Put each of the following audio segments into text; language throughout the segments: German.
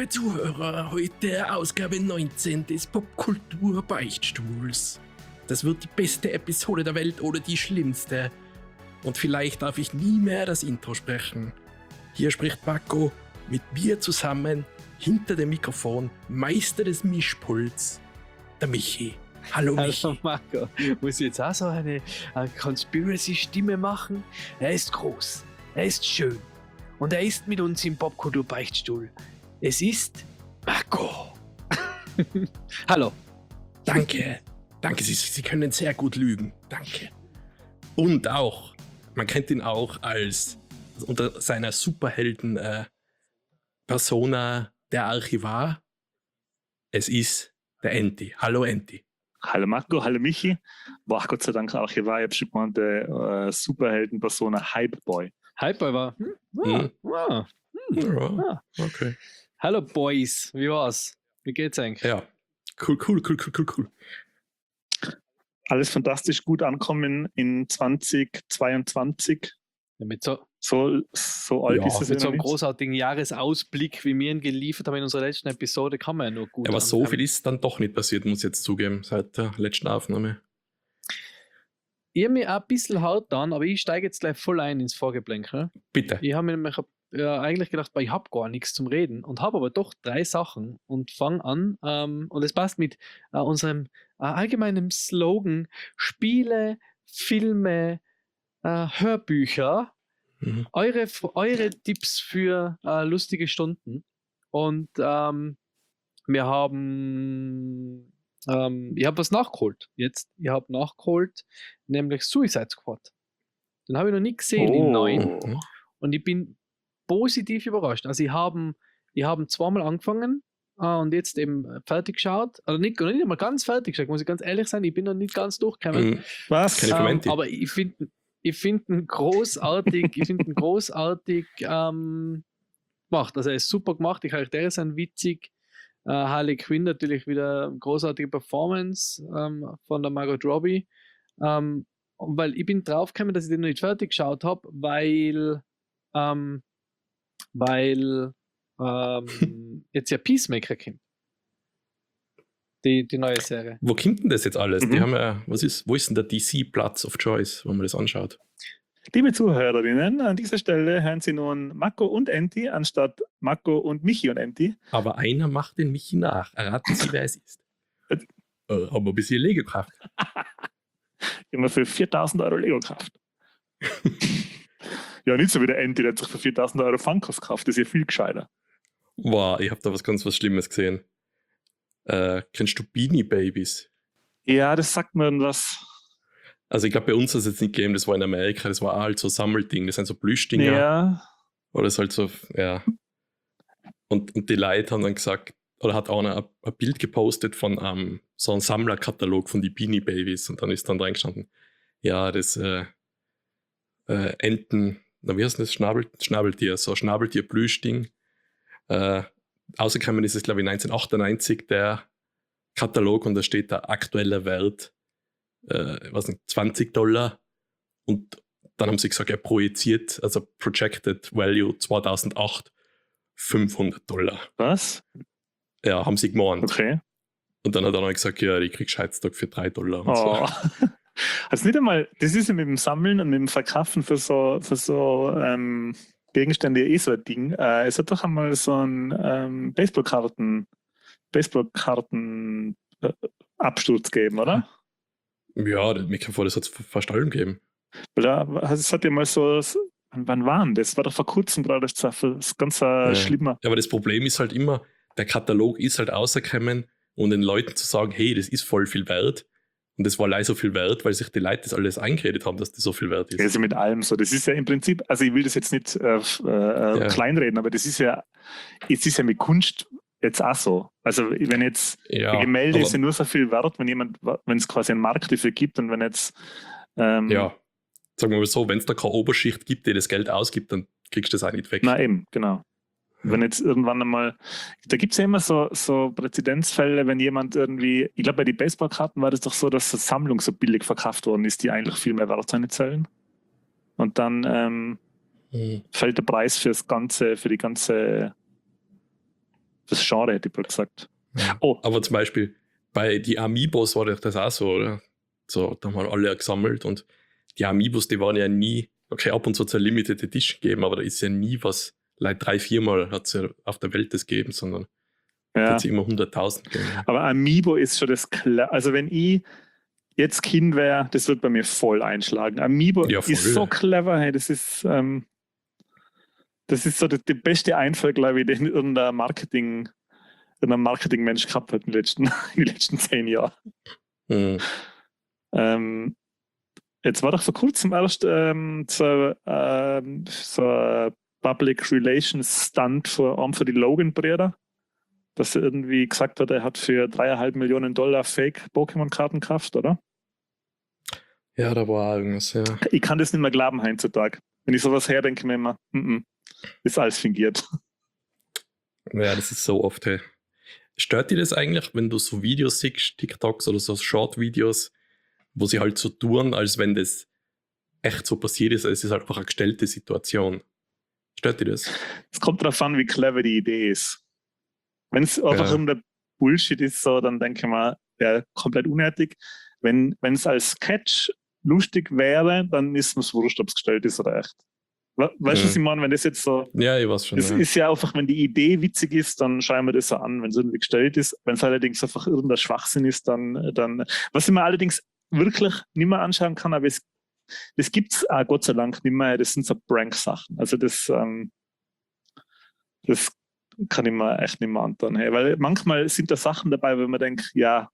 Liebe Zuhörer, heute Ausgabe 19 des Popkultur-Beichtstuhls. Das wird die beste Episode der Welt oder die schlimmste. Und vielleicht darf ich nie mehr das Intro sprechen. Hier spricht Marco mit mir zusammen, hinter dem Mikrofon, Meister des Mischpults, der Michi. Hallo Michi. Hallo Marco. Muss ich jetzt auch so eine Conspiracy-Stimme machen? Er ist groß, er ist schön und er ist mit uns im Popkultur-Beichtstuhl. Es ist Marco. Hallo. Danke. Danke, Sie können sehr gut lügen. Danke. Und auch, man kennt ihn auch als unter seiner Superhelden Persona der Archivar. Es ist der Enti. Hallo Enti. Hallo Marco, hallo Michi. War Gott sei Dank Archivar. Ich habe schon gemeint, der Superhelden-Persona Hypeboy. Hypeboy war. Okay. Hallo Boys, wie war's? Wie geht's eigentlich? Ja, cool. Alles fantastisch gut ankommen in 2022. Ja, mit so alt ist es mit so einem nicht. großartigen Jahresausblick, wie wir ihn geliefert haben in unserer letzten Episode, kann man ja nur gut Aber so anfangen. viel ist dann doch nicht passiert, muss ich jetzt zugeben, seit der letzten Aufnahme. Ich habe mich auch ein bisschen hart an, aber ich steige jetzt gleich voll ein ins Vorgeplänkel. Bitte. Ich habe mir nämlich eigentlich gedacht, ich habe gar nichts zum Reden und habe aber doch 3 Sachen und fange an. Und es passt mit unserem allgemeinen Slogan: Spiele, Filme, Hörbücher. Mhm. Eure Tipps für lustige Stunden. Und wir haben ich habe was nachgeholt jetzt. Ich habe nachgeholt, nämlich Suicide Squad. Den habe ich noch nie gesehen im neuen. Mhm. Und ich bin positiv überrascht. Also ich habe zweimal angefangen und jetzt eben fertig geschaut. Also nicht einmal ganz fertig geschaut, muss ich ganz ehrlich sein. Ich bin noch nicht ganz durchgekommen. Mhm. Was? Keine Vermente. Aber ich finde ihn großartig, gemacht. Also er ist super gemacht, die Charaktere sind witzig. Harley Quinn natürlich wieder eine großartige Performance von der Margot Robbie. Weil ich bin draufgekommen, dass ich den noch nicht fertig geschaut habe, weil jetzt ja Peacemaker kommt. Die neue Serie. Wo kommt denn das jetzt alles? Mhm. Die haben ja, wo ist denn der DC-Platz of Choice, wenn man das anschaut? Liebe Zuhörerinnen, an dieser Stelle hören Sie nun Marco und Enti anstatt Marco und Michi und Enti. Aber einer macht den Michi nach. Erraten Sie, wer es ist. Haben wir ein bisschen Lego gekauft. Immer für 4.000 Euro Lego gekauft. Ja, nicht so wie der Enti, der hat sich für 4.000 Euro Funkos gekauft. Das ist ja viel gescheiter. Wow, ich habe da was Schlimmes gesehen. Kennst du Beanie Babies? Ja, das sagt mir was. Also ich glaube, bei uns hat es jetzt nicht gegeben, das war in Amerika, das war auch halt so Sammelding, das sind so Plüschdinger. Ja. Oder ist halt so, ja. Und die Leute haben dann gesagt, oder hat einer ein Bild gepostet von so einem Sammlerkatalog von die Beanie Babies und dann ist dann reingestanden, ja, das Enten, na wie heißt das, Schnabeltier, so Schnabeltier-Plüschding. Ausgekommen ist es, glaube ich, 1998, der Katalog, und da steht der aktuelle Wert, was nicht, $20. Und dann haben sie gesagt, er projiziert, also Projected Value 2008, $500. Was? Ja, haben sie gemeint. Okay. Und dann hat er noch gesagt, ja, ich krieg Scheiztag für $3. Und Oh. so. Also nicht einmal, das ist ja mit dem Sammeln und mit dem Verkaufen für so Gegenstände so ein Ding. Es hat doch einmal so einen Baseballkarten-Absturz gegeben, oder? Ja, mir kam vor, das hat es fast allen gegeben. Weil es hat ja mal so, wann war denn das? War doch vor kurzem gerade das ganz schlimmer. Ja, aber das Problem ist halt immer, der Katalog ist halt rausgekommen und den Leuten zu sagen, hey, das ist voll viel wert. Und das war leider so viel wert, weil sich die Leute das alles eingeredet haben, dass das so viel wert ist. Also mit allem so. Das ist ja im Prinzip, also ich will das jetzt nicht kleinreden, aber es ist ja mit Kunst jetzt auch so. Also wenn jetzt Ja, Gemälde aber- ist ja nur so viel wert, wenn es quasi einen Markt dafür gibt und wenn jetzt Ja, sagen wir mal so, wenn es da keine Oberschicht gibt, die das Geld ausgibt, dann kriegst du das auch nicht weg. Na eben, genau. Wenn jetzt irgendwann einmal, da gibt es ja immer so Präzedenzfälle, wenn jemand irgendwie, ich glaube bei den Baseballkarten war das doch so, dass die Sammlung so billig verkauft worden ist, die eigentlich viel mehr wert sein sollen. Und dann fällt der Preis für die ganze Fürs Genre hätte ich mal gesagt. Ja. Oh. Aber zum Beispiel bei die Amiibos war das auch so, oder? So, da haben wir alle gesammelt und die Amiibos, die waren ja nie, okay, ab und zu zur Limited Edition gegeben, aber da ist ja nie was, like 3-4 Mal hat es ja auf der Welt das gegeben, sondern da hat es immer 100.000 gegeben. Aber Amiibo ist schon das klar. Also wenn ich jetzt Kind wäre, das wird bei mir voll einschlagen. Amiibo ist so clever, hey, das ist so die beste Einfall, glaube ich, den irgendein Marketingmensch gehabt hat in den letzten 10 Jahren. Mhm. Jetzt war doch vor kurzem erst so ein Public Relations Stunt für die Logan-Brüder, dass er irgendwie gesagt hat, er hat für $3,5 Millionen Fake-Pokémon-Karten gekauft, oder? Ja, da war irgendwas, ja. Ich kann das nicht mehr glauben heutzutage. Wenn ich sowas her denke, mir immer, ist alles fingiert. Ja, das ist so oft, hey. Stört dir das eigentlich, wenn du so Videos siehst, TikToks oder so Short-Videos, wo sie halt so tun, als wenn das echt so passiert ist, es ist halt einfach eine gestellte Situation. Stört dir das? Es kommt darauf an, wie clever die Idee ist. Wenn es einfach irgendein Bullshit ist, so, dann denke ich mal, ja, komplett unnötig. Wenn es als Sketch lustig wäre, dann ist es wurscht, ob es gestellt ist oder echt. Weißt du, was ich meine? Wenn das jetzt so. Ja, ich weiß schon. Es ist ja einfach, wenn die Idee witzig ist, dann schauen wir das so an, wenn es irgendwie gestellt ist. Wenn es allerdings einfach irgendein Schwachsinn ist, dann. Was ich mir allerdings wirklich nicht mehr anschauen kann, aber das gibt es auch Gott sei Dank nicht mehr. Das sind so Prank-Sachen. Also das kann ich mir echt nicht mehr antun. Hey. Weil manchmal sind da Sachen dabei, wo man denkt, ja,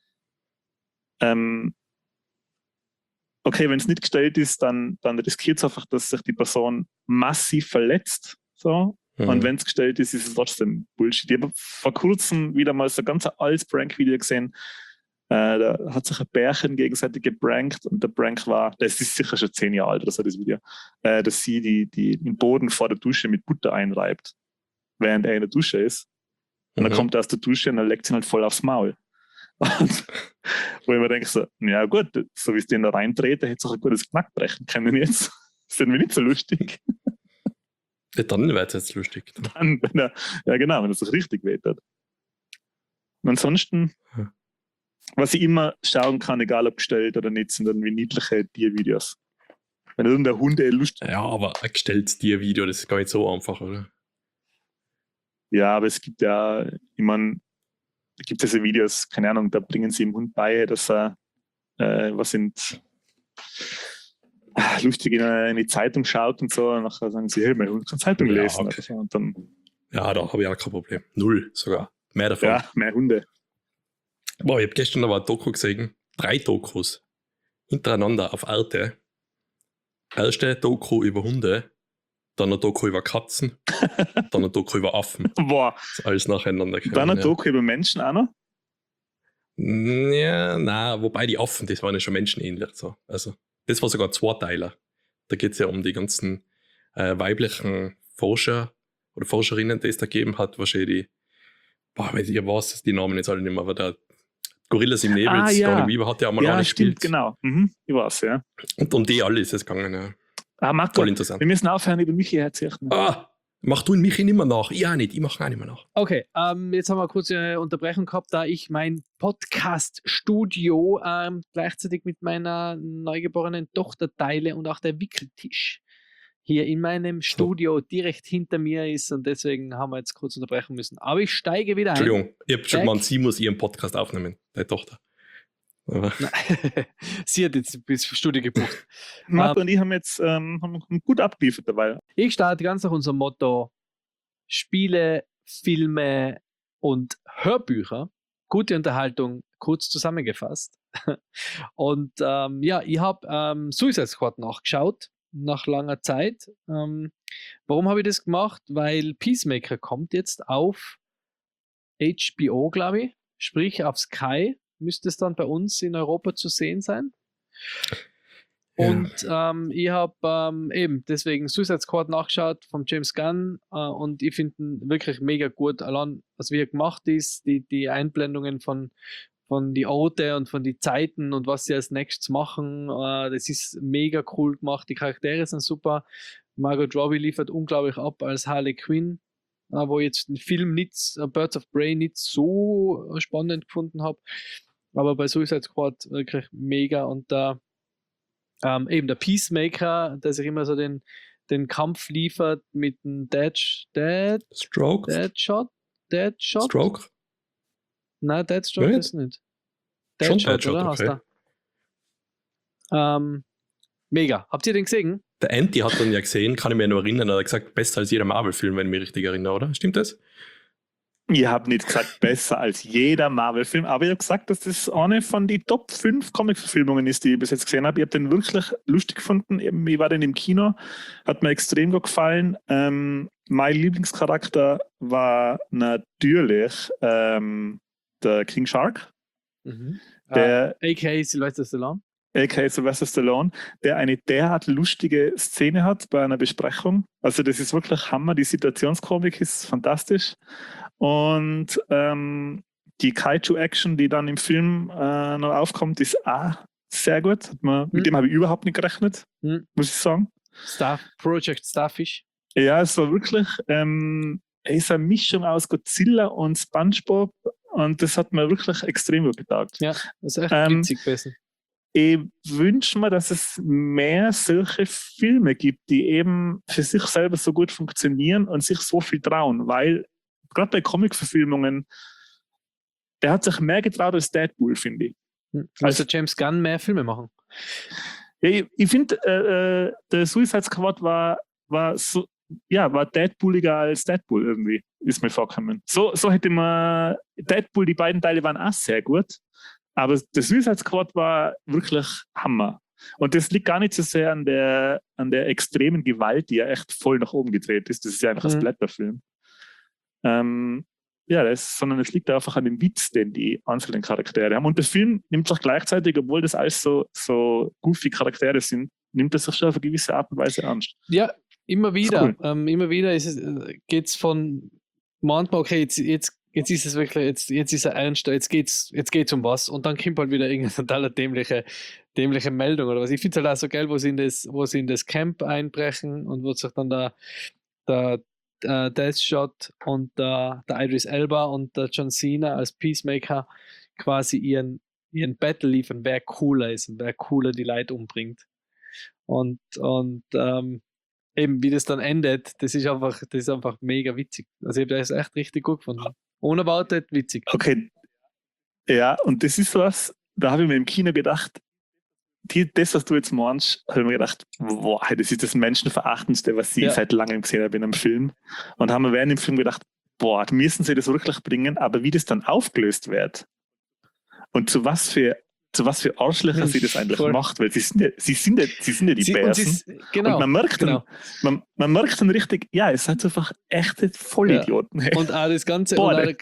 okay, wenn es nicht gestellt ist, dann riskiert es einfach, dass sich die Person massiv verletzt. So. Und wenn es gestellt ist, ist es trotzdem Bullshit. Ich habe vor kurzem wieder mal so ein ganz altes Prank-Video gesehen. Da hat sich ein Bärchen gegenseitig geprankt und der Prank war, das ist sicher schon 10 Jahre alt oder so, das Video, dass sie den Boden vor der Dusche mit Butter einreibt, während er in der Dusche ist. Und dann kommt er aus der Dusche und dann leckt sie halt voll aufs Maul. Und wo ich mir denke, so, ja gut, so wie es den da reindreht, da hätte es auch ein gutes Knack brechen können jetzt. Das finden wir nicht so lustig. Ja, dann wäre es jetzt lustig. Dann, wenn er sich richtig weht hat. Und ansonsten, was ich immer schauen kann, egal ob gestellt oder nicht, sind irgendwie niedliche Tiervideos. Wenn irgendein Hund lustig. Ja, aber ein gestelltes Tiervideo, das ist gar nicht so einfach, oder? Ja, aber es gibt ja, ich meine, da gibt es ja Videos, keine Ahnung, da bringen sie dem Hund bei, dass er lustig in die Zeitung schaut und so, und nachher sagen sie, hey, mein Hund kann Zeitung lesen. Okay. Oder so, und dann, ja, da habe ich auch kein Problem. 0 sogar. Mehr davon. Ja, mehr Hunde. Boah, ich habe gestern aber ein Doku gesehen. 3 Dokus. Hintereinander auf Arte. Erste Doku über Hunde, dann eine Doku über Katzen, dann eine Doku über Affen. Boah. Das ist alles nacheinander gekommen. Dann eine Doku über Menschen auch noch? Ja, nein, wobei die Affen, das waren ja schon menschenähnlich. So. Also, das war sogar 2-Teiler. Da geht es ja um die ganzen weiblichen Forscher oder Forscherinnen, die es da gegeben hat. Wahrscheinlich ich weiß die Namen jetzt alle nicht mehr, aber der Gorillas im Nebel, Johnny Weaver hat ja auch mal angespielt. Stimmt, genau. Ich weiß, ja. Und um die alle ist es gegangen, ja. Marco, voll interessant. Wir müssen aufhören, über Michi erzählen. Mach du und Michi nicht mehr nach. Ich auch nicht, ich mache auch nicht mehr nach. Okay, jetzt haben wir eine kurze Unterbrechung gehabt, da ich mein Podcast-Studio gleichzeitig mit meiner neugeborenen Tochter teile und auch der Wickeltisch hier in meinem Studio direkt hinter mir ist und deswegen haben wir jetzt kurz unterbrechen müssen. Aber ich steige wieder ein. Entschuldigung, ich habe schon gemeint, sie muss ihren Podcast aufnehmen, deine Tochter. Sie hat jetzt bis Studio gebucht. Marco und ich haben jetzt gut abgeliefert dabei. Ich starte ganz nach unserem Motto: Spiele, Filme und Hörbücher. Gute Unterhaltung, kurz zusammengefasst. Und ich habe Suicide Squad nachgeschaut, nach langer Zeit. Warum habe ich das gemacht? Weil Peacemaker kommt jetzt auf HBO, glaube ich. Sprich auf Sky müsste es dann bei uns in Europa zu sehen sein. Ja. Und ich habe eben deswegen Suicide Squad nachgeschaut von James Gunn und ich finde ihn wirklich mega gut. Allein, was wie er gemacht ist, die Einblendungen von die Orte und von die Zeiten und was sie als nächstes machen, das ist mega cool gemacht. Die Charaktere sind super. Margot Robbie liefert unglaublich ab als Harley Quinn. wo ich jetzt den Film Birds of Prey nicht so spannend gefunden habe. Aber bei Suicide Squad wirklich mega. Und da eben der Peacemaker, der sich immer so den Kampf liefert mit dem Stroke? Deadshot? Stroke? Nein, Deadstroke Nicht? ist nicht. Schon Deadshot, Deadshot, oder? okay. Hast du? Mega. Habt ihr den gesehen? Der Anti hat dann ja gesehen, kann ich mich noch erinnern, er hat gesagt, besser als jeder Marvel-Film, wenn ich mich richtig erinnere, oder? Stimmt das? Ich habe nicht gesagt, besser als jeder Marvel-Film, aber ich habe gesagt, dass das eine von den Top 5 Comic-Verfilmungen ist, die ich bis jetzt gesehen habe. Ich habe den wirklich lustig gefunden. Ich war den im Kino, hat mir extrem gut gefallen. Mein Lieblingscharakter war natürlich der King Shark, der A.K.A. Sylvester Stallone. a.k.a. Sylvester Stallone, der eine derart lustige Szene hat bei einer Besprechung. Also das ist wirklich Hammer, die Situationskomik ist fantastisch. Und die Kaiju-Action, die dann im Film noch aufkommt, ist auch sehr gut. Mit dem habe ich überhaupt nicht gerechnet, muss ich sagen. Project Starfish. Ja, es war wirklich es ist eine Mischung aus Godzilla und SpongeBob und das hat mir wirklich extrem gut getaugt. Ja, das ist echt witzig gewesen. Ich wünsche mir, dass es mehr solche Filme gibt, die eben für sich selber so gut funktionieren und sich so viel trauen, weil gerade bei Comic-Verfilmungen, der hat sich mehr getraut als Deadpool, finde ich. Also James Gunn mehr Filme machen. Ja, ich finde, der Suicide Squad war Deadpooliger als Deadpool irgendwie, ist mir vorgekommen. So hätte man Deadpool, die beiden Teile waren auch sehr gut, aber der Suicide Squad war wirklich Hammer. Und das liegt gar nicht so sehr an der extremen Gewalt, die ja echt voll nach oben gedreht ist. Das ist ja einfach ein Splatterfilm. Sondern es liegt einfach an dem Witz, den die einzelnen Charaktere haben. Und der Film nimmt sich gleichzeitig, obwohl das alles so goofy Charaktere sind, nimmt er sich schon auf eine gewisse Art und Weise ernst. Ja, immer wieder. Cool. Immer wieder geht es von manchmal, okay, jetzt ist es wirklich, jetzt ist er ernst, jetzt geht's um was und dann kommt halt wieder irgendeine total dämliche Meldung oder was. Ich finde es halt auch so geil, wo sie in das Camp einbrechen und wo sich dann der Deathshot und der Idris Elba und der John Cena als Peacemaker quasi ihren Battle liefern, wer cooler ist und wer cooler die Leute umbringt. Und eben wie das dann endet, das ist einfach mega witzig. Also ich habe das echt richtig gut gefunden. Unerwartet witzig. Okay. Ja, und das ist was, da habe ich mir im Kino gedacht, das, was du jetzt meinst, habe ich mir gedacht, boah, das ist das Menschenverachtendste, was ich seit langem gesehen habe in einem Film. Und haben wir während dem Film gedacht, boah, müssen sie das wirklich bringen, aber wie das dann aufgelöst wird und zu was für Arschlöcher sie das eigentlich macht, weil sie sind ja die Bärsen. Genau. Und man merkt dann richtig, ja, es sind einfach echte Vollidioten. Ja. Und auch das Ganze,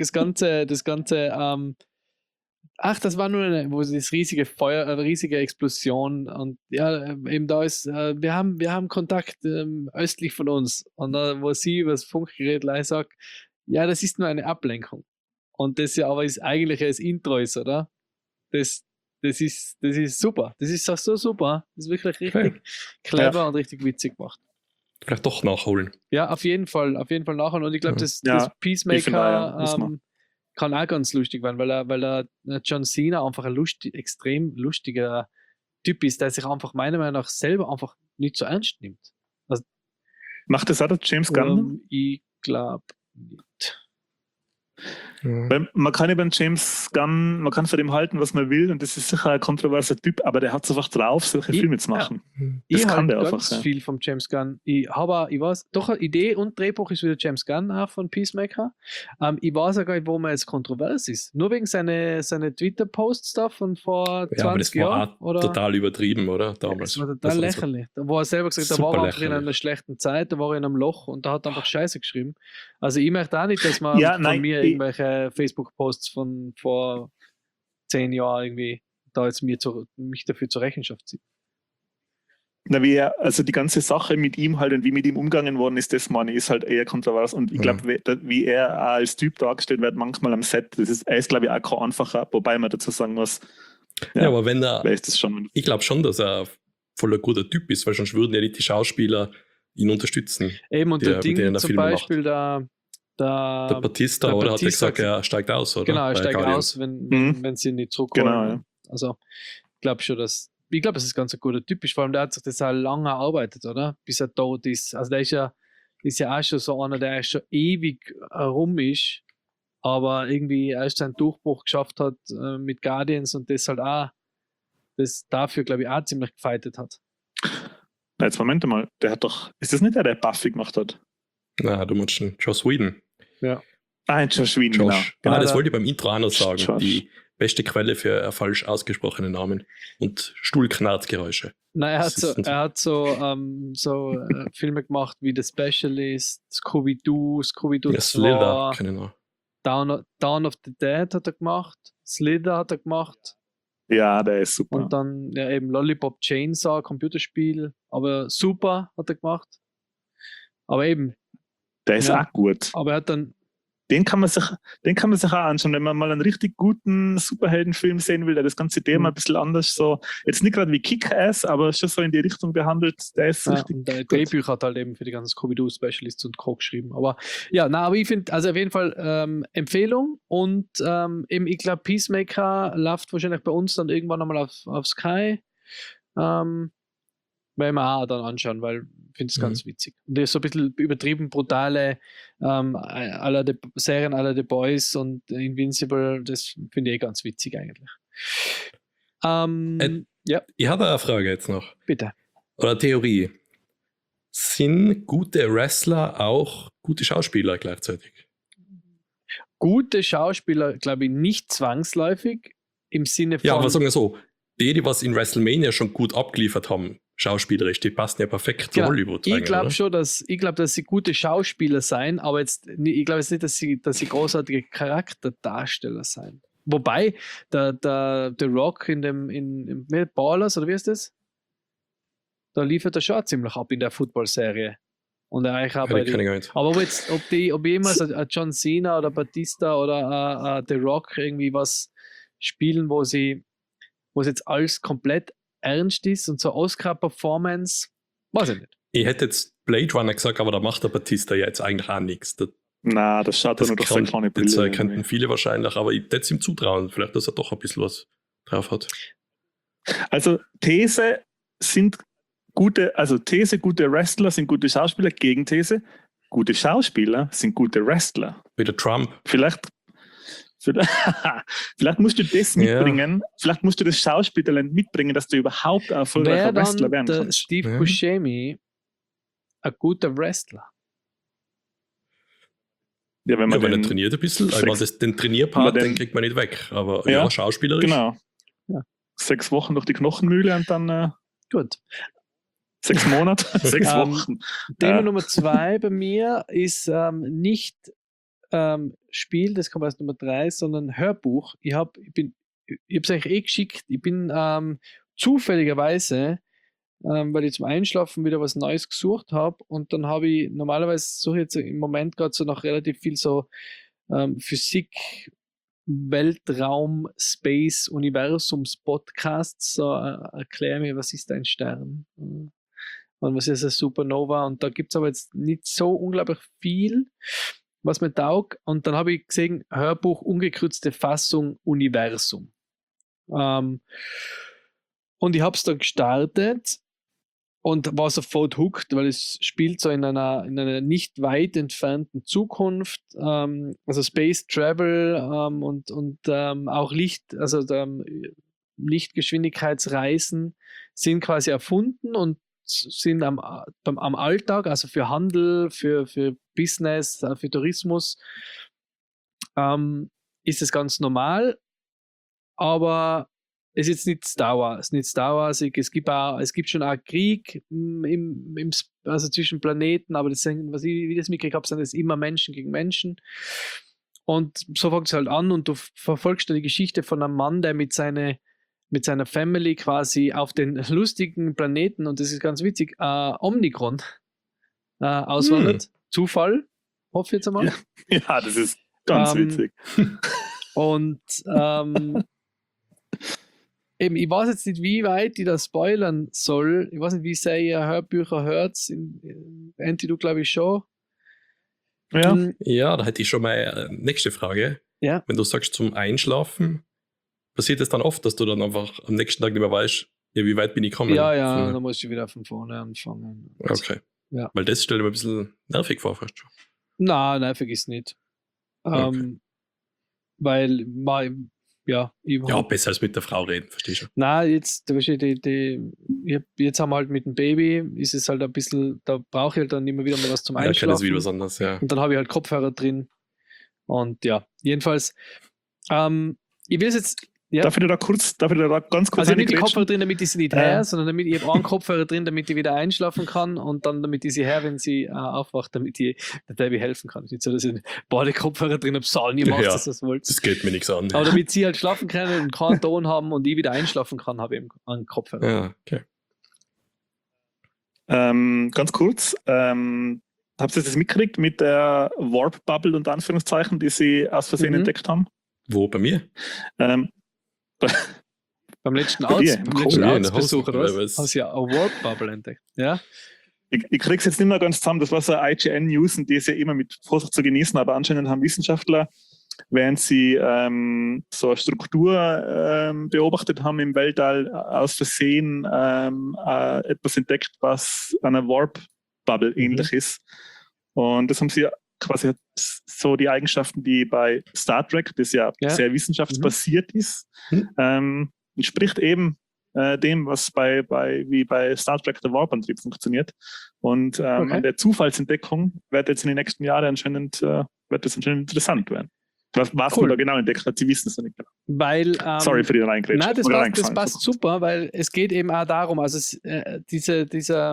das war nur das riesige Feuer, eine riesige Explosion und ja, eben da ist, wir haben Kontakt östlich von uns und da, wo sie über das Funkgerät leise sagt, ja, das ist nur eine Ablenkung und das ja aber ist eigentlich das Intro ist, oder? Das ist super, das ist auch so super, das ist wirklich richtig clever und richtig witzig gemacht. Vielleicht doch nachholen. Ja, auf jeden Fall nachholen und ich glaube, das Peacemaker kann auch ganz lustig werden, weil er John Cena einfach ein extrem lustiger Typ ist, der sich einfach meiner Meinung nach selber einfach nicht so ernst nimmt. Also, macht das auch der James Gunn? Ich glaube nicht. Weil man kann über James Gunn, man kann von dem halten, was man will und das ist sicher ein kontroverser Typ, aber der hat es einfach drauf, solche Filme zu machen. Ja. Das kann der einfach. Ich habe ganz viel vom James Gunn. Ich weiß, doch eine Idee und Drehbuch ist wieder James Gunn auch von Peacemaker. Ich weiß auch gar nicht, warum er jetzt kontrovers ist. Nur wegen seine Twitter-Posts da von vor 20 Jahren. Oder? Total übertrieben, oder? Damals. Das war total lächerlich. Da war er selber gesagt, da war er einfach in einer schlechten Zeit, da war er in einem Loch und da hat er einfach Scheiße geschrieben. Also ich möchte auch nicht, dass man von mir irgendwelche Facebook-Posts von vor 10 Jahren irgendwie da jetzt mich dafür zur Rechenschaft zieht. Also die ganze Sache mit ihm halt und wie mit ihm umgegangen worden ist, das meine ich, ist halt eher kontrovers und ich glaube, wie er als Typ dargestellt wird, manchmal am Set, er ist glaube ich auch kein einfacher, wobei man dazu sagen muss, ja aber wenn er, ist das schon. Ich glaube schon, dass er voll ein guter Typ ist, weil sonst würden ja nicht die Schauspieler ihn unterstützen. Eben und der Ding zum Beispiel, Der Batista, der oder? Hat er Batista gesagt, er steigt aus, oder? Genau, er Bei steigt Guardians. aus, wenn, Mhm. wenn sie ihn nicht zurückholen. Genau, ja. Also, ich glaube schon, dass es ist ganz ein guter Typ ist. Vor allem, der hat sich das auch lange erarbeitet, oder? Bis er tot ist. Also, der ist ja auch schon so einer, der schon ewig rum ist, aber irgendwie erst seinen Durchbruch geschafft hat mit Guardians und das halt auch, das dafür, glaube ich, auch ziemlich gefeitet hat. Na, jetzt Moment mal, der hat doch, ist das nicht der Buffy gemacht hat? Na, du meinst schon Joss Whedon. Ah, Josh Whedon, genau. Josh. Genau, das der- wollte ich beim Intro auch noch sagen. Josh. Die beste Quelle für falsch ausgesprochene Namen und Stuhlknarzgeräusche. Nein, Das ist er hat so Filme gemacht wie The Specialist, Scooby-Doo Ja, Slither, 2, keine Ahnung. Dawn of the Dead hat er gemacht, Slither hat er gemacht Ja, der ist super. und dann ja, eben Lollipop Chainsaw, Computerspiel, aber super hat er gemacht. Aber eben, Der ist Ja. auch gut. aber er hat dann, Den kann man sich auch anschauen, wenn man mal einen richtig guten Superheldenfilm sehen will, der das ganze Thema ein bisschen anders so, jetzt nicht gerade wie Kick-Ass, aber schon so in die Richtung behandelt, der ist richtig und der gut. Drehbücher hat halt eben für die ganzen Scooby-Doo Specialists und Co. geschrieben. Aber ja, aber ich finde, also auf jeden Fall Empfehlung und eben, ich glaube, Peacemaker läuft wahrscheinlich bei uns dann irgendwann nochmal auf Sky. Werden wir auch dann anschauen, weil ich finde es ganz witzig. Und das ist so ein bisschen übertrieben brutale Serien aller The Boys und Invincible, das finde ich ganz witzig eigentlich. Ja, Ich habe eine Frage jetzt noch. bitte. Oder eine Theorie. Sind gute Wrestler auch gute Schauspieler gleichzeitig? Gute Schauspieler, glaube ich, nicht zwangsläufig im Sinne von. Ja, aber sagen wir so, die was in WrestleMania schon gut abgeliefert haben, schauspielerisch, die passen ja perfekt zu Genau. Hollywood. Ich eigentlich, glaube oder? schon, dass sie gute Schauspieler sein, aber ich glaube jetzt nicht, dass sie großartige Charakterdarsteller sein. Wobei der Rock in Ballers, oder wie ist das? Da liefert er schon ziemlich ab in der Football-Serie. Und er eigentlich auch bei Kann ich gar nicht. aber ob jemals ein John Cena oder Batista oder The Rock irgendwie was spielen, wo es jetzt alles komplett ernst ist und so Oscar-Performance, weiß ich nicht. Ich hätte jetzt Blade Runner gesagt, aber da macht der Batista ja jetzt eigentlich auch nichts. Na, das schaut Das nur durch seine kleine das Brille. könnten viele wahrscheinlich, aber ich hätte es ihm zutrauen, vielleicht, dass er doch ein bisschen was drauf hat. Also These, gute Wrestler sind gute Schauspieler, Gegenthese, gute Schauspieler sind gute Wrestler. Wieder Trump. Vielleicht musst du das mitbringen, vielleicht musst du das Schauspieltalent mitbringen, dass du überhaupt ein erfolgreicher Wäre Wrestler dann werden der kannst. Steve Ja. Buscemi ein guter Wrestler? Ja, wenn Ja, man wenn er den, trainiert ein bisschen, ich meine, den Trainierpart, den kriegt man nicht weg, aber Ja, ja, schauspielerisch. genau. Ja. 6 Wochen durch die Knochenmühle und dann Gut. 6 Monate, 6 Ähm, Wochen. Thema Ja. Nummer 2 bei mir ist nicht Spiel, das kommt als Nummer 3, sondern Hörbuch. Ich habe es eigentlich geschickt. Ich bin zufälligerweise, weil ich zum Einschlafen wieder was Neues gesucht habe und dann habe ich, normalerweise suche ich jetzt im Moment gerade so nach relativ viel so Physik, Weltraum, Space, Universums, Podcasts, so erklär mir, was ist ein Stern? Und was ist eine Supernova? Und da gibt es aber jetzt nicht so unglaublich viel, was mir taugt. Und dann habe ich gesehen, Hörbuch, ungekürzte Fassung, Universum. Und ich habe es dann gestartet und war sofort hooked, weil es spielt so in einer nicht weit entfernten Zukunft, also Space Travel und auch Lichtgeschwindigkeitsreisen sind quasi erfunden und sind am Alltag, also für Handel, für Business, für Tourismus, ist es ganz normal, aber es ist nicht Star Wars. Es gibt schon auch Krieg also zwischen Planeten, aber wie ich das mitgekriegt habe, sind das immer Menschen gegen Menschen. Und so fängt es halt an und du verfolgst die Geschichte von einem Mann, der mit seiner Family quasi auf den lustigen Planeten, und das ist ganz witzig, Omikron auswandert. Zufall, hoffe ich jetzt einmal. Ja, das ist ganz witzig. Und eben, ich weiß jetzt nicht, wie weit ich das spoilern soll. Ich weiß nicht, wie sehr ihr Hörbücher hört. Anti, du glaube ich schon. Ja. Ja, da hätte ich schon mal eine nächste Frage. Ja. Wenn du sagst zum Einschlafen, passiert es dann oft, dass du dann einfach am nächsten Tag nicht mehr weißt, ja, wie weit bin ich gekommen? Ja, da musst du wieder von vorne anfangen. Okay. Ja. Weil das stelle ich mir ein bisschen nervig vor, fast schon. Nein, vergiss nicht. Okay. Weil, ich Ja, hab- besser als mit der Frau reden, verstehst du? Na, jetzt, jetzt haben wir halt mit dem Baby, ist es halt ein bisschen, da brauche ich halt dann immer wieder mal was zum Ja, kann das Einschlafen. wieder was anderes, ja. Und dann habe ich halt Kopfhörer drin. Und ja, jedenfalls, ich will es jetzt, ja. Darf ich da ganz kurz Also nicht die reingrätschen? Kopfhörer drin, damit ich sie nicht höre, sondern damit ich habe einen Kopfhörer drin, damit ich wieder einschlafen kann und dann damit ich sie höre, wenn sie aufwacht, damit ich der Baby helfen kann. Nicht so, dass ich beide Kopfhörer drin habe, Saal, ihr macht Ja, das, was ihr wollt. Das geht mir nichts an. Aber damit sie halt schlafen können und keinen Ton haben und ich wieder einschlafen kann, habe ich eben einen Kopfhörer. Ja, okay. Ganz kurz, habt ihr das mitgekriegt mit der Warp-Bubble und Anführungszeichen, die sie aus Versehen entdeckt haben? Wo, bei mir? Ähm, Beim letzten Bei dir, Arztbesuch, oder oder was? was? Hast du ja eine Warp-Bubble entdeckt. Ja? ich krieg's jetzt nicht mehr ganz zusammen, das war so eine IGN-News und die ist ja immer mit Vorsicht zu genießen, aber anscheinend haben Wissenschaftler, während sie so eine Struktur beobachtet haben im Weltall, aus Versehen etwas entdeckt, was einer Warp-Bubble ähnlich ist. Und das haben sie quasi so die Eigenschaften, die bei Star Trek, das ja sehr wissenschaftsbasiert ist, entspricht eben dem, was wie bei Star Trek der Warp-Antrieb funktioniert. Und an der Zufallsentdeckung wird jetzt in den nächsten Jahren anscheinend interessant werden. Was man da genau entdeckt hat, sie wissen es noch nicht genau. Weil, Sorry für die Reingrätsche. Nein, das passt super, weil es geht eben auch darum, also dieser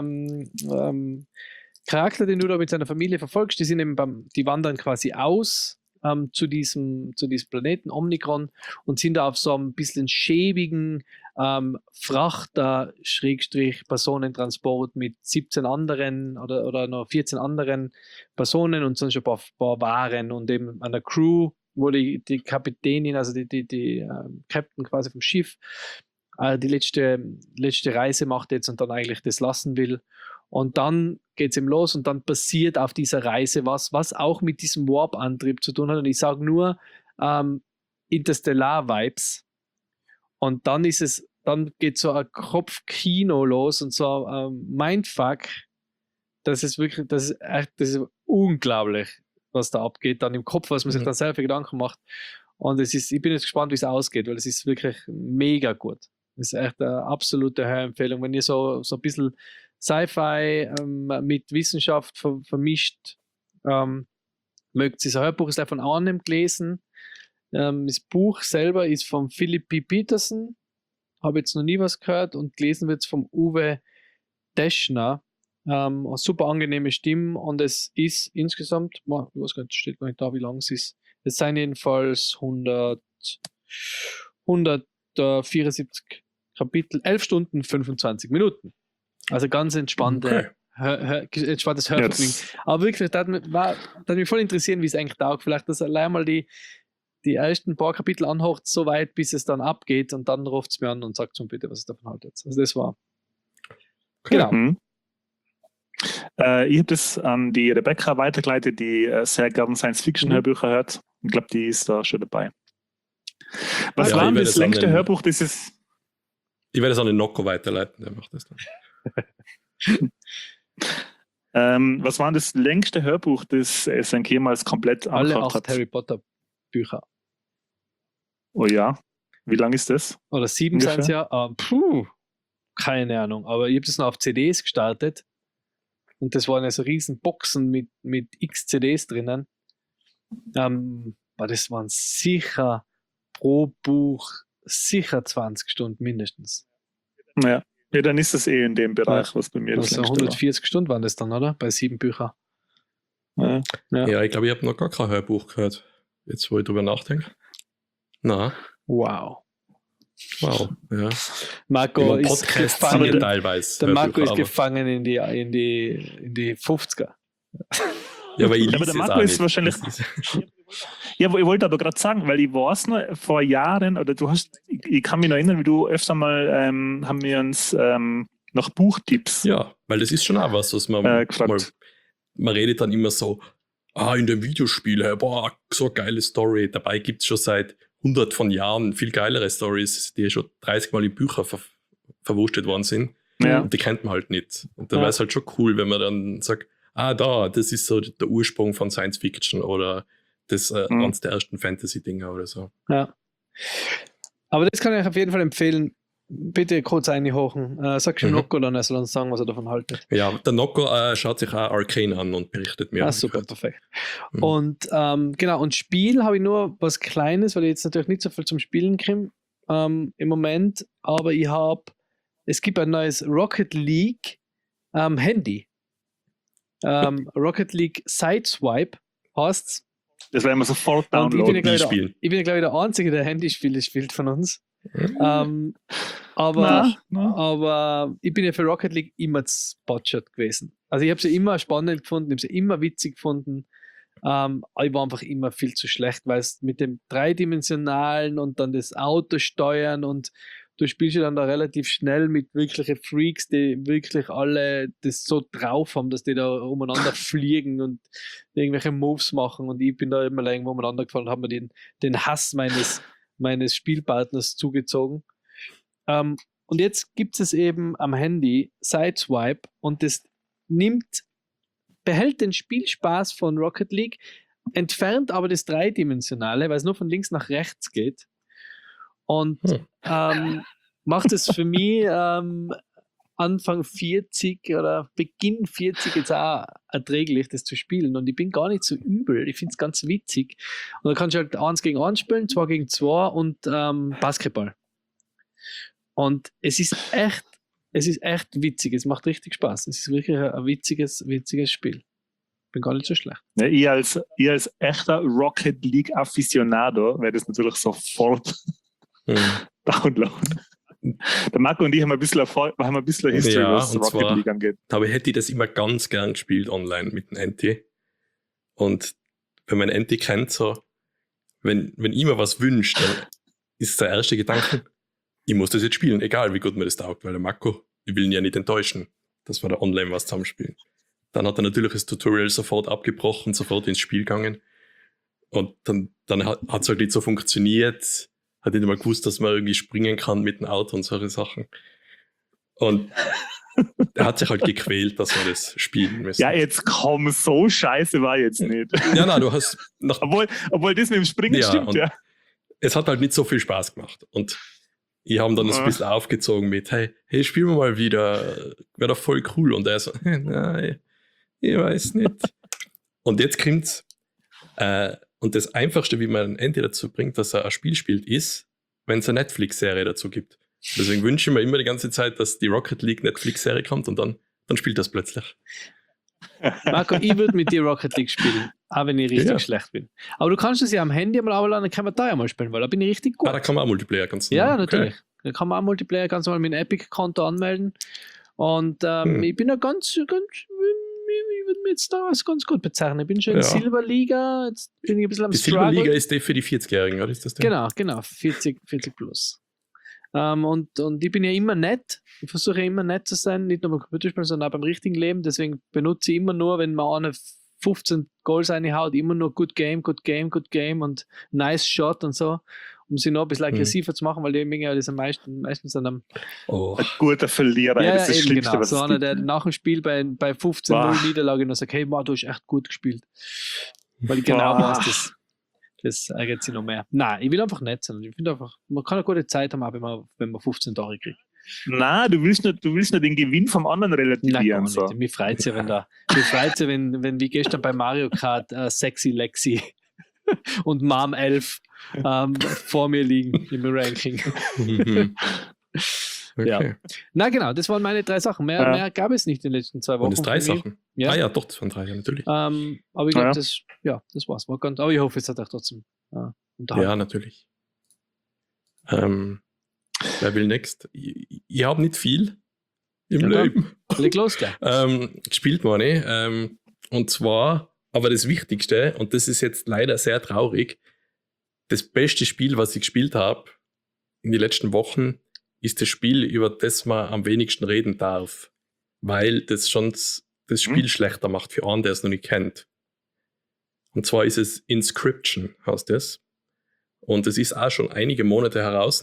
Charakter, den du da mit seiner Familie verfolgst, die sind eben die wandern quasi aus zu diesem Planeten Omikron und sind da auf so ein bisschen schäbigen Frachter Personentransport mit 17 anderen oder noch 14 anderen Personen und sonst ein paar Waren und eben an der Crew, wo die Kapitänin, also die Captain quasi vom Schiff, die letzte Reise macht jetzt und dann eigentlich das lassen will. Und dann geht es ihm los und dann passiert auf dieser Reise was auch mit diesem Warp-Antrieb zu tun hat. Und ich sage nur Interstellar-Vibes. Und dann geht so ein Kopfkino los und so ein Mindfuck. Das ist unglaublich, was da abgeht, dann im Kopf, was man sich dann selber Gedanken macht. Und ich bin jetzt gespannt, wie es ausgeht, weil es ist wirklich mega gut. Das ist echt eine absolute Hörempfehlung. Wenn ihr so ein bisschen Sci-Fi mit Wissenschaft vermischt, mögt ihr das Hörbuch ist von Arnhem gelesen. Das Buch selber ist von Philip P. Peterson. Habe jetzt noch nie was gehört und gelesen wird es vom Uwe Deschner. Eine super angenehme Stimme und es ist insgesamt, ich weiß gar nicht, steht gar nicht da, wie lang es ist. Es seien jedenfalls 174 Kapitel, 11 Stunden, 25 Minuten. Also ganz entspanntes Hörvergnügen. Aber wirklich, das hat mich voll interessieren, wie es eigentlich taugt. Vielleicht, dass allein mal die ersten paar Kapitel anhört, so weit, bis es dann abgeht und dann ruft es mir an und sagt so bitte, was ich davon halte. Also das war. Genau. Ich habe das an die Rebecca weitergeleitet, die sehr gerne Science-Fiction-Hörbücher hört. Ich glaube, die ist da schon dabei. Was war das längste Hörbuch dieses? Ich werde es an den Nocco weiterleiten, der macht das dann. Was war das längste Hörbuch, das SNK jemals komplett alle angehört 8 hat? Harry Potter Bücher. Oh ja. Wie lang ist das? Oder 7 sind es ja. Keine Ahnung. Aber ich habe das noch auf CDs gestartet. Und das waren ja so riesen Boxen mit x CDs drinnen. Das waren sicher pro Buch sicher 20 Stunden mindestens. Ja, dann ist es in dem Bereich, was bei mir das also 140 Stunden waren das dann, oder? Bei 7 Büchern. Ja, ich glaube, ich habe noch gar kein Hörbuch gehört. Jetzt, wo ich drüber nachdenke. Na. Wow, ja. Marco ist gefangen. Teilweise. Der Marco ist gefangen in die 50er. Ja, aber der Marco ist wahrscheinlich. Ja, ich wollte aber gerade sagen, weil ich weiß noch, vor Jahren, oder ich kann mich noch erinnern, wie du öfter mal haben wir uns nach Buchtipps. Ja, weil das ist schon auch was man gefragt. Man redet dann immer so, in dem Videospiel, hey, boah, so eine geile Story. Dabei gibt es schon seit 100 von Jahren viel geilere Stories, die schon 30 Mal in Bücher verwurstet worden sind. Ja. Und die kennt man halt nicht. Und da wäre es halt schon cool, wenn man dann sagt, das ist so der Ursprung von Science Fiction oder das eines der ersten Fantasy-Dinger oder so. Ja. Aber das kann ich auf jeden Fall empfehlen. Bitte kurz einhochen. Sag schon Nocco, dann er soll uns sagen, was er davon haltet. Ja, der Nocco schaut sich auch Arcane an und berichtet mir. Super, perfekt. Und genau, und Spiel habe ich nur was Kleines, weil ich jetzt natürlich nicht so viel zum Spielen komme im Moment, aber es gibt ein neues Rocket League Handy. Rocket League Sideswipe heißt's. Das werden wir sofort downloaden. Ich bin ja, glaube ich, der Einzige, der Handyspiele spielt von uns. Aber ich bin ja für Rocket League immer Spotshot gewesen. Also ich habe sie immer spannend gefunden, ich habe sie immer witzig gefunden. Aber ich war einfach immer viel zu schlecht, weil es mit dem dreidimensionalen und dann das Autosteuern und du spielst ja dann da relativ schnell mit wirklichen Freaks, die wirklich alle das so drauf haben, dass die da umeinander fliegen und irgendwelche Moves machen und ich bin da immer irgendwo umeinander gefallen und habe mir den Hass meines Spielpartners zugezogen. Und jetzt gibt es eben am Handy Sideswipe und das behält den Spielspaß von Rocket League, entfernt aber das Dreidimensionale, weil es nur von links nach rechts geht. Und macht es für mich Anfang 40 oder Beginn 40 jetzt auch erträglich, das zu spielen. Und ich bin gar nicht so übel. Ich finde es ganz witzig. Und da kannst du halt 1 gegen 1 spielen, 2 gegen 2 und Basketball. Und es ist echt witzig. Es macht richtig Spaß. Es ist wirklich ein witziges Spiel. Bin gar nicht so schlecht. Ja, ich als echter Rocket League Aficionado werde es natürlich sofort downloaden. Der Marco und ich haben ein bisschen History, was Rocket League angeht. Aber ich hätte das immer ganz gern gespielt online mit dem Enti. Und wenn man Enti kennt, so, wenn ich mir was wünsche, dann ist der erste Gedanke, ich muss das jetzt spielen, egal wie gut mir das taugt, weil der Marco, ich will ihn ja nicht enttäuschen, dass wir da online was zusammenspielen. Dann hat er natürlich das Tutorial sofort abgebrochen, sofort ins Spiel gegangen. Und dann hat es halt nicht so funktioniert. Hat nicht mal gewusst, dass man irgendwie springen kann mit dem Auto und solche Sachen. Und er hat sich halt gequält, dass wir das spielen müssen. Ja, jetzt komm, so scheiße war jetzt nicht. Ja, nein, du hast... Obwohl das mit dem Springen stimmt, ja. Es hat halt nicht so viel Spaß gemacht. Und ich habe dann das ein bisschen aufgezogen mit, hey, spielen wir mal wieder, wäre doch voll cool. Und er so, nein, ich weiß nicht. Und jetzt kommt's. Und das Einfachste, wie man ein Ende dazu bringt, dass er ein Spiel spielt, ist, wenn es eine Netflix-Serie dazu gibt. Deswegen wünsche ich mir immer die ganze Zeit, dass die Rocket League Netflix-Serie kommt und dann spielt das plötzlich. Marco, ich würde mit dir Rocket League spielen, auch wenn ich richtig schlecht bin. Aber du kannst es ja am Handy mal runterladen, dann kann man da ja mal spielen, weil da bin ich richtig gut. Da kann man auch Multiplayer ganz normal. Ja, natürlich. Okay. Da kann man auch Multiplayer ganz normal mit einem Epic-Konto anmelden. Und ich bin ja ganz ich würde mich jetzt da als ganz gut bezeichnen. Ich bin schon in Silberliga, jetzt bin ich ein bisschen am Struggle. Die Silberliga ist die für die 40-Jährigen, oder ist das denn? Genau, 40 plus. Und ich bin ja immer nett. Ich versuche ja immer nett zu sein, nicht nur beim Computerspielen, sondern auch beim richtigen Leben. Deswegen benutze ich immer nur, wenn man eine 15 Goals reinhaut, immer nur good game und nice shot und so, um sie noch ein bisschen aggressiver zu machen, weil die ja das meistens dann ein guter Verlierer, ja, das ist das Schlimmste, genau. was so es einer, gibt. der nach dem Spiel bei 15-0 Niederlage noch sagt, hey, du hast echt gut gespielt. Weil ich genau weiß, das ärgert sie noch mehr. Nein, ich will einfach nett sein. Ich finde einfach, man kann eine gute Zeit haben, wenn man 15 Tore kriegt. Nein, du willst nur den Gewinn vom anderen relativieren. So. Mir freut es ja, wenn wie gestern bei Mario Kart Sexy Lexi und Mom 11 vor mir liegen im Ranking. Okay. Ja. Na genau, das waren meine 3 Sachen. Mehr gab es nicht in den letzten 2 Wochen. Und das 3 Sachen? Ja. Ja, doch, das waren 3, natürlich. Aber ich glaube, das war's. Aber ich hoffe, es hat euch trotzdem unterhalten. Ja, natürlich. Wer will next? Ich habe nicht viel im Leben. Leg los, gleich. Gespielt war ich. Und zwar, aber das Wichtigste, und das ist jetzt leider sehr traurig, das beste Spiel, was ich gespielt habe in den letzten Wochen, ist das Spiel, über das man am wenigsten reden darf. Weil das schon das Spiel schlechter macht für einen, der es noch nicht kennt. Und zwar ist es Inscription, heißt das. Und es ist auch schon einige Monate heraus.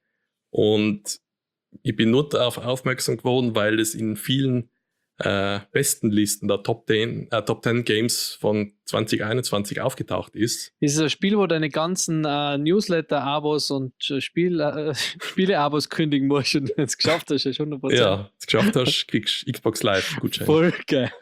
Und ich bin nur darauf aufmerksam geworden, weil es in vielen besten Listen der Top 10 Games von 2021 aufgetaucht ist. Ist es ein Spiel, wo deine ganzen Newsletter-Abos und Spiele-Abos kündigen musst und wenn du es geschafft hast, ist 100%. Ja, wenn du es geschafft hast, kriegst du Xbox Live-Gutschein. Voll geil.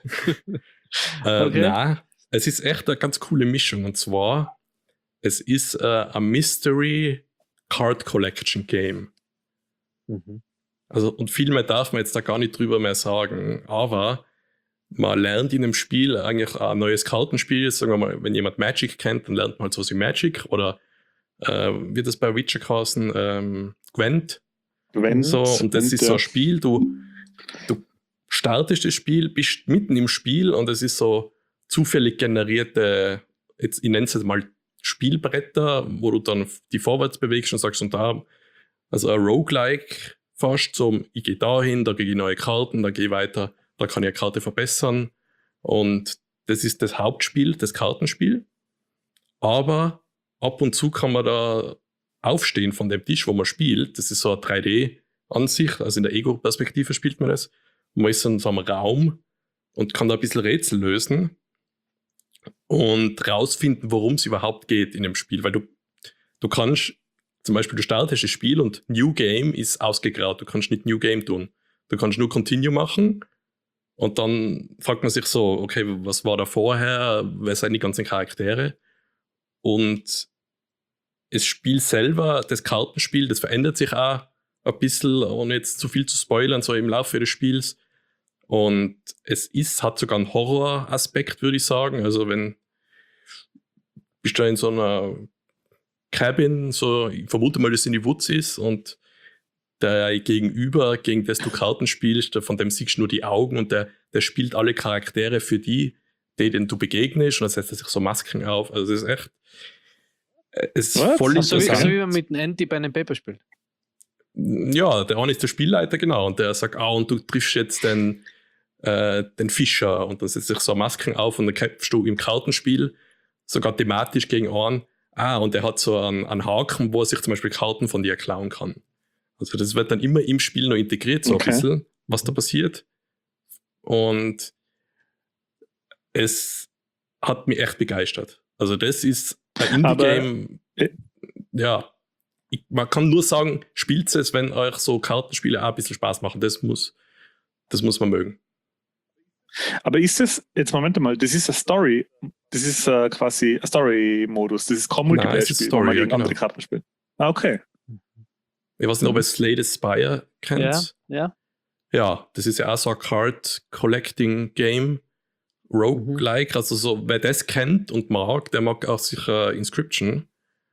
Okay. Nein, es ist echt eine ganz coole Mischung. Und zwar, es ist ein Mystery Card Collection Game. Mhm. Also, und viel mehr darf man jetzt da gar nicht drüber mehr sagen. Aber man lernt in einem Spiel eigentlich ein neues Kartenspiel. Sagen wir mal, wenn jemand Magic kennt, dann lernt man halt sowas wie Magic. Oder wird das bei Witcher heißen? Gwent. So, und das ist so ein Spiel, du startest das Spiel, bist mitten im Spiel und es ist so zufällig generierte, jetzt, ich nenne es jetzt mal Spielbretter, wo du dann die vorwärts bewegst und sagst, und da, also ein Roguelike fast, so, ich gehe dahin, da kriege ich neue Karten, da gehe ich weiter, da kann ich eine Karte verbessern. Und das ist das Hauptspiel, das Kartenspiel. Aber ab und zu kann man da aufstehen von dem Tisch, wo man spielt. Das ist so eine 3D-Ansicht, also in der Ego-Perspektive spielt man das. Man ist in so einem Raum und kann da ein bisschen Rätsel lösen und rausfinden, worum es überhaupt geht in dem Spiel. Weil du kannst, zum Beispiel du startest das Spiel und New Game ist ausgegraut. Du kannst nicht New Game tun. Du kannst nur Continue machen und dann fragt man sich so, okay, was war da vorher? Wer sind die ganzen Charaktere? Und das Spiel selber, das Kartenspiel, das verändert sich auch ein bisschen, ohne jetzt zu viel zu spoilern, so im Laufe des Spiels. Und hat sogar einen Horroraspekt, würde ich sagen. Also bist du in so einer Cabin, so, ich vermute mal, dass es in die Woods ist und der Gegenüber, gegen das du Karten spielst, von dem siehst du nur die Augen und der spielt alle Charaktere für denen du begegnest und dann setzt er sich so Masken auf. Also es ist echt, es ist voll interessant. So wie man mit einem Anti bei einem Paper spielt. Ja, der eine ist der Spielleiter, genau, und der sagt, und du triffst jetzt den Fischer und dann setzt sich so Masken auf und dann kämpfst du im Kartenspiel sogar thematisch gegen einen. Und er hat so einen Haken, wo er sich zum Beispiel Karten von dir klauen kann. Also das wird dann immer im Spiel noch integriert, so ein bisschen, was da passiert. Und es hat mich echt begeistert. Also das ist ein Indie-Game, ja, man kann nur sagen, spielt es, wenn euch so Kartenspiele auch ein bisschen Spaß machen. Das muss man mögen. Aber ist das, jetzt Moment mal, das ist eine Story, das ist quasi ein Story-Modus, das ist kein Multiplayer-Spiel, wo man gegen andere Karten spielt. Okay. Ich weiß nicht, ob ihr Slay the Spire kennt. Ja. Ja, das ist ja auch so ein Card-Collecting-Game, Roguelike, also so, wer das kennt und mag, der mag auch sicher Inscription.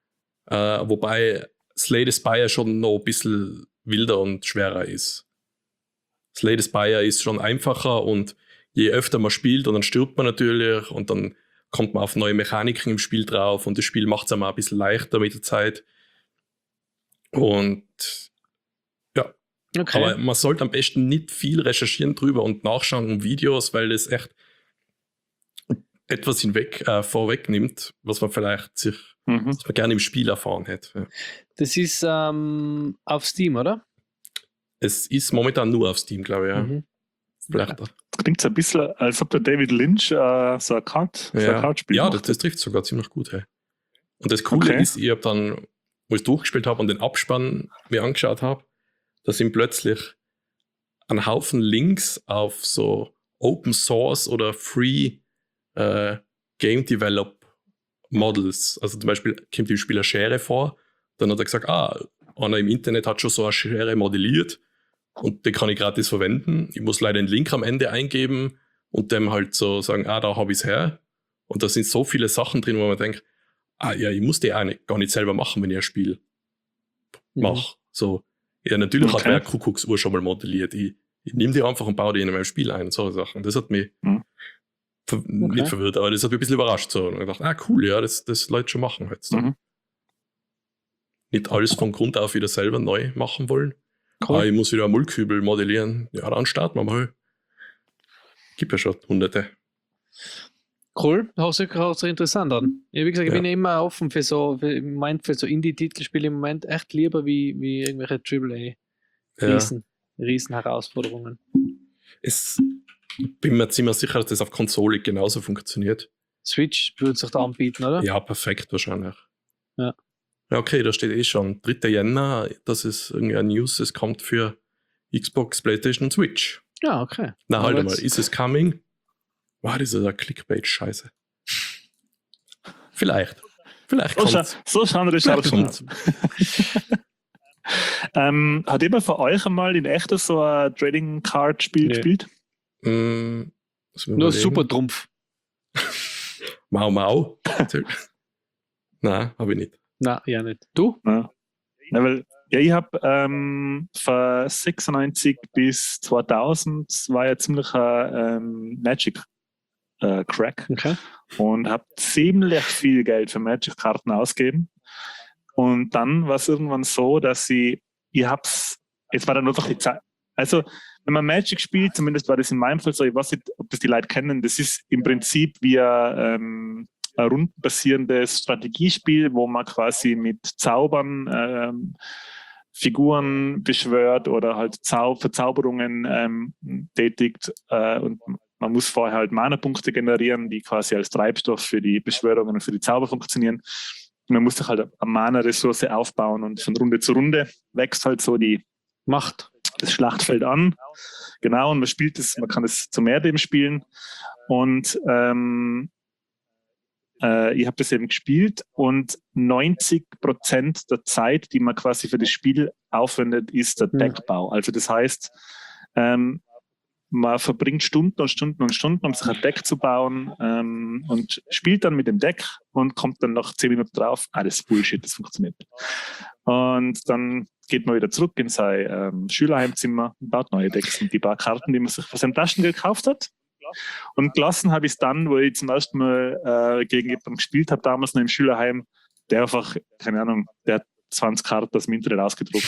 Wobei Slay the Spire schon noch ein bisschen wilder und schwerer ist. Slay the Spire ist schon einfacher und je öfter man spielt und dann stirbt man natürlich und dann kommt man auf neue Mechaniken im Spiel drauf und das Spiel macht es einem auch ein bisschen leichter mit der Zeit. Und ja, aber man sollte am besten nicht viel recherchieren drüber und nachschauen in Videos, weil das echt etwas vorwegnimmt, was man vielleicht was man gerne im Spiel erfahren hätte. Ja. Das ist auf Steam, oder? Es ist momentan nur auf Steam, glaube ich. Ja. Vielleicht das klingt so ein bisschen, als ob der David Lynch so ein Card-Spiel macht. Ja, das trifft sogar ziemlich gut. Hey. Und das Coole ist, ich habe dann, wo ich durchgespielt habe und den Abspann mir angeschaut habe, da sind plötzlich ein Haufen Links auf so Open Source oder Free Game Develop Models. Also zum Beispiel kommt im Spiel eine Schere vor, dann hat er gesagt, einer im Internet hat schon so eine Schere modelliert und den kann ich gratis verwenden. Ich muss leider einen Link am Ende eingeben und dem halt so sagen, da habe ich es her. Und da sind so viele Sachen drin, wo man denkt, ich muss die gar nicht selber machen, wenn ich ein Spiel mache. So, ja, natürlich hat wer Kuckucksuhr schon mal modelliert. Ich nehme die einfach und baue die in meinem Spiel ein und so Sachen. Das hat mich nicht verwirrt, aber das hat mich ein bisschen überrascht. So. Und ich dachte, cool, ja, das Leute schon machen jetzt. Nicht alles von Grund auf wieder selber neu machen wollen. Cool. Ich muss wieder einen Mullkübel modellieren. Ja, dann starten wir mal. Gibt ja schon Hunderte. Cool, hört sich interessant an. Wie gesagt, ich bin immer offen für so Indie-Titelspiele im Moment echt lieber wie irgendwelche AAA-Riesen-Herausforderungen. Bin mir ziemlich sicher, dass das auf Konsole genauso funktioniert. Switch würde sich da anbieten, oder? Ja, perfekt wahrscheinlich. Ja. Ja, okay, da steht schon 3. Jänner, das ist irgendwie ein News, es kommt für Xbox, PlayStation und Switch. Ja, okay. Na, halt mal, ist es coming? Wow, das ist ja Clickbait-Scheiße. Vielleicht kommt's. So schauen wir das aus. Hat jemand von euch einmal in echt so ein Trading Card Spiel gespielt? Nur Super Trumpf. Mau. Nein, habe ich nicht. Nein, ja nicht. Du? Ja, weil ich habe von 96 bis 2000 war ja ziemlich ein Magic Crack und habe ziemlich viel Geld für Magic-Karten ausgegeben. Und dann war es irgendwann so, dass jetzt war dann nur noch die Zeit. Also, wenn man Magic spielt, zumindest war das in meinem Fall so, ich weiß nicht, ob das die Leute kennen, das ist im Prinzip wie ein rundenbasierendes Strategiespiel, wo man quasi mit Zaubern Figuren beschwört oder halt Verzauberungen tätigt und man muss vorher halt Mana-Punkte generieren, die quasi als Treibstoff für die Beschwörungen und für die Zauber funktionieren. Man muss sich halt eine Mana-Ressource aufbauen und von Runde zu Runde wächst halt so die Macht. Das Schlachtfeld an. Genau, und man kann es zu mehreren spielen. Und ich habe das eben gespielt und 90% der Zeit, die man quasi für das Spiel aufwendet, ist der Deckbau. Also das heißt, man verbringt Stunden und Stunden und Stunden, um sich ein Deck zu bauen und spielt dann mit dem Deck und kommt dann nach 10 Minuten drauf, das ist Bullshit, das funktioniert nicht. Und dann geht man wieder zurück in sein Schülerheimzimmer und baut neue Decks und die paar Karten, die man sich für sein Taschengeld gekauft hat. Und gelassen habe ich es dann, wo ich zum ersten Mal gegen jemanden gespielt habe, damals noch im Schülerheim, der einfach, keine Ahnung, der hat 20 Karten aus dem Internet ausgedruckt.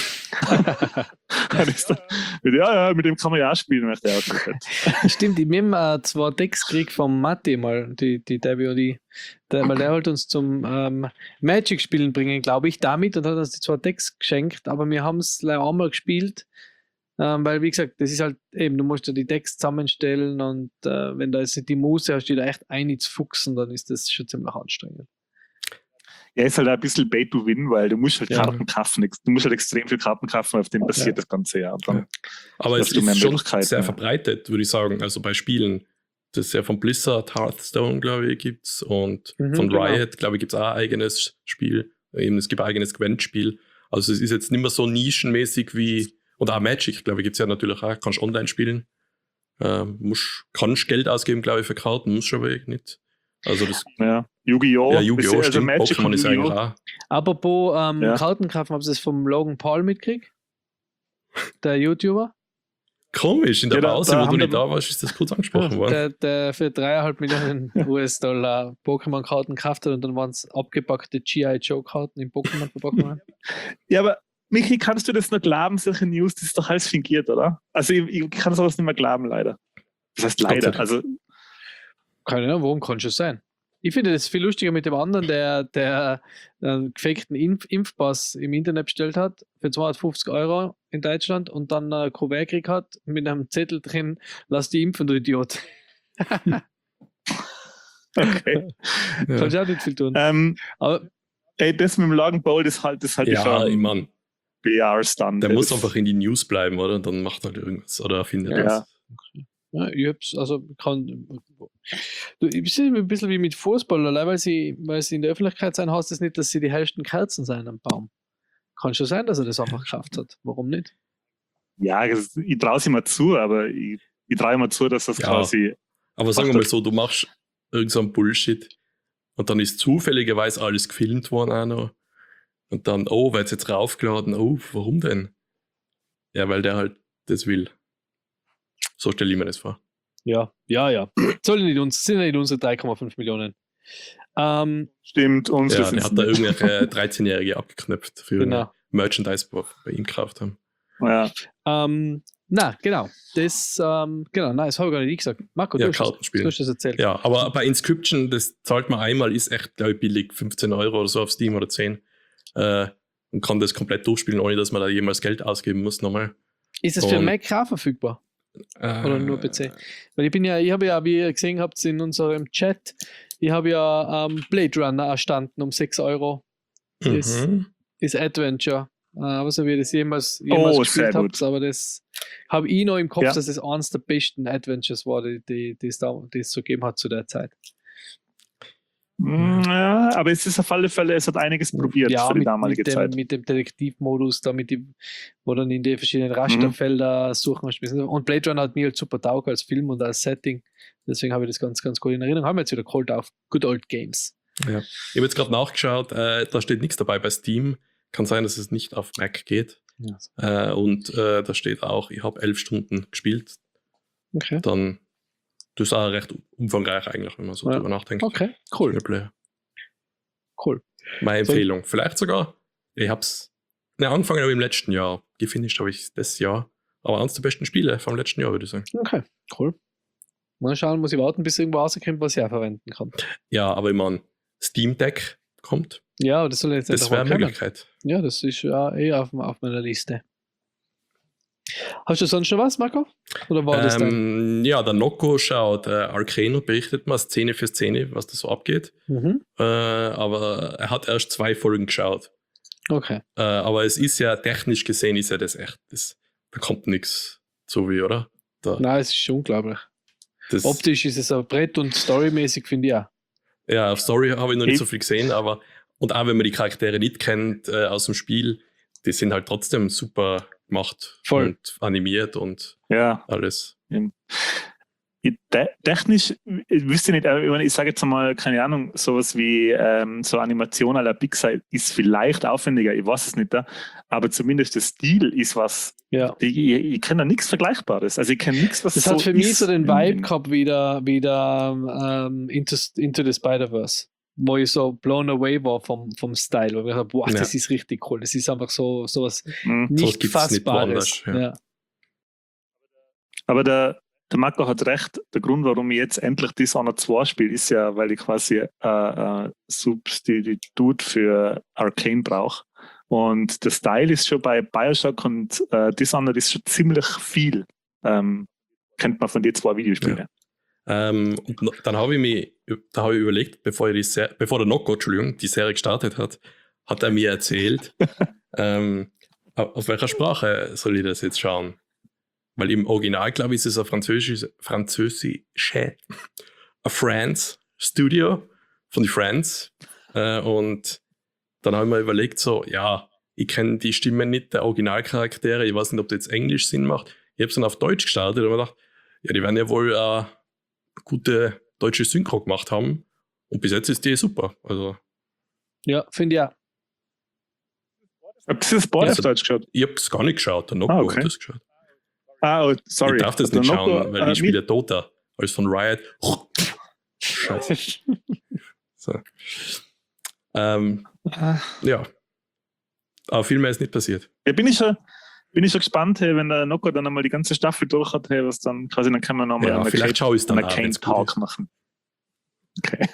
Mit dem kann man ja auch spielen, möchte er auch. Stimmt, wir haben 2 Decks gekriegt vom Matti mal, die Debbie und ich. Der wollte uns zum Magic-Spielen bringen, glaube ich, damit und hat uns die 2 Decks geschenkt, aber wir haben es leider einmal gespielt, weil, wie gesagt, das ist halt eben, du musst ja die Decks zusammenstellen und wenn da jetzt die Muße hast, die da echt einzufuchsen, dann ist das schon ziemlich anstrengend. Ja, ist halt ein bisschen Pay to Win, weil du musst halt Karten kaufen. Du musst halt extrem viel Karten kaufen, auf denen passiert das ganze Jahr. Aber es ist schon sehr verbreitet, würde ich sagen. Also bei Spielen, das ist ja von Blizzard, Hearthstone, glaube ich, gibt es. Und von Riot, glaube ich, gibt es auch ein eigenes Spiel. Eben, es gibt ein eigenes Gwent-Spiel. Also es ist jetzt nicht mehr so nischenmäßig wie, oder auch Magic, glaube ich, gibt es ja natürlich auch. Kannst online spielen. Kannst Geld ausgeben, glaube ich, für Karten, musst du aber nicht. Also das, Yu-Gi-Oh! Ja, Yu-Gi-Oh! Also Magic Pokémon ist eigentlich auch. Apropos Kartenkaufen, haben Sie das vom Logan Paul mitgekriegt? Der YouTuber? Komisch, in der Pause, wo du nicht da warst, ist das kurz angesprochen worden. Der für 3,5 Millionen US-Dollar Pokémon-Karten gekauft hat und dann waren es abgepackte G.I. Joe-Karten in Pokémon-Verpackungen. Ja, aber Michi, kannst du das noch glauben, solche News, das ist doch alles fingiert, oder? Also ich kann sowas nicht mehr glauben, leider. Das heißt leider, also... Keine Ahnung, warum kann es sein? Ich finde das viel lustiger mit dem anderen, der einen gefakten Impfpass im Internet bestellt hat für 250 € in Deutschland und dann ein Kuvert gekriegt hat mit einem Zettel drin, lass die impfen, du Idiot. Okay. Kannst du auch nicht viel tun. Aber das mit dem Logan Paul, das halt ich meine, PR-Stand. Der muss einfach in die News bleiben, oder? Und dann macht halt irgendwas oder erfindet was. Ja, ich hab's, also ich sehe ein bisschen wie mit Fußball, allein weil sie in der Öffentlichkeit sein, heißt das nicht, dass sie die hellsten Kerzen sein am Baum. Kann schon sein, dass er das einfach geschafft hat. Warum nicht? Ja, ich traue es ihm mal zu, aber ich traue ihm mal zu, dass das quasi. Aber sagen wir mal so, du machst irgend so einen Bullshit und dann ist zufälligerweise alles gefilmt worden auch noch. Und dann, weil es jetzt raufgeladen, warum denn? Ja, weil der halt das will. So stelle ich mir das vor. Ja. Sind nicht unsere 3,5 Millionen. Stimmt. Und der hat da irgendwelche 13-Jährige abgeknöpft für genau. Merchandise, wo wir bei ihm gekauft haben. Ja. Na, genau. Das, das habe ich gar nicht gesagt. Marco, Ja, du hast Kartenspielen. das erzählt. Ja, aber bei Inscription, das zahlt man einmal, ist echt, glaube ich, billig. 15 Euro oder so auf Steam oder 10. Und kann das komplett durchspielen, ohne dass man da jemals Geld ausgeben muss nochmal. Ist es für Mac auch verfügbar? Oder nur PC? Weil ich habe ja, wie ihr gesehen habt in unserem Chat, ich habe ja Blade Runner erstanden um 6 Euro. Das ist Adventure. Aber so wie ich das jemals gespielt habe, aber das habe ich noch im Kopf, dass das eines der besten Adventures war, die es so gegeben hat zu der Zeit. Ja, aber es ist auf alle Fälle, es hat einiges probiert für die damalige Zeit. Mit dem Detektivmodus, wo dann in die verschiedenen Rasterfelder suchen und Blade Runner hat mir halt super taugt als Film und als Setting. Deswegen habe ich das ganz, ganz gut in Erinnerung. Haben wir jetzt wieder geholt auf Good Old Games. Ja. Ich habe jetzt gerade nachgeschaut, da steht nichts dabei bei Steam. Kann sein, dass es nicht auf Mac geht. Ja. Und da steht auch, ich habe 11 Stunden gespielt. Okay. Dann das ist auch recht umfangreich eigentlich, wenn man so drüber nachdenkt. Okay, cool. Cool. Meine Empfehlung. Vielleicht sogar, ich habe es angefangen habe im letzten Jahr. Gefinisht habe ich das Jahr. Aber eines der besten Spiele vom letzten Jahr, würde ich sagen. Okay, cool. Mal schauen, muss ich warten, bis irgendwo rauskommt, was ich auch verwenden kann. Ja, aber ich meine, Steam Deck kommt. Ja, das soll jetzt das wäre eine Möglichkeit. Ja, das ist auf meiner Liste. Hast du sonst noch was, Marco? Oder war das dann? Ja, der Nocco schaut Arcane und berichtet mal Szene für Szene, was da so abgeht. Aber er hat erst 2 Folgen geschaut. Okay. Aber es ist ja technisch gesehen, ist ja das echt. Da kommt nichts so wie, oder? Nein, es ist schon unglaublich. Optisch ist es ein Brett und storymäßig finde ich auch. Ja, auf Story habe ich noch nicht so viel gesehen, aber und auch wenn man die Charaktere nicht kennt aus dem Spiel, die sind halt trotzdem super gemacht und animiert und alles. Technisch, ich wüsste nicht, ich sage jetzt mal, keine Ahnung, sowas wie so Animation à la Pixar ist vielleicht aufwendiger, ich weiß es nicht, aber zumindest der Stil ist was, ich kenne da nichts Vergleichbares, also ich kenne nichts, was das so hat für mich so den Vibe gehabt wieder Into the Spider-Verse, wo ich so blown away war vom Style, wo ich dachte, boah, das ist richtig cool, das ist einfach so was nicht Fassbares. Aber der Marco hat recht, der Grund, warum ich jetzt endlich Dishonored 2 spiele, ist ja, weil ich quasi Substitut für Arcane brauche. Und der Style ist schon bei Bioshock und Dishonored ist schon ziemlich viel. Kennt man von den 2 Videospielen. Ja. Und dann habe ich überlegt, bevor der Nocco, die Serie gestartet hat er mir erzählt, auf welcher Sprache soll ich das jetzt schauen? Weil im Original, glaube ich, ist es ein französische France Studio von den Friends. Und dann habe ich mir überlegt, so, ja, ich kenne die Stimmen nicht der Originalcharaktere, ich weiß nicht, ob das jetzt Englisch Sinn macht. Ich habe es dann auf Deutsch gestartet und mir gedacht, ja, die werden ja wohl gute deutsche Synchro gemacht haben. Und bis jetzt ist die super. Also. Ja, finde ich auch. Habt ihr das Board auf Deutsch geschaut? Ich habe es gar nicht geschaut, der Nocco hat das geschaut. Sorry. Ich darf das nicht schauen, weil ich spiele Dota. Alles von Riot. Scheiße. So. Ja. Aber viel mehr ist nicht passiert. Ja, bin ich schon gespannt, wenn der Nocco dann einmal die ganze Staffel durch hat, was dann quasi, dann kann man nochmal vielleicht schaue ich es dann einen Talk machen. Okay.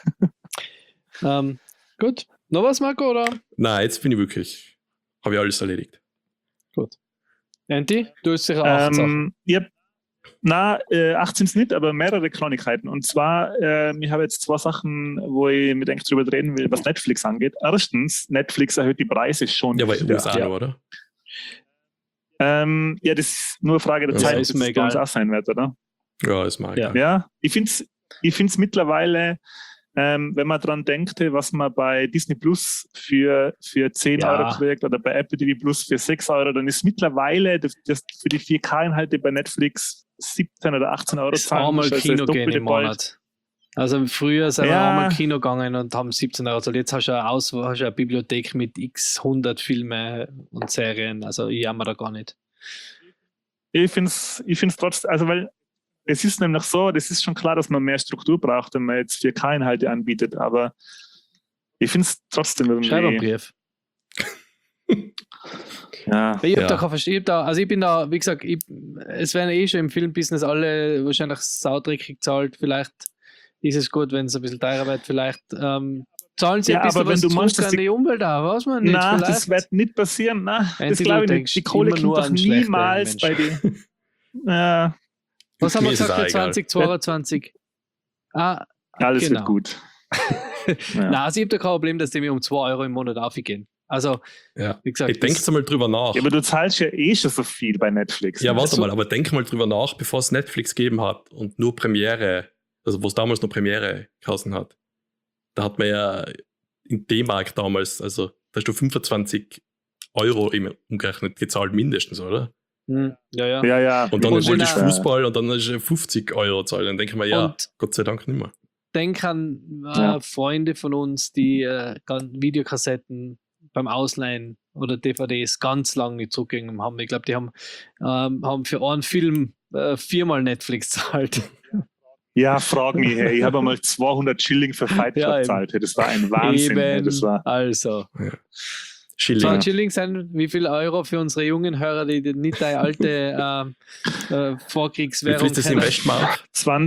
Gut. Noch was, Marco, oder? Nein, jetzt bin ich wirklich, habe ich alles erledigt. Gut. Andy, du hast sicher 8 Sachen. Nein, 8 sind es nicht, aber mehrere Kleinigkeiten. Und zwar, ich habe jetzt 2 Sachen, wo ich mit eigentlich drüber reden will, was Netflix angeht. Erstens, Netflix erhöht die Preise schon. Ja, aber USA, oder? Ja, das ist nur eine Frage der Zeit, bis es bei uns auch sein wird, oder? Ja, ist mal egal. Ja, ich find's mittlerweile, wenn man dran denkt, was man bei Disney Plus für 10 Euro kriegt oder bei Apple TV Plus für 6 Euro, dann ist mittlerweile das für die 4K-Inhalte bei Netflix 17 oder 18 Euro zahlen. Einmal Kino gehen im Monat. Also früher sind wir einmal Kino gegangen und haben 17 Euro gezahlt. Jetzt hast du eine Bibliothek mit x 100 Filme und Serien. Also ich jammer da gar nicht. Ich find's trotzdem, also weil es ist nämlich so, das ist schon klar, dass man mehr Struktur braucht, wenn man jetzt 4K-Inhalte anbietet, aber ich finde es trotzdem irgendwie... Schreib einen Brief. Ja. Ich bin da, wie gesagt, es werden eh schon im Filmbusiness alle wahrscheinlich saudreckig gezahlt. Vielleicht ist es gut, wenn es ein bisschen teurer wird. Vielleicht zahlen sie ein bisschen aber wenn was du meinst, zurück dass an die Umwelt auch, weiß man nicht. Nein, vielleicht. das wird nicht passieren. Nein, Wenn das du glaube ich denkst, nicht. Die Kohle immer kommt nur doch an schlechte niemals bei dir. Ja, Was haben wir Mir ist es gesagt für auch egal. 2022? alles Genau. wird gut. Ja. Nein, also ich habe da kein Problem, dass die mir um 2 Euro im Monat aufgehen. Also, Ja. wie gesagt, Ich denke mal drüber nach. Ja, aber du zahlst ja eh schon so viel bei Netflix. Ja, ne? warte so- mal, aber denk mal drüber nach, bevor es Netflix gegeben hat und nur Premiere, also wo es damals noch Premiere geheißen hat. Da hat man ja in D-Mark damals, also da hast du 25 Euro umgerechnet gezahlt, mindestens, oder? ja. Ja. Und dann Und ist wenn es er- Fußball und dann ist es 50 Euro gezahlt. Dann denke ich mir, ja, Und Gott sei Dank nicht mehr. denk an Ja. Freunde von uns, die Videokassetten beim Ausleihen oder DVDs ganz lange nicht zurückgegeben haben. Ich glaube, die haben für einen Film 4-mal Netflix gezahlt. Ja, frag mich, hey. Ich habe einmal 200 Schilling für Fight Club Ja, eben. gezahlt. Hey. Das war ein Wahnsinn. Hey. Das war, Also. Schilling. 2 Schilling sind wie viel Euro für unsere jungen Hörer, die nicht die alte Wie viel Vorkriegswährung ist das in Westmark?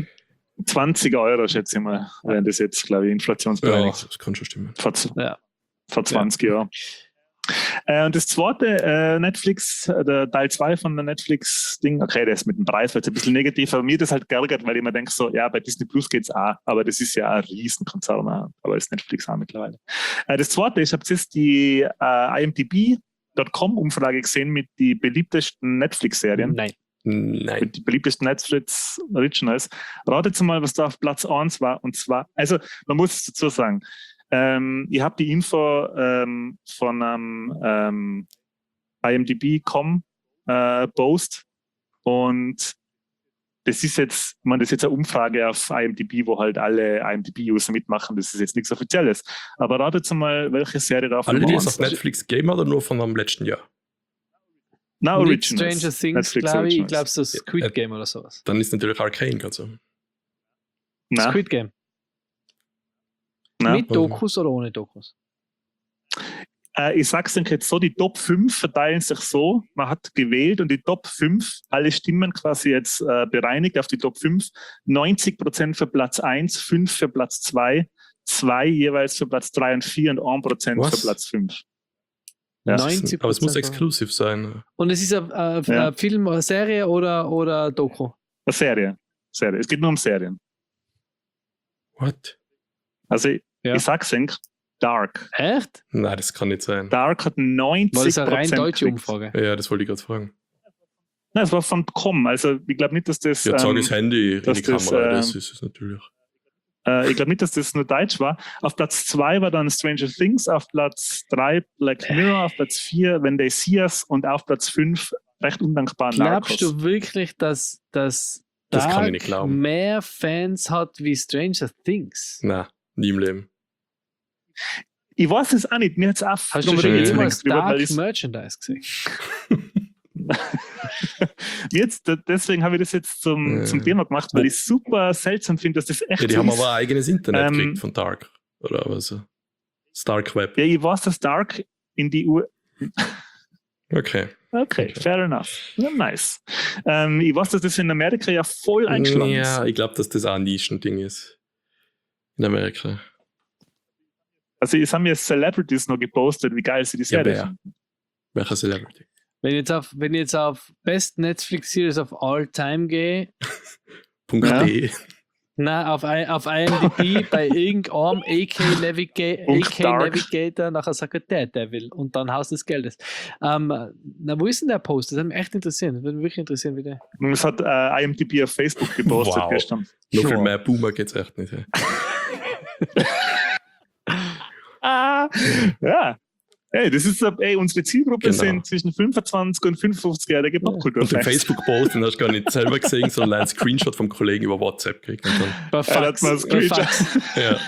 20 Euro, schätze ich mal, wären das jetzt, glaube ich, Ja, inflationsbereinigt. das kann schon stimmen. Ja. Vor 20 Jahren. Und das zweite, Netflix, der Teil 2 von der Netflix-Ding, okay, der ist mit dem Preis vielleicht ein bisschen negativ, aber mir das halt geärgert, weil ich mir denke, so, ja, bei Disney Plus geht's auch, aber das ist ja ein Riesenkonzern, aber ist Netflix auch mittlerweile. Das zweite, ich habe jetzt die IMDb.com-Umfrage gesehen mit die beliebtesten Netflix-Serien. Nein. Nein. Mit die beliebtesten Netflix Originals. Ratet mal, was da auf Platz 1 war. Und zwar, also man muss es dazu sagen, ich habe die Info von einem IMDb.com Post und das ist jetzt, ich meine, das ist jetzt eine Umfrage auf IMDb, wo halt alle IMDb-User mitmachen. Das ist jetzt nichts Offizielles. Aber ratet mal, welche Serie da auf Alle, die Nummer es eins auf Netflix geben oder nur von am letzten Jahr? Na, Nicht Originals. Stranger Things, Netflix glaube ich. Ich Originals. glaube, es ist das Squid Game oder sowas. Dann ist natürlich Arcane ganz so. Na, Squid Game. na. Mit Dokus oder ohne Dokus? Ich sag's dann jetzt so, die Top 5 verteilen sich so, man hat gewählt und die Top 5, alle Stimmen quasi jetzt bereinigt auf die Top 5, 90% für Platz 1, 5 für Platz 2, 2 jeweils für Platz 3 und 4 und 1% Was? für Platz 5. Ja. 90%. Aber es muss exklusiv sein. Und es ist ein Film, eine Serie oder Doku? Eine Serie. Es geht nur um Serien. What? Also Ja. ich sag's eigentlich, Dark. Echt? Nein, das kann nicht sein. Dark hat 90%. War das eine rein deutsche gekriegt. Umfrage? Ja, das wollte ich gerade fragen. Nein, es war von Com. Also ich glaube nicht, dass das. Ja, sag das Handy in dass die das, Kamera, das ist es natürlich. Ich glaube nicht, dass das nur Deutsch war. Auf Platz 2 war dann Stranger Things, auf Platz 3 Black Mirror, auf Platz 4 When They See Us und auf Platz 5 recht undankbar Glaubst Narcos. du wirklich, dass Das kann ich Dark nicht glauben. mehr Fans hat wie Stranger Things? Nein, nie im Leben. Ich weiß es auch nicht. Mir hat es auch Hast du drum schon reden jemals drüber, weil Dark ich's- Merchandise gesehen? deswegen habe ich das jetzt zum Thema gemacht, weil ich es super seltsam finde, dass das echt Ja, die so haben ist. aber ein eigenes Internet Ähm, gekriegt von Dark. Oder was? Das Dark Web. Ja, ich weiß, dass Dark in die Okay. Okay, fair enough. Ja, nice. Ich weiß, dass das in Amerika ja voll eingeschlagen Ja, ist. ich glaube, dass das auch ein Nischending ist. In Amerika. Also es haben ja Celebrities noch gepostet, wie geil sie die Serie wer? finden. Welcher Celebrity? Wenn ich jetzt auf Best Netflix Series of All Time gehe, Ja. .de. nein, auf IMDb bei irgendeinem AK Navigator, nachher sagt er Daredevil und dann Haus des Geldes. Na, wo ist denn der Post? Das hat mich echt interessiert. Das würde mich wirklich interessieren, wie der. Und das hat IMDb auf Facebook gepostet Wow. gestern. Noch Ja. viel mehr Boomer geht's echt nicht. Hey. Ja. Hey, das ist unsere Zielgruppe Genau. sind zwischen 25 und 55-jährige Und den Popkulturfans. Facebook-Post, den hast du gar nicht selber gesehen, sondern einen Screenshot vom Kollegen über WhatsApp gekriegt. Und dann, Bei Er hat Fax. mal Bei Screenshot. Fax, ja.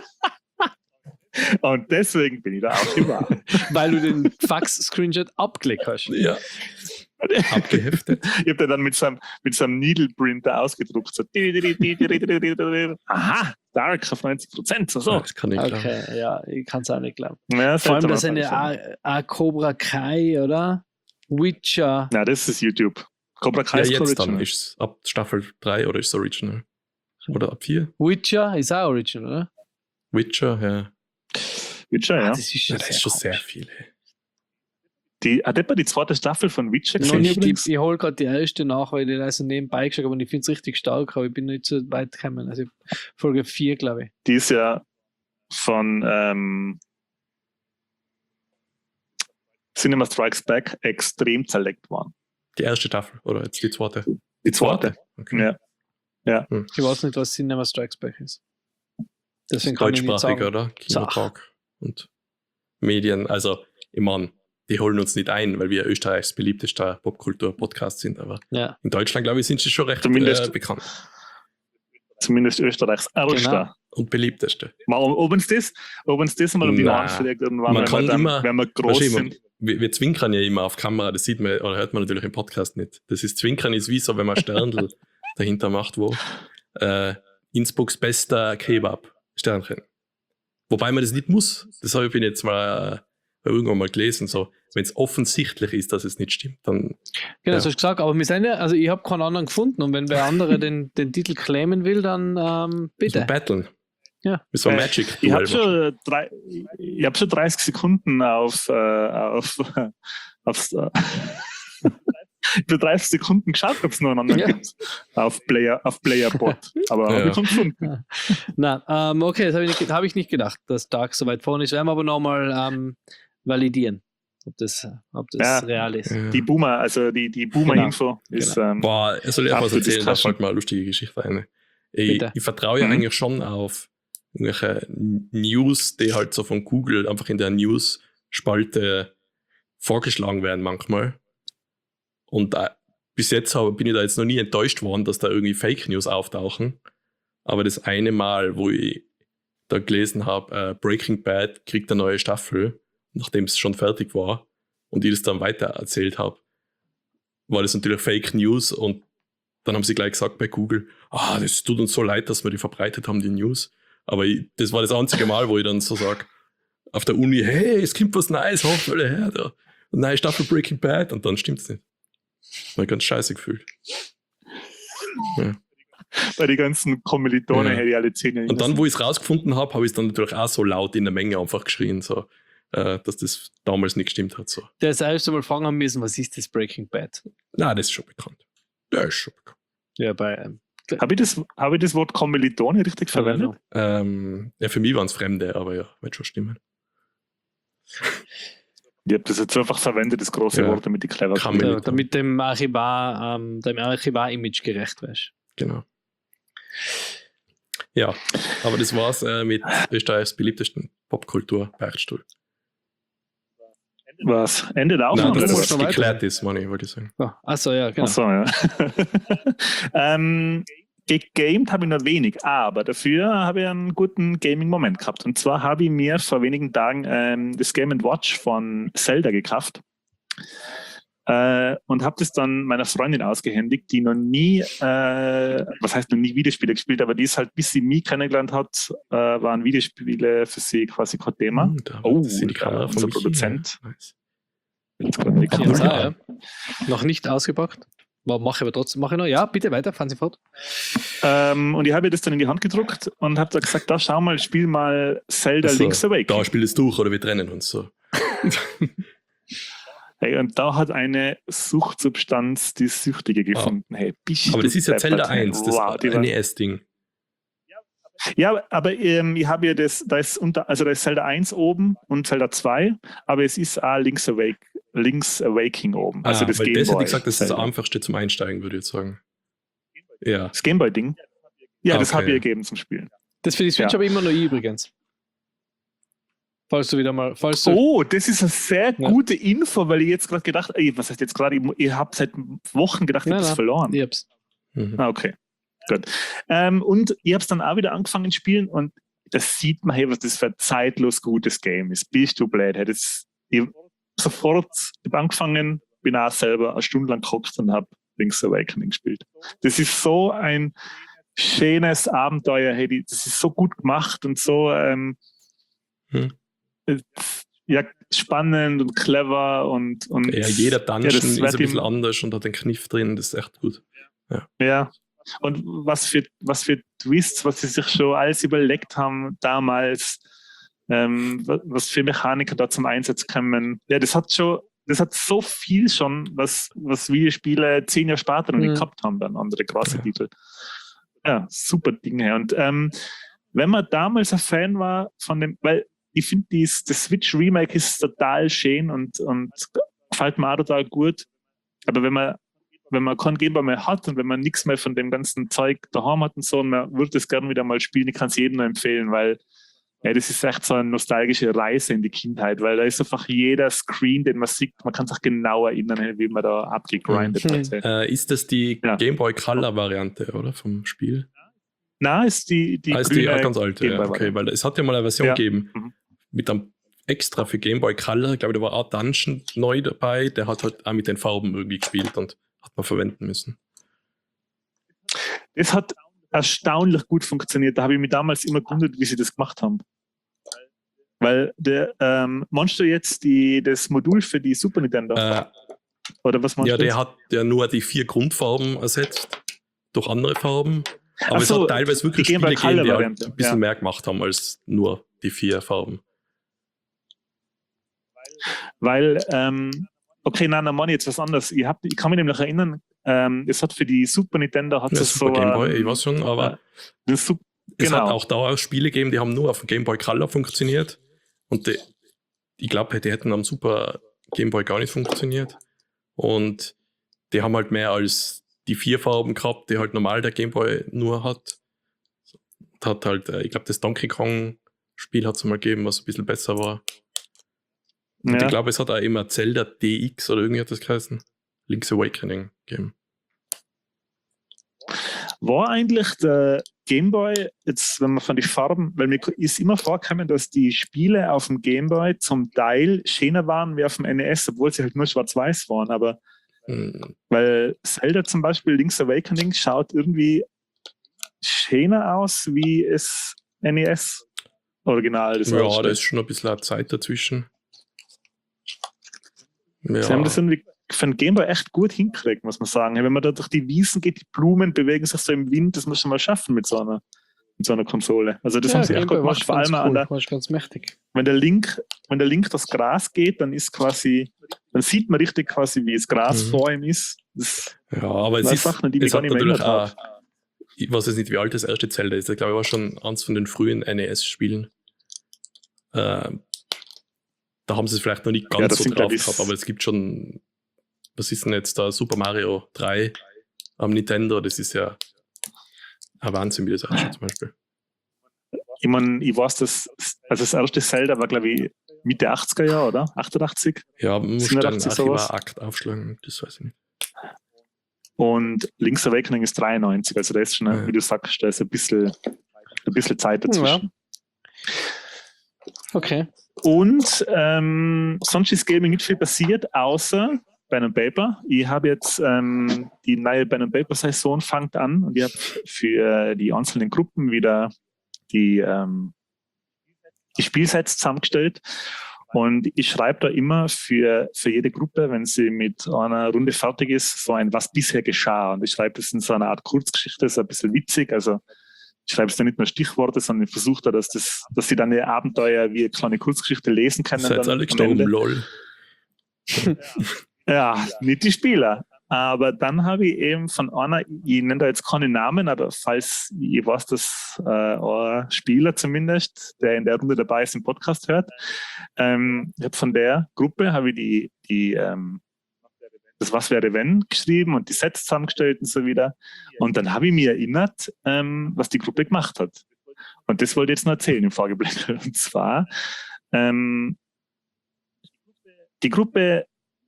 Und deswegen bin ich da auch immer. weil du den Fax-Screenshot abgelegt hast. Ja, abgeheftet. Ich habe den dann mit so einem Needle Printer ausgedruckt. So. Aha, Dark auf 90%. So. Ja, das kann ich glauben. Okay, ja, ich kann es auch nicht glauben. Ja, Vor allem, seltsam da auf sind alle ja Fälle. auch Cobra Kai, oder? Witcher. Ja, das ist YouTube. Cobra Kai Ja, ist jetzt dann Original. ist es ab Staffel 3 oder ist es Original? Oder ab 4? Witcher ist auch Original, oder? Witcher, ja. Witcher, ja. Das ist schon Ja, das ist schon sehr komisch. viel. Hat etwa die zweite Staffel von Witcher Noch gesehen? nicht, übrigens? ich hole gerade die erste nach, weil ich also nebenbei geschaut habe und ich finde es richtig stark, aber ich bin nicht so weit gekommen. Also Folge 4, glaube ich. Die ist ja von Cinema Strikes Back extrem zerlegt worden. Die erste Staffel oder jetzt die zweite? Die zweite. Okay. Ja. Ich weiß nicht, was Cinema Strikes Back ist. Deswegen kann ich nicht Deutschsprachig, sagen. oder? Kinotalk und Medien. Also, ich meine, die holen uns nicht ein, weil wir Österreichs beliebtester Popkultur-Podcast sind, aber Ja, in Deutschland, glaube ich, sind sie schon recht Zumindest- bekannt Zumindest Österreichs ärgster. Genau. und beliebteste. Mal, ob uns das mal um die Na, Ohren fliegt, irgendwann, man kann immer- wenn wir groß Wahrscheinlich, sind. wir zwinkern ja immer auf Kamera, das sieht man oder hört man natürlich im Podcast nicht. Zwinkern ist wie so, wenn man Sterndl dahinter macht, wo Innsbrucks bester Kebab, Sternchen. Wobei man das nicht muss. Das habe ich jetzt mal irgendwann mal gelesen. So, wenn es offensichtlich ist, dass es nicht stimmt, dann genau, Ja. das hast du gesagt, aber wir sind ja, also ich habe keinen anderen gefunden und wenn wer andere den Titel claimen will, dann müssen wir bitte. battlen. Ja. Müssen wir Ich Magic-Duell habe machen. schon 30 Sekunden auf für 30 Sekunden geschaut, ob es noch einen anderen Ja. gibt. Auf Playerbot. Aber Ja. habe ich schon gefunden. Na, okay, das habe ich nicht gedacht, dass Dark so weit vorne ist. Werden wir aber nochmal validieren, ob das Ja. real ist. Ja. Die Boomer, also die Boomer-Info ist. Boah, soll ich auch Up was to erzählen? Da discussion. fällt mir eine lustige Geschichte ein. Bitte. Ich vertraue ja Mhm. eigentlich schon auf irgendwelche News, die halt so von Google einfach in der News-Spalte vorgeschlagen werden manchmal. Und bis jetzt bin ich da jetzt noch nie enttäuscht worden, dass da irgendwie Fake News auftauchen. Aber das eine Mal, wo ich da gelesen habe, Breaking Bad kriegt eine neue Staffel, nachdem es schon fertig war, und ich das dann weiter erzählt habe, war das natürlich Fake News, und dann haben sie gleich gesagt bei Google, das tut uns so leid, dass wir die verbreitet haben, die News. Aber das war das einzige Mal, wo ich dann so sage, auf der Uni, hey, es kommt was Neues, Hochwelle her, da. Eine neue Staffel Breaking Bad, und dann stimmt's nicht. War ganz scheiße gefühlt. Ja. Bei den ganzen Kommilitonen Ja. hätte ich alle 10 Jahre Und dann, wo ich es rausgefunden habe, habe ich es dann natürlich auch so laut in der Menge einfach geschrien, so, dass das damals nicht gestimmt hat. So. Das erste Mal fragen haben müssen, was ist das Breaking Bad? Na, das ist schon bekannt. Der ist schon bekannt. Ja, bei Habe ich das Wort Kommilitone richtig verwendet? Ja, für mich waren es Fremde, aber ja, wird schon stimmen. Ich habe das jetzt einfach verwendet, das große Ja. Wort, damit ich clever Kann bin. man- damit dem Archivar-Image gerecht wirst. Genau. Ja, aber das war's mit Österreichs beliebtesten Popkultur-Beichtstuhl. Was? Endet auch Nein, noch? dass du oder musst das noch weiter. geklärt ist, Manni, wollte ich sagen. Achso, ja, genau. Achso, ja. Gegamed habe ich nur wenig, aber dafür habe ich einen guten Gaming-Moment gehabt. Und zwar habe ich mir vor wenigen Tagen das Game & Watch von Zelda gekauft und habe das dann meiner Freundin ausgehändigt, die noch nie, was heißt noch nie Videospiele gespielt, aber die ist halt, bis sie mich kennengelernt hat, waren Videospiele für sie quasi kein Thema. Da Oh, das sind die Kamera von unser Michi, Produzent. ja. Nice. Jetzt gerade die Jetzt Kamera. auch, ja. Noch nicht ausgepackt. Mache aber trotzdem, mache ich noch. Ja, bitte weiter, fahren Sie fort. Und ich habe ihr das dann in die Hand gedruckt und habe da gesagt, da schau mal, spiel mal Zelda Ach so, Link's Awakening. Da spielt es durch oder wir trennen uns so. Hey, und da hat eine Suchtsubstanz die Süchtige gefunden. Hey, bist Aber du das ist ja deppert, Zelda hey. 1, das Wow, die war, NES-Ding. ja, aber ich habe ja das, da ist Zelda 1 oben und Zelda 2, aber es ist auch Link's Awakening oben. Also das weil das hätte Gameboy. ich gesagt, das ist das Zelda. einfachste zum Einsteigen, würde ich jetzt sagen. Ja. Das Gameboy-Ding? Ja, das Okay. habe ich ihr gegeben zum Spielen. Das für die Switch Ja. aber immer noch ich übrigens. Falls du wieder mal. Falls du, Oh, das ist eine sehr Ja. gute Info, weil ich jetzt gerade gedacht, was heißt jetzt gerade, ich habe seit Wochen gedacht, ich habe Nein, das nein. verloren. Ich hab's. Mhm. Ah, okay. Gut. Und ich habe es dann auch wieder angefangen zu spielen und das sieht man, hey, was das für ein zeitlos gutes Game ist. Bist du blöd? Hey, ich sofort hab angefangen, bin auch selber eine Stunde lang geguckt und habe Link's Awakening gespielt. Das ist so ein schönes Abenteuer. Hey, das ist so gut gemacht und so ja, spannend und clever und Ja, jeder Dungeon das ist wird ein bisschen ihm- anders und hat einen Kniff drin, das ist echt gut. Ja. Und was für Twists, was sie sich schon alles überlegt haben damals, was für Mechaniker da zum Einsatz kommen. Ja, das hat so viel schon, was Videospiele 10 Jahre später noch nicht gehabt haben, dann andere große Titel. Ja, super Dinge. Und wenn man damals ein Fan war von dem, weil ich finde, das Switch Remake ist total schön und gefällt mir auch total gut. Aber wenn man kein Game Boy mehr hat und wenn man nichts mehr von dem ganzen Zeug daheim hat und so, und man würde es gerne wieder mal spielen, ich kann es jedem nur empfehlen, weil das ist echt so eine nostalgische Reise in die Kindheit, weil da ist einfach jeder Screen, den man sieht, man kann sich auch genau erinnern, wie man da abgegrindet hat. Ist das die Game Boy Color Variante, oder? Vom Spiel? Nein, ist die ist die ganz alte, ja, okay, weil es hat ja mal eine Version gegeben mit einem extra für Game Boy Color, ich glaube, da war auch Dungeon neu dabei, der hat halt auch mit den Farben irgendwie gespielt und hat man verwenden müssen. Das hat erstaunlich gut funktioniert. Da habe ich mich damals immer gewundert, wie sie das gemacht haben. Weil meinst du jetzt das Modul für die Super Nintendo? Oder was meinst du? Ja, der hat ja nur die 4 Grundfarben ersetzt durch andere Farben. Aber es so, hat teilweise wirklich Game Boy Spiele gegeben, die Color halt ein bisschen mehr gemacht haben als nur die 4 Farben. Weil, okay, nein, Mann, jetzt was anderes. Ich kann mich nämlich erinnern, es hat für die Super Nintendo hat es so Game Boy, ich weiß schon, aber es hat auch da Spiele gegeben, die haben nur auf dem Game Boy Color funktioniert und ich glaube, die hätten am Super Game Boy gar nicht funktioniert und die haben halt mehr als die 4 Farben gehabt, die halt normal der Game Boy nur hat. Hat halt, ich glaube, das Donkey Kong Spiel hat es mal gegeben, was ein bisschen besser war. Und ich glaube, es hat auch immer Zelda DX oder irgendwie hat das geheißen. Link's Awakening gegeben. War eigentlich der Game Boy, jetzt wenn man von den Farben, weil mir ist immer vorgekommen, dass die Spiele auf dem Game Boy zum Teil schöner waren wie auf dem NES, obwohl sie halt nur schwarz-weiß waren, aber weil Zelda zum Beispiel, Link's Awakening, schaut irgendwie schöner aus wie es NES Original. Ja, da ist schon ein bisschen Zeit dazwischen. Ja. Sie haben das irgendwie für den Game Boy echt gut hinkriegt, muss man sagen. Wenn man da durch die Wiesen geht, die Blumen bewegen sich so im Wind, das muss man mal schaffen mit so einer Konsole. Also das haben sie echt gut gemacht, vor allem cool, war ganz mächtig. Wenn der Link das Gras geht, dann sieht man richtig quasi, wie das Gras vor ihm ist. Ja, aber es hat natürlich auch, ich weiß jetzt nicht, wie alt das erste Zelda ist. Ich glaube, ich war schon eins von den frühen NES-Spielen. Da haben sie es vielleicht noch nicht ganz so drauf gehabt, aber es gibt schon, was ist denn jetzt da, Super Mario 3 am Nintendo, das ist ja ein Wahnsinn, wie das ausschaut zum Beispiel. Ich meine, ich weiß, das erste Zelda war, glaube ich, Mitte 80er Jahre, oder? 88? Ja, man muss dann Archivar-Akt aufschlagen, das weiß ich nicht. Und Link's Awakening ist 93, also da ist schon, wie du sagst, da ist ein bisschen Zeit dazwischen. Ja. Okay. Und sonst ist Gaming nicht viel passiert, außer Pen and Paper. Ich habe jetzt die neue Pen and Paper Saison fängt an und ich habe für die einzelnen Gruppen wieder die Spielsets zusammengestellt. Und ich schreibe da immer für jede Gruppe, wenn sie mit einer Runde fertig ist, so ein Was bisher geschah. Und ich schreibe das in so einer Art Kurzgeschichte, so ein bisschen witzig. Also ich schreibe es da nicht nur Stichworte, sondern ich versuche da, dass sie dann ihr Abenteuer wie eine kleine Kurzgeschichte lesen können. Seid alle gestorben, lol. Ja, nicht die Spieler. Aber dann habe ich eben von einer, ich nenne da jetzt keine Namen, aber falls ich weiß, dass ein Spieler zumindest, der in der Runde dabei ist, im Podcast hört, von der Gruppe habe ich das Was wäre wenn geschrieben und die Sets zusammengestellt und so wieder. Und dann habe ich mich erinnert, was die Gruppe gemacht hat. Und das wollte ich jetzt noch erzählen im Vorgeblick. Und zwar, die Gruppe,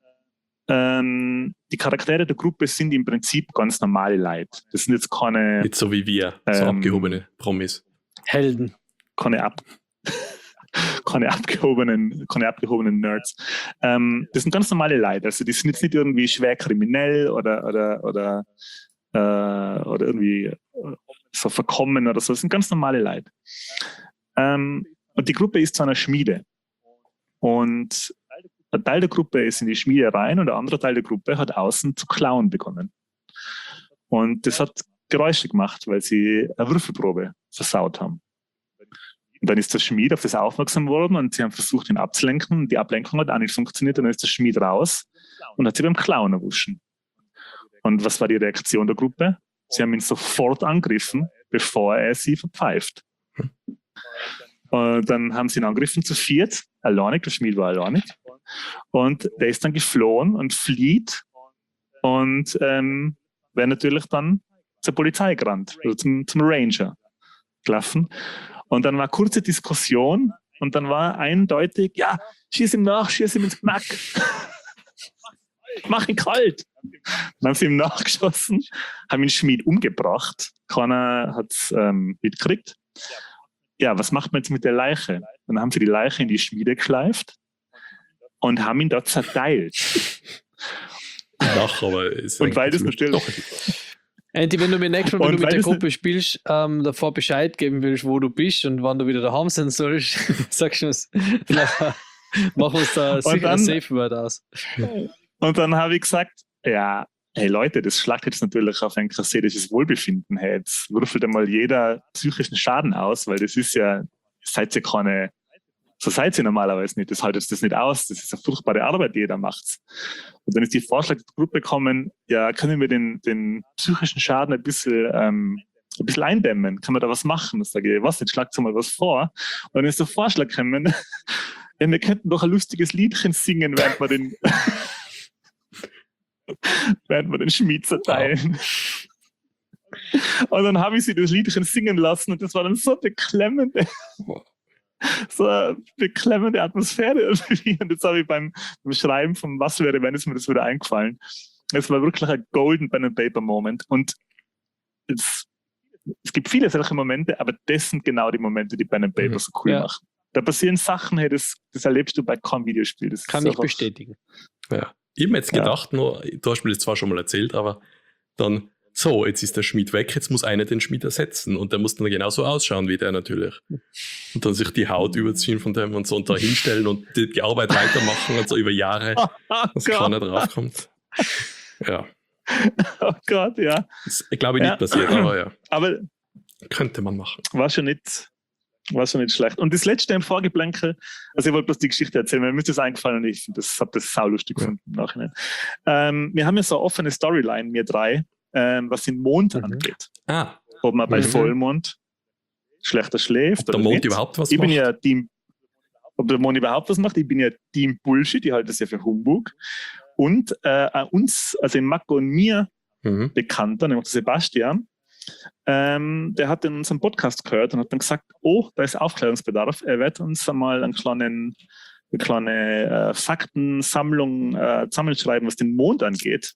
die Charaktere der Gruppe sind im Prinzip ganz normale Leute. Das sind jetzt keine... Nicht so wie wir, so abgehobene Promis. Helden. Keine abgehobenen Nerds. Das sind ganz normale Leute. Also die sind jetzt nicht irgendwie schwer kriminell oder irgendwie so verkommen oder so. Das sind ganz normale Leute. Und die Gruppe ist zu einer Schmiede. Und ein Teil der Gruppe ist in die Schmiede rein und der andere Teil der Gruppe hat außen zu klauen begonnen. Und das hat Geräusche gemacht, weil sie eine Würfelprobe versaut haben. Und dann ist der Schmied auf das aufmerksam worden und sie haben versucht, ihn abzulenken. Und die Ablenkung hat auch nicht funktioniert. Und dann ist der Schmied raus und hat sie beim Klauen erwischen. Und was war die Reaktion der Gruppe? Sie haben ihn sofort angegriffen, bevor er sie verpfeift. Und dann haben sie ihn angegriffen zu viert, alleinig, der Schmied war alleinig. Und der ist dann geflohen und flieht und wäre natürlich dann zur Polizei gerannt, also zum Ranger gelaufen. Und dann war kurze Diskussion und dann war eindeutig, ja, schieß ihm nach, schieß ihm ins Knack. Mach ihn kalt. Dann haben sie ihm nachgeschossen, haben den Schmied umgebracht. Keiner hat es mitgekriegt. Ja, was macht man jetzt mit der Leiche? Dann haben sie die Leiche in die Schmiede geschleift und haben ihn dort zerteilt. Aber ist und weil das natürlich... Andy, wenn du mir nächstes Mal, wenn du mit der weil Gruppe spielst, davor Bescheid geben willst, wo du bist und wann du wieder daheim sein sollst, sagst du uns, machen wir uns da sicher ein Safe Word aus. Und dann habe ich gesagt, ja, hey Leute, das schlagt jetzt natürlich auf ein seelisches Wohlbefinden. Hey, jetzt würfelt einmal jeder psychischen Schaden aus, weil das ist ja, seid ihr keine, so seid ihr normalerweise nicht, das haltet das nicht aus, das ist eine furchtbare Arbeit, die jeder macht. Und dann ist die Vorschlag der Gruppe gekommen, ja, können wir den psychischen Schaden ein bisschen eindämmen? Kann man da was machen? Das sage ich, was, jetzt schlagt mal was vor. Und dann ist der Vorschlag gekommen, ja, wir könnten doch ein lustiges Liedchen singen, während wir den Schmied zerteilen. Und dann habe ich sie das Liedchen singen lassen und das war dann so eine beklemmende Atmosphäre irgendwie. Und jetzt habe ich beim Schreiben von Was wäre, wenn, ist mir das wieder eingefallen. Es war wirklich ein golden Pen and Paper Moment. Und es gibt viele solche Momente, aber das sind genau die Momente, die Pen and Paper so cool machen. Da passieren Sachen, hey, das erlebst du bei keinem Videospiel. Das kann ich bestätigen. Ja. Ich habe mir jetzt gedacht, nur, du hast mir das zwar schon mal erzählt, aber dann, so, jetzt ist der Schmied weg, jetzt muss einer den Schmied ersetzen und der muss dann genauso ausschauen wie der natürlich. Und dann sich die Haut überziehen von dem und so und da hinstellen und die Arbeit weitermachen und so über Jahre, dass keiner draufkommt. Ja. Oh Gott, ja. Das glaube ich nicht passiert, aber ja. Aber könnte man machen. War schon nicht schlecht. Und das letzte im Vorgeplänkel, also ich wollte bloß die Geschichte erzählen, mir ist das eingefallen und ich habe das saulustig gefunden im Nachhinein. Wir haben ja so eine offene Storyline, wir drei, was den Mond angeht. Ob man bei Vollmond schlechter schläft. Ob der Mond überhaupt was macht. Ob der Mond überhaupt was macht. Ich bin ja Team Bullshit, ich halte das ja für Humbug. Und uns, also in Marco und mir Bekannter, nämlich Sebastian, der hat in unserem Podcast gehört und hat dann gesagt, oh, da ist Aufklärungsbedarf. Er wird uns einmal eine kleine Faktensammlung zusammenschreiben, was den Mond angeht.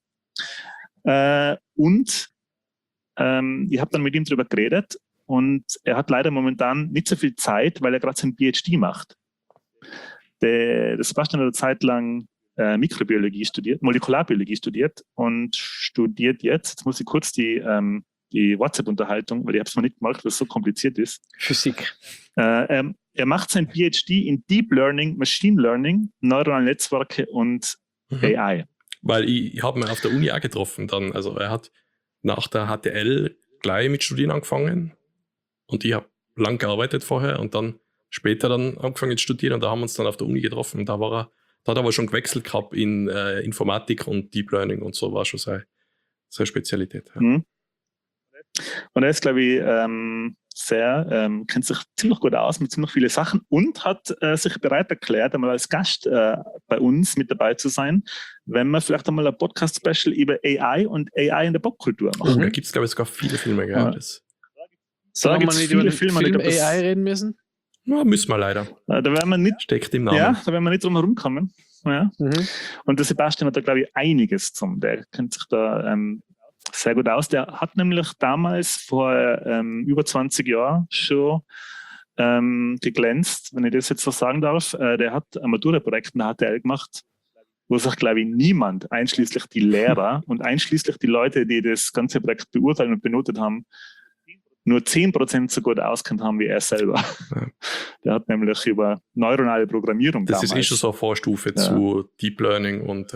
Und ich habe dann mit ihm darüber geredet und er hat leider momentan nicht so viel Zeit, weil er gerade sein PhD macht. Der Sebastian hat eine Zeit lang Mikrobiologie studiert, Molekularbiologie studiert und studiert jetzt muss ich kurz die WhatsApp-Unterhaltung, weil ich habe es noch nicht gemacht, weil es so kompliziert ist. Physik. Er macht sein PhD in Deep Learning, Machine Learning, neuronale Netzwerke und AI. Weil ich habe ihn auf der Uni auch getroffen dann. Also er hat nach der HTL gleich mit Studieren angefangen und ich habe lang gearbeitet vorher und dann später dann angefangen zu studieren und da haben wir uns dann auf der Uni getroffen und da hat er aber schon gewechselt gehabt in Informatik und Deep Learning und so war schon seine Spezialität. Ja. Und er ist, glaube ich, kennt sich ziemlich gut aus mit ziemlich vielen Sachen und hat sich bereit erklärt, einmal als Gast bei uns mit dabei zu sein, wenn wir vielleicht einmal ein Podcast-Special über AI und AI in der Popkultur machen. Da gibt es, glaube ich, sogar viele Filme. Ja. Sollen wir nicht über den Film AI reden müssen? Ja, müssen wir leider. Da werden wir nicht, steckt im Namen. Ja, da werden wir nicht drum herum kommen. Ja. Und der Sebastian hat da, glaube ich, einiges der kennt sich da sehr gut aus. Der hat nämlich damals vor über 20 Jahren schon geglänzt, wenn ich das jetzt so sagen darf. Der hat ein Matura-Projekt in der HTL gemacht, wo sich, glaube ich, niemand, einschließlich die Lehrer und einschließlich die Leute, die das ganze Projekt beurteilen und benotet haben, nur 10% so gut auskennt haben wie er selber. Ja. Der hat nämlich über neuronale Programmierung Das ist damals. schon so eine Vorstufe zu Deep Learning und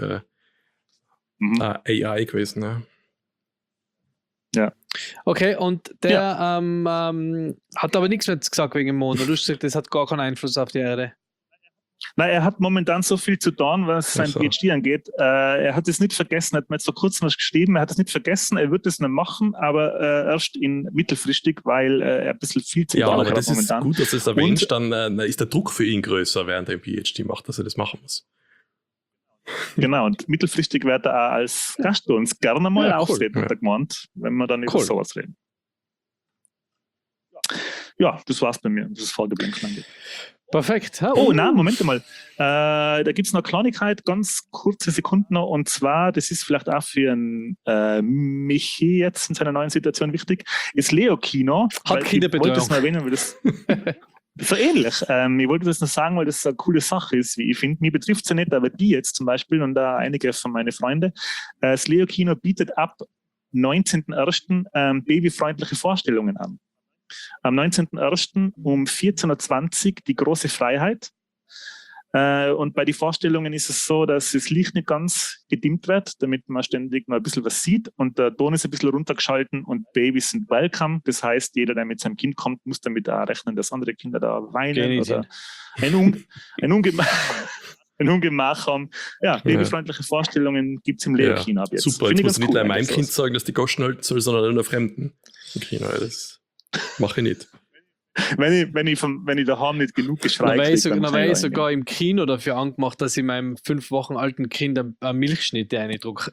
AI gewesen. Ne? Ja. Okay, und der hat aber nichts mehr gesagt wegen dem Mond. Du hast gesagt, das hat gar keinen Einfluss auf die Erde. Nein, er hat momentan so viel zu tun, was sein Also. PhD angeht. Er hat es nicht vergessen, er hat mir jetzt vor kurzem was geschrieben, er hat es nicht vergessen, er wird es nicht machen, aber erst mittelfristig, weil er ein bisschen viel zu Ja, tun aber hat das ist momentan. gut, dass du es erwähnst, dann ist der Druck für ihn größer, während er ein PhD macht, dass er das machen muss. Genau, und mittelfristig wird er auch als Gast bei uns gerne mal auftreten, hat er gemeint, wenn wir dann über sowas reden. Ja, das war's bei mir, das Vorgeblänkel angeht. Perfekt. Oh, nein, Moment mal. Da gibt es noch eine Kleinigkeit, ganz kurze Sekunden noch. Und zwar, das ist vielleicht auch für einen Michi jetzt in seiner neuen Situation wichtig, ist Leo-Kino. Hat Kinderbetreuung. Ich wollte das mal erwähnen, weil das so ähnlich. Ich wollte das noch sagen, weil das eine coole Sache ist, wie ich finde. Mich betrifft es ja nicht, aber die jetzt zum Beispiel und da einige von meinen Freunden. Das Leo-Kino bietet ab 19.01. babyfreundliche Vorstellungen an. Am 19.01. um 14.20 Uhr die große Freiheit. Und bei den Vorstellungen ist es so, dass das Licht nicht ganz gedimmt wird, damit man ständig noch ein bisschen was sieht. Und der Ton ist ein bisschen runtergeschalten und Babys sind welcome. Das heißt, jeder, der mit seinem Kind kommt, muss damit auch rechnen, dass andere Kinder da weinen oder ein Ungemach haben. Ja, babyfreundliche Vorstellungen gibt es im Leo-Kino ab jetzt. Super, jetzt muss ich nicht gleich meinem Kind sagen, dass die Goschen halten soll, sondern einer Fremden im Kino. Das mache ich nicht. Wenn ich daheim nicht genug Geschrei kriege, dann wäre ich sogar im Kino dafür angemacht, dass ich meinem 5 Wochen alten Kind eine Milchschnitte reindrucke.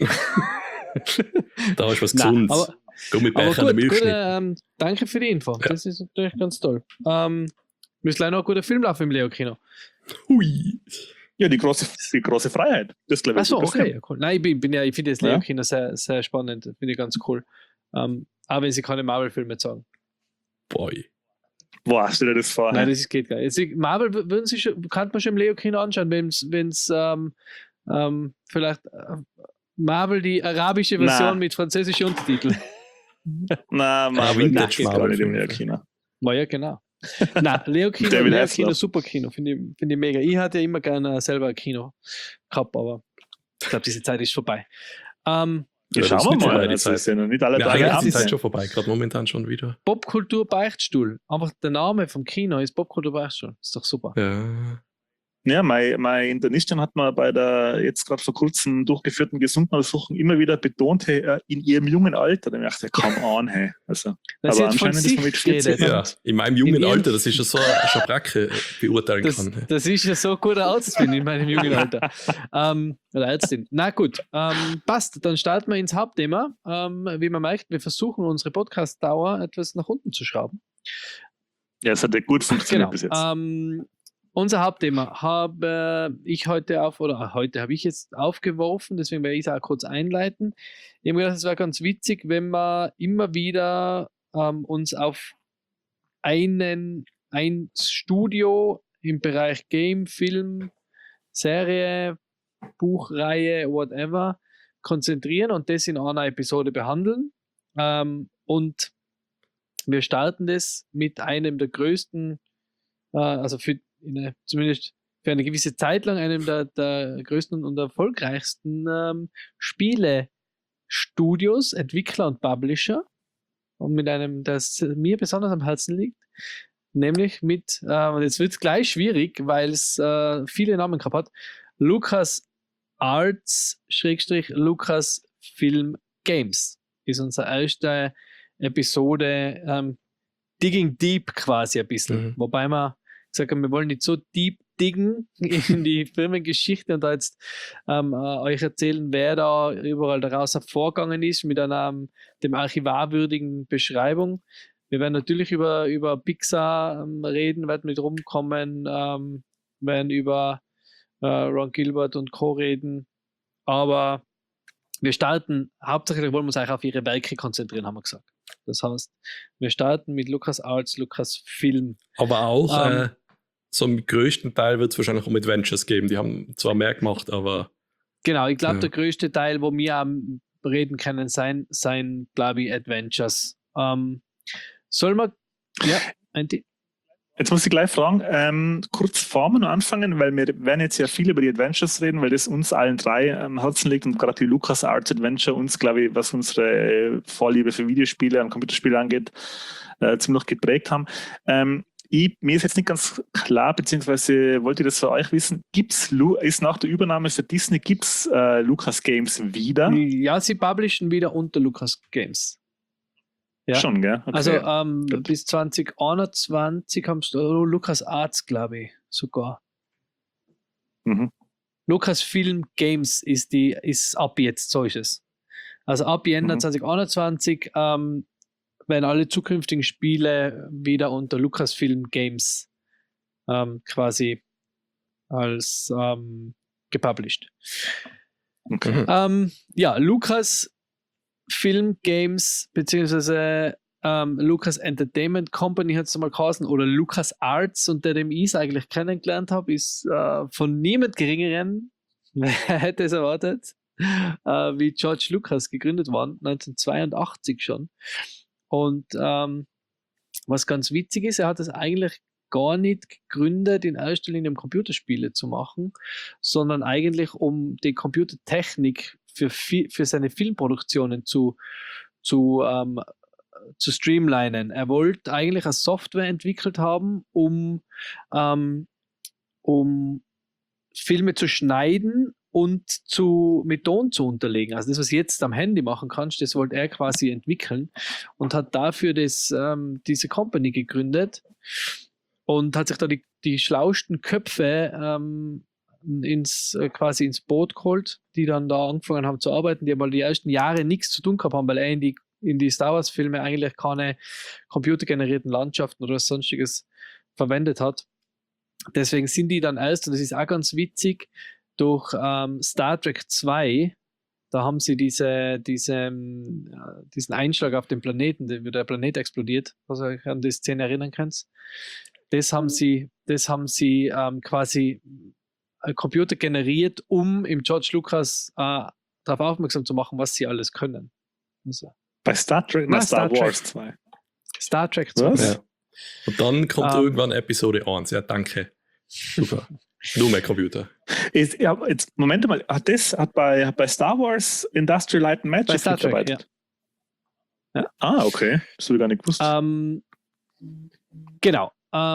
Da ist was Gesundes. Gummibärchen und Milchschnitte. Danke für die Info. Ja. Das ist natürlich ganz toll. Müsste leider noch ein guter Film laufen im Leo-Kino. Hui. Ja, die große Freiheit. Das glaube ich. Achso, okay. Ja, cool. Nein, ich finde das Leo-Kino sehr, sehr spannend. Finde ich ganz cool. Aber wenn sie keine Marvel-Filme zeigen. Boy. Boah, stell dir das vor. Nein, das geht gar nicht. Marvel kann man schon im Leo-Kino anschauen, wenn es vielleicht Marvel die arabische Version mit französischen Untertiteln. Nein, Marvel geht gar nicht im Leo-Kino. Ja, genau. Nein, Leo-Kino, super Kino, finde ich mega. Ich hatte ja immer gerne selber ein Kino gehabt, aber ich glaube, diese Zeit ist vorbei. Ja, schauen wir mal, das ist ja noch nicht alle Tage ab. Die Zeit schon vorbei, gerade momentan schon wieder. Popkultur Beichtstuhl. Einfach der Name vom Kino ist Popkultur Beichtstuhl. Ist doch super. Ja, mein Internisten hat man bei der jetzt gerade vor kurzem durchgeführten Gesundenuntersuchung immer wieder betont, hey, in ihrem jungen Alter, dann dachte ich, komm an, hey. Also, aber anscheinend ist man mit 40. Ja, in meinem jungen Alter, das ist ja so eine Schabracke beurteilen kann. Das ist ja so ein guter Arzt bin in meinem jungen Alter. Oder Ärztin. Na gut, passt. Dann starten wir ins Hauptthema. Wie man merkt, wir versuchen unsere Podcast-Dauer etwas nach unten zu schrauben. Ja, es hat ja gut funktioniert bis jetzt. Unser Hauptthema habe ich heute habe ich jetzt aufgeworfen, deswegen werde ich es auch kurz einleiten. Ich habe gedacht, es wäre ganz witzig, wenn wir immer wieder uns auf ein Studio im Bereich Game, Film, Serie, Buchreihe, whatever, konzentrieren und das in einer Episode behandeln. Und wir starten das mit einem der größten, also zumindest für eine gewisse Zeit lang einem der größten und erfolgreichsten Spielestudios, Entwickler und Publisher und mit einem, das mir besonders am Herzen liegt, nämlich mit, und jetzt wird es gleich schwierig, weil es viele Namen gehabt hat, Lucas Arts / Lucas Film Games ist unsere erste Episode Digging Deep quasi ein bisschen, wobei wir gesagt haben, wir wollen nicht so deep diggen in die Firmengeschichte und da jetzt euch erzählen, wer da überall daraus hervorgegangen ist mit einer dem archivarwürdigen Beschreibung. Wir werden natürlich über Pixar reden, werden mit rumkommen, werden über Ron Gilbert und Co. reden, aber wir starten, hauptsächlich wollen wir uns eigentlich auf ihre Werke konzentrieren, haben wir gesagt. Das heißt, wir starten mit Lucas Arts, Lucas Film. Aber auch so im größten Teil wird es wahrscheinlich um Adventures geben. Die haben zwar mehr gemacht, aber... Genau, ich glaube, der größte Teil, wo wir reden können, sein glaube ich, Adventures. Soll man, ja, Jetzt muss ich gleich fragen, kurz vor wir noch anfangen, weil wir werden jetzt ja viel über die Adventures reden, weil das uns allen drei am Herzen liegt und gerade die LucasArts Adventure uns, glaube ich, was unsere Vorliebe für Videospiele und Computerspiele angeht, ziemlich geprägt haben. Mir ist jetzt nicht ganz klar, beziehungsweise wollte ich das für euch wissen, ist nach der Übernahme für Disney, gibt es Lucas Games wieder? Ja, sie publishen wieder unter Lucas Games. Ja. Schon, gell? Okay. Also bis 2021 haben sie LucasArts, glaube ich, sogar. Mhm. Lucasfilm Games ist ab jetzt solches. Also ab Jänner 2021 werden alle zukünftigen Spiele wieder unter Lucasfilm Games quasi als gepublished. Okay. Ja, Lucasfilm Games beziehungsweise Lucas Entertainment Company hat es mal geheißen oder LucasArts, unter dem ich es eigentlich kennengelernt habe, ist von niemand Geringeren, wer hätte es erwartet, wie George Lucas gegründet worden, 1982 schon. Und was ganz witzig ist, er hat es eigentlich gar nicht gegründet, in erster Linie um Computerspiele zu machen, sondern eigentlich um die Computertechnik für seine Filmproduktionen zu streamlinen. Er wollte eigentlich eine Software entwickelt haben, um Filme zu schneiden und mit Ton zu unterlegen. Also das, was du jetzt am Handy machen kannst, das wollte er quasi entwickeln und hat dafür diese Company gegründet und hat sich da die schlauesten Köpfe quasi ins Boot geholt, die dann da angefangen haben zu arbeiten, die mal die ersten Jahre nichts zu tun gehabt haben, weil er in die Star Wars Filme eigentlich keine computergenerierten Landschaften oder sonstiges verwendet hat. Deswegen sind die dann erst, und das ist auch ganz witzig, durch Star Trek 2, da haben sie diesen Einschlag auf den Planeten, wo der Planet explodiert, was ihr euch an die Szene erinnern könnt. Das haben sie quasi Computer generiert, um im George Lucas darauf aufmerksam zu machen, was sie alles können. Also, bei Star Trek? Nein, Star Wars 2. Star Trek 2. Was? Ja. Und dann kommt irgendwann Episode 1. Ja, danke. Super. Nur mehr Computer. Jetzt, Moment mal, hat bei Star Wars Industrial Light and Magic bei Star Trek, mitgearbeitet? Ja. Ah, okay. Das habe ich gar nicht gewusst. Genau.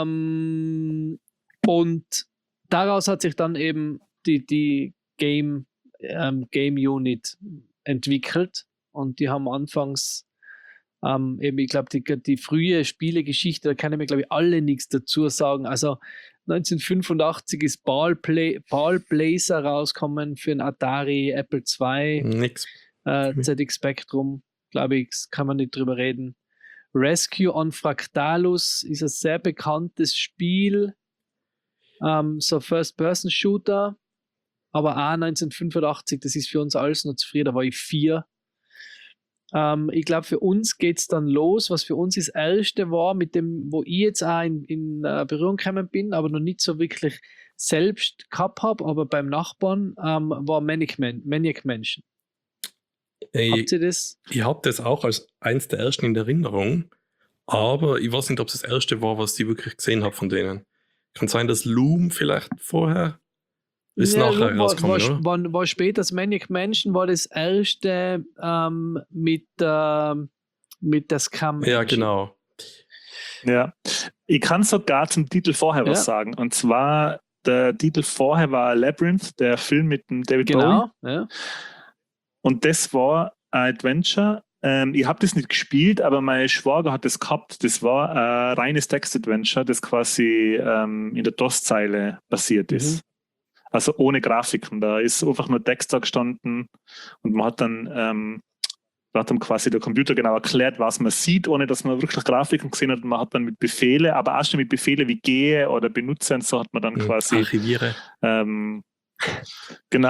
Und daraus hat sich dann eben die Game Unit entwickelt und die haben anfangs eben, ich glaube, die frühe Spielegeschichte, da kann ich mir, glaube ich, alle nichts dazu sagen. Also 1985 ist Ball Blazer rausgekommen für ein Atari, Apple II, Nix. ZX Spectrum, glaube ich, kann man nicht drüber reden. Rescue on Fractalus ist ein sehr bekanntes Spiel, so First-Person-Shooter, aber auch 1985, das ist für uns alles noch zu früh, da war ich 4. Ich glaube, für uns geht es dann los, was für uns das Erste war, mit dem, wo ich jetzt auch in Berührung gekommen bin, aber noch nicht so wirklich selbst gehabt habe, aber beim Nachbarn war Maniac Mansion. Habt ihr das? Ich habe das auch als eins der ersten in Erinnerung, aber ich weiß nicht, ob es das erste war, was ich wirklich gesehen habe von denen. Kann sein, dass Loom vielleicht vorher ist nachher rausgekommen, oder? War später, das Maniac Mansion war das erste mit der Scam. Ja, genau. Ja, ich kann sogar zum Titel vorher was sagen. Und zwar, der Titel vorher war Labyrinth, der Film mit dem David Bowie. Genau, ja. Und das war ein Adventure. Ich habe das nicht gespielt, aber mein Schwager hat das gehabt. Das war ein reines Text-Adventure, das quasi in der DOS-Zeile basiert ist. Also ohne Grafiken. Da ist einfach nur Text da gestanden und man hat dann quasi der Computer genau erklärt, was man sieht, ohne dass man wirklich Grafiken gesehen hat. Und man hat dann mit Befehle, aber auch schon mit Befehle wie gehe oder benutze und so hat man dann quasi archiviere. Genau.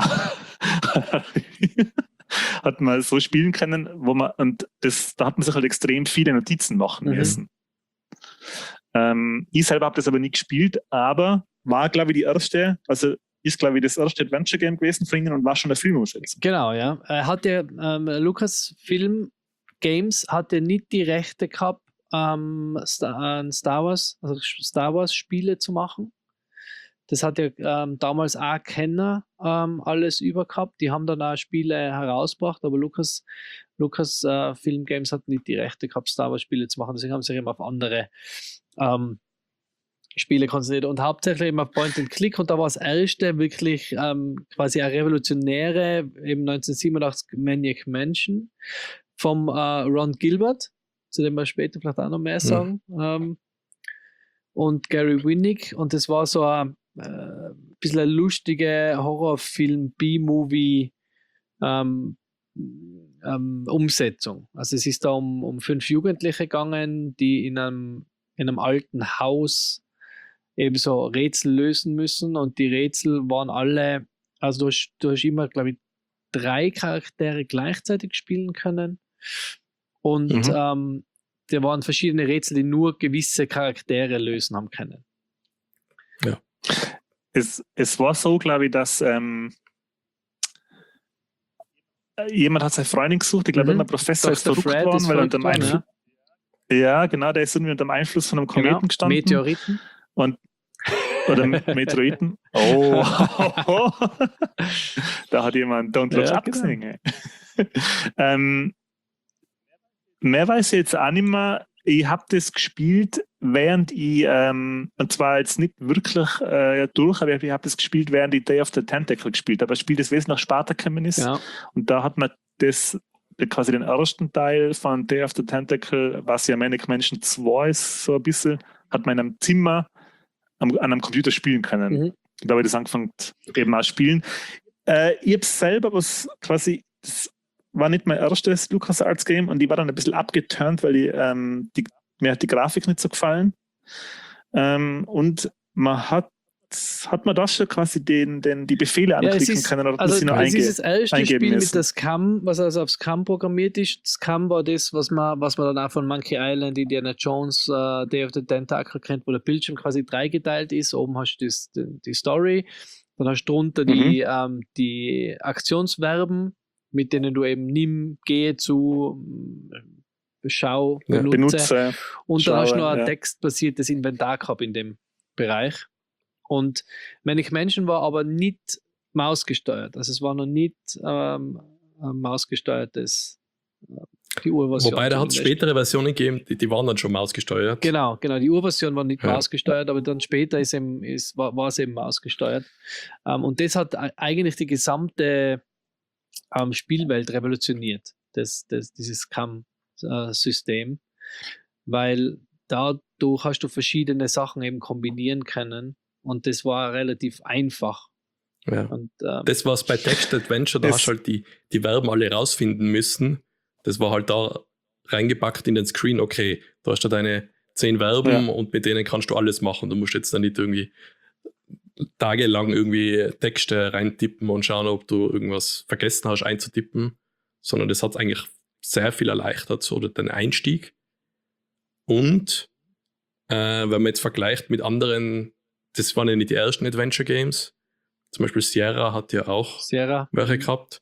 Hat man so spielen können, da hat man sich halt extrem viele Notizen machen müssen. Ich selber habe das aber nie gespielt, aber war, glaube ich, das erste Adventure-Game gewesen von ihnen und war schon eine Filmumsetzung. Genau, ja. Lucasfilm Games hatte nicht die Rechte gehabt Star Wars Spiele zu machen. Das hat ja damals auch Kenner alles über gehabt. Die haben dann auch Spiele herausgebracht, aber Lucas Film Games hat nicht die Rechte gehabt, Star Wars Spiele zu machen. Deswegen haben sie sich eben auf andere Spiele konzentriert und hauptsächlich eben auf Point and Click. Und da war das erste wirklich quasi eine revolutionäre, eben 1987 Maniac Mansion vom Ron Gilbert, zu dem wir später vielleicht auch noch mehr sagen. Und Gary Winnick. Und das war so ein bisschen eine lustige Horrorfilm, B-Movie Umsetzung. Also es ist da um 5 Jugendliche gegangen, die in einem alten Haus eben so Rätsel lösen müssen, und die Rätsel waren alle, also du hast immer, glaube ich, 3 Charaktere gleichzeitig spielen können, und da waren verschiedene Rätsel, die nur gewisse Charaktere lösen haben können. Ja. Es war so, glaube ich, dass jemand hat seine Freundin gesucht, ich glaube, ein Professor ist verrückt worden, weil er unter dem Einfluss, ja, genau, der ist irgendwie unter dem Einfluss von einem Kometen gestanden. Meteoriten. Oder Meteoriten. Oh. Da hat jemand Don't Look Up gesehen. Mehr weiß ich jetzt auch nicht mehr. Ich habe das gespielt, während ich, und zwar jetzt nicht wirklich durch, aber ich habe das gespielt, während ich Day of the Tentacle gespielt habe. Das Spiel, das wesentlich später gekommen ist. Ja. Und da hat man das, quasi den ersten Teil von Day of the Tentacle, was ja Maniac Mansion 2 ist, so ein bisschen, hat man in einem Zimmer an einem Computer spielen können. Da habe ich das angefangen, eben auch spielen. Ich habe selber was quasi, das war nicht mein erstes LucasArts-Game, und ich war dann ein bisschen abgeturnt, weil mir hat die Grafik nicht so gefallen. Und man hat man das schon quasi die Befehle anklicken können, oder also sie noch das ist das erste Spiel müssen. mit der Scam, was also auf Scam programmiert ist. Scam war das, was man dann auch von Monkey Island, Indiana Jones, Day of the Tentacle kennt, wo der Bildschirm quasi dreigeteilt ist. Oben hast du die Story, dann hast du drunter die Aktionsverben, mit denen du eben nimm, gehe zu, schau, benutze. Und dann hast du noch ein textbasiertes Inventar gehabt in dem Bereich. Und Maniac Mansion war aber nicht mausgesteuert. Also es war noch nicht ein mausgesteuertes die Urversion. Wobei da hat es spätere Versionen gegeben, die waren dann schon mausgesteuert. Genau, die Urversion war nicht mausgesteuert, aber dann später war es eben mausgesteuert. Und das hat eigentlich die gesamte Spielwelt revolutioniert, dieses CAM-System, weil dadurch hast du verschiedene Sachen eben kombinieren können. Und das war relativ einfach. Ja. Und, das war es bei Text Adventure, da hast du halt die Verben alle rausfinden müssen. Das war halt da reingepackt in den Screen, okay, da hast du deine 10 Verben und mit denen kannst du alles machen. Du musst jetzt dann nicht irgendwie tagelang irgendwie Texte reintippen und schauen, ob du irgendwas vergessen hast einzutippen, sondern das hat eigentlich sehr viel erleichtert, so den Einstieg. Und wenn man jetzt vergleicht mit anderen, das waren ja nicht die ersten Adventure Games. Zum Beispiel Sierra hat ja auch welche gehabt.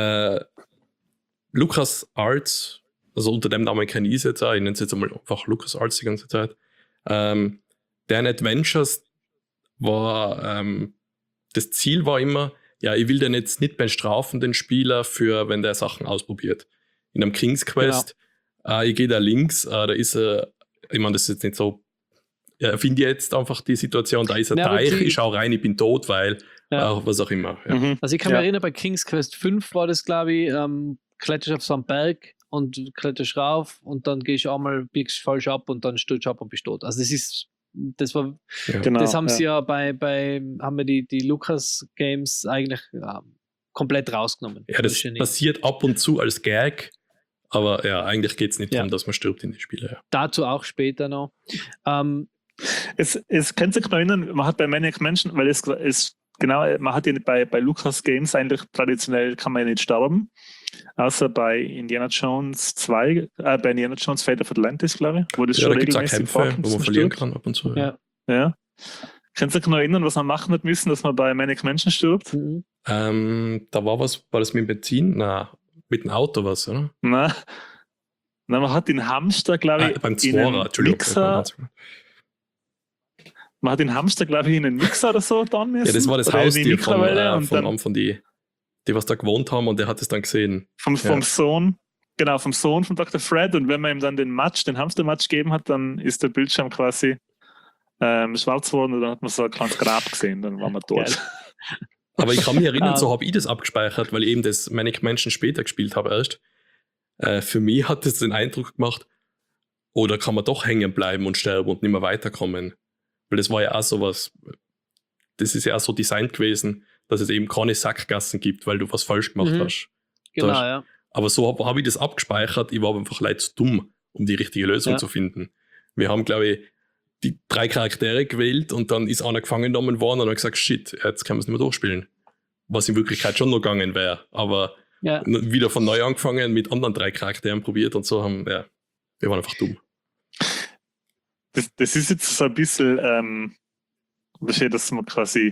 LucasArts, also unter dem Namen kenne ich es jetzt auch, ich nenne es jetzt einmal einfach LucasArts die ganze Zeit. Deren Adventures war, das Ziel war immer, ja, ich will den jetzt nicht bestrafen, den Spieler, für wenn der Sachen ausprobiert. In einem King's Quest, ich gehe da links, da ist ich meine, das ist jetzt nicht so, finde ich jetzt einfach die Situation, da ist ein Teich, ich schaue rein, ich bin tot, weil was auch immer. Ja. Also ich kann mich erinnern, bei King's Quest 5 war das, glaube ich, kletterst auf so einen Berg und kletterst rauf und dann gehst du einmal, biegst falsch ab und dann stürzt du ab und bist tot. Also das haben sie ja haben wir die Lucas Games eigentlich komplett rausgenommen. Ja, das passiert ab und zu als Gag, aber ja, eigentlich geht es nicht darum, dass man stirbt in die Spiele. Ja. Dazu auch später noch. Es kann sich noch erinnern, man hat bei Maniac Mansion, weil es genau, man hat ja bei Lucas Games eigentlich traditionell kann man ja nicht sterben, außer bei Indiana Jones 2, bei Indiana Jones Fate of Atlantis, glaube ich, wo das schon regelmäßig vorkommt, wo man verlieren kann ab und zu. Ja. Kannst du dich noch erinnern, was man machen hat müssen, dass man bei Maniac Mansion stirbt? Da war das mit dem Benzin? Na, mit dem Auto was, oder? Na, Na, man hat den Hamster, glaube ich, beim in Zwarer, einen Entschuldigung. Mixer. Man hat den Hamster, glaube ich, in einen Mixer oder so dann müssen. Ja, das war das Oder in die Haustier Mikrowelle und dann von die was da gewohnt haben und der hat es dann gesehen. vom Ja. Sohn, genau, vom Sohn von Dr. Fred. Und wenn man ihm dann den Hamstermatch gegeben hat, dann ist der Bildschirm quasi schwarz geworden und dann hat man so ein kleines Grab gesehen, dann war man tot. Aber ich kann mich erinnern, so habe ich das abgespeichert, weil ich eben das Manic Mansion später gespielt habe erst. Für mich hat es den Eindruck gemacht, da kann man doch hängen bleiben und sterben und nicht mehr weiterkommen. Weil das war ja auch sowas, das ist ja auch so designt gewesen, dass es eben keine Sackgassen gibt, weil du was falsch gemacht hast. Genau, ja. Aber so hab ich das abgespeichert, ich war einfach leid zu dumm, um die richtige Lösung zu finden. Wir haben, glaube ich, die 3 Charaktere gewählt und dann ist einer gefangen genommen worden und hat gesagt, shit, jetzt können wir es nicht mehr durchspielen. Was in Wirklichkeit schon noch gegangen wäre. Aber wieder von neu angefangen, mit anderen 3 Charakteren probiert und so haben, wir waren einfach dumm. Das ist jetzt so ein bisschen, dass man quasi,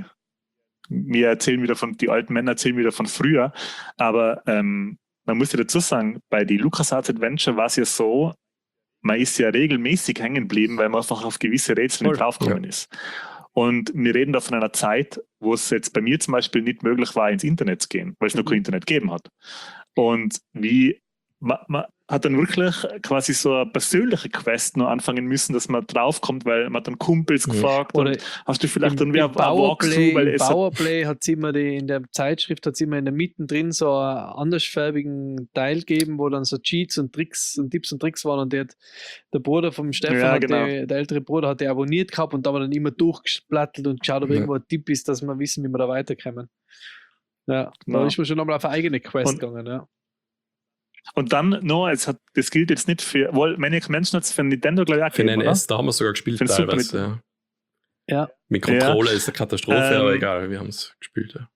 die alten Männer erzählen wieder von früher, aber man muss ja dazu sagen, bei die LucasArts Adventure war es ja so, man ist ja regelmäßig hängen geblieben, weil man einfach auf gewisse Rätsel nicht draufgekommen ist. Und wir reden da von einer Zeit, wo es jetzt bei mir zum Beispiel nicht möglich war, ins Internet zu gehen, weil es noch kein Internet gegeben hat. Und man hat dann wirklich quasi so eine persönliche Quest noch anfangen müssen, dass man draufkommt, weil man dann Kumpels gefragt oder und hast du vielleicht dann Im Powerplay hat hat es immer in der Zeitschrift hat immer in der Mitte drin so einen andersfarbigen Teil gegeben, wo dann so Cheats und Tricks und Tipps und Tricks waren und der Bruder vom Stefan, der ältere Bruder, hat der abonniert gehabt und da war dann immer durchgesplattelt und geschaut, ob irgendwo ein Tipp ist, dass wir wissen, wie wir da weiterkommen. Ja, da ist man schon nochmal auf eine eigene Quest gegangen, ja. Und dann noch, das gilt jetzt nicht für, Maniac Mansion hat es für Nintendo gleich auch gegeben, für NES, da haben wir sogar gespielt teilweise. Ja. Mit Controller ist eine Katastrophe, aber egal, wir haben es gespielt. Ja.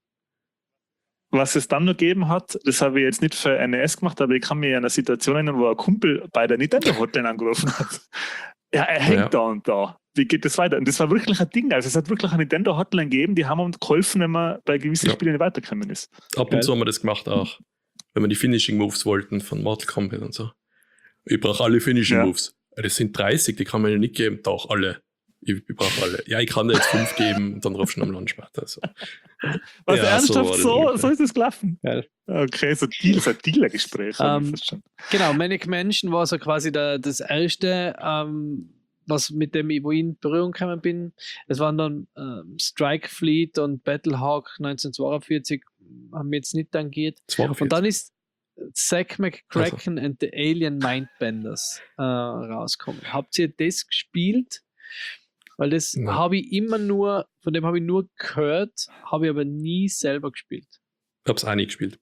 Was es dann noch gegeben hat, das habe ich jetzt nicht für NES gemacht, aber ich kann mich an eine Situation erinnern, wo ein Kumpel bei der Nintendo Hotline angerufen hat. Ja, er hängt da und da. Wie geht das weiter? Und das war wirklich ein Ding. Also es hat wirklich eine Nintendo Hotline gegeben, die haben uns geholfen, wenn man bei gewissen Spielen nicht weitergekommen ist. Ab und zu haben wir das gemacht auch. Wenn wir die Finishing Moves wollten von Mortal Kombat und so. Ich brauche alle Finishing Moves. Das sind 30, die kann man ja nicht geben. Doch, alle. Ich brauche alle. Ja, ich kann dir jetzt 5 geben und dann rufst du am Launchpad. Also. Was ernsthaft? So ist es gelaufen? Geil. Okay, so ein Dealer-Gespräch. Genau, Manic Mansion war so quasi das erste, was mit dem, wo ich in Berührung gekommen bin. Es waren dann Strike Fleet und Battlehawk 1942, haben mir jetzt nicht tangiert. 42. Und dann ist Zack McCracken and the Alien Mindbenders rausgekommen. Habt ihr das gespielt? Weil das habe ich von dem habe ich nur gehört, habe ich aber nie selber gespielt. Ich habe es auch nicht gespielt.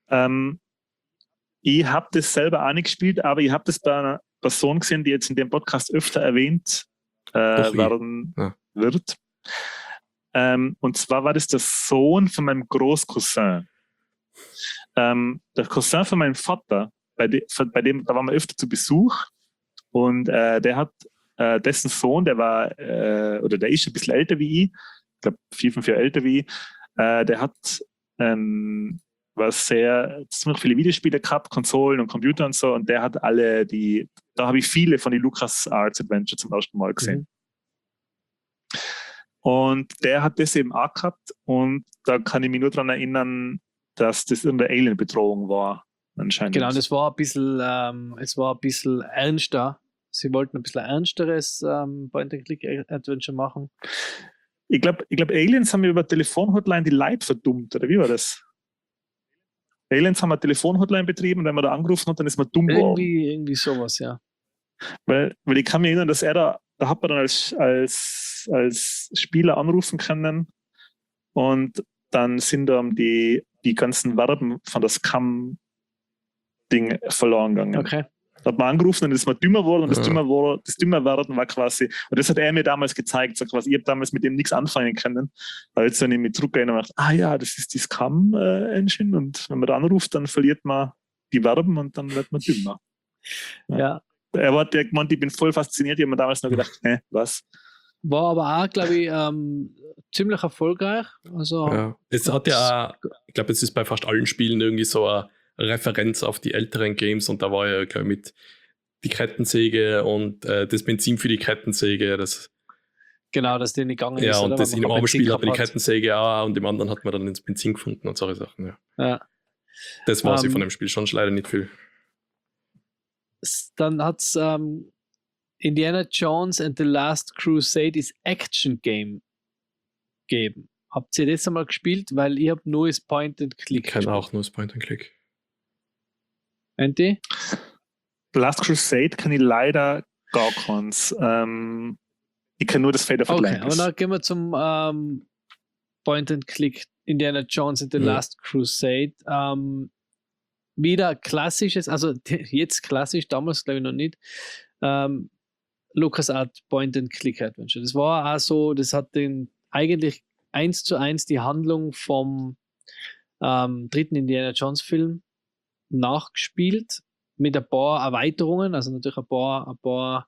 Ich habe das selber auch nicht gespielt, aber ich habe das bei einer Person gesehen, die jetzt in dem Podcast öfter erwähnt werden wird. Und zwar war das der Sohn von meinem Großcousin. Der Cousin von meinem Vater, bei dem, da waren wir öfter zu Besuch und der hat dessen Sohn, der ist ein bisschen älter wie ich glaube 4-5 Jahre älter wie ich, der hat ziemlich viele Videospiele gehabt, Konsolen und Computer und so, und der hat da habe ich viele von den LucasArts Adventure zum ersten Mal gesehen. Und der hat das eben auch gehabt und da kann ich mich nur daran erinnern, dass das irgendeine Alien-Bedrohung war, anscheinend. Genau, das war ein bisschen ernster. Sie wollten ein bisschen ernsteres Point-and-Click-Adventure machen. Ich glaube, Aliens haben über Telefonhotline die Leute verdummt, oder wie war das? Aliens haben eine Telefonhotline betrieben und wenn man da angerufen hat, dann ist man dumm geworden. Irgendwie sowas, ja. Weil ich kann mich erinnern, dass da hat man dann als Spieler anrufen können und dann sind da die ganzen Verben von das Scam-Ding verloren gegangen. Okay. Da hat man angerufen und dann ist man dümmer geworden und das Dümmerwerden war quasi, und das hat er mir damals gezeigt, so quasi, ich habe damals mit dem nichts anfangen können, weil jetzt, wenn ich mich zurückerinnere, das ist die Scam-Engine und wenn man da anruft, dann verliert man die Verben und dann wird man dümmer. Ja. Er hat gemeint, ich bin voll fasziniert, ich habe mir damals noch gedacht, was? War aber auch, glaube ich, ziemlich erfolgreich. Also, es hat ja auch, ich glaube, es ist bei fast allen Spielen irgendwie so eine Referenz auf die älteren Games und da war ja, glaube ich, mit die Kettensäge und das Benzin für die Kettensäge. Genau, dass der nicht gegangen ist. Ja, und oder? das Weil in man dem kein einen Benzin Spiel hat man die gehabt hat. Kettensäge auch und im anderen hat man dann ins Benzin gefunden und solche Sachen. Ja. Ja. Das weiß ich von dem Spiel schon leider nicht viel. Dann hat es Indiana Jones and the Last Crusade is Action Game gegeben. Habt ihr das einmal gespielt? Weil ich habe nur das Point-and-Click Ich kenne auch nur das Point-and-Click. Andy? Last Crusade kann ich leider gar keins. Ich kenne nur das Fate of Okay, Atlantis. aber dann gehen wir zum Point-and-Click Indiana Jones and the Last Crusade. Wieder klassisches, also jetzt klassisch, damals glaube ich noch nicht, LucasArts Point-and-Click Adventure. Das war auch so, das hat den eigentlich 1:1 die Handlung vom dritten Indiana Jones Film nachgespielt, mit ein paar Erweiterungen, also natürlich ein paar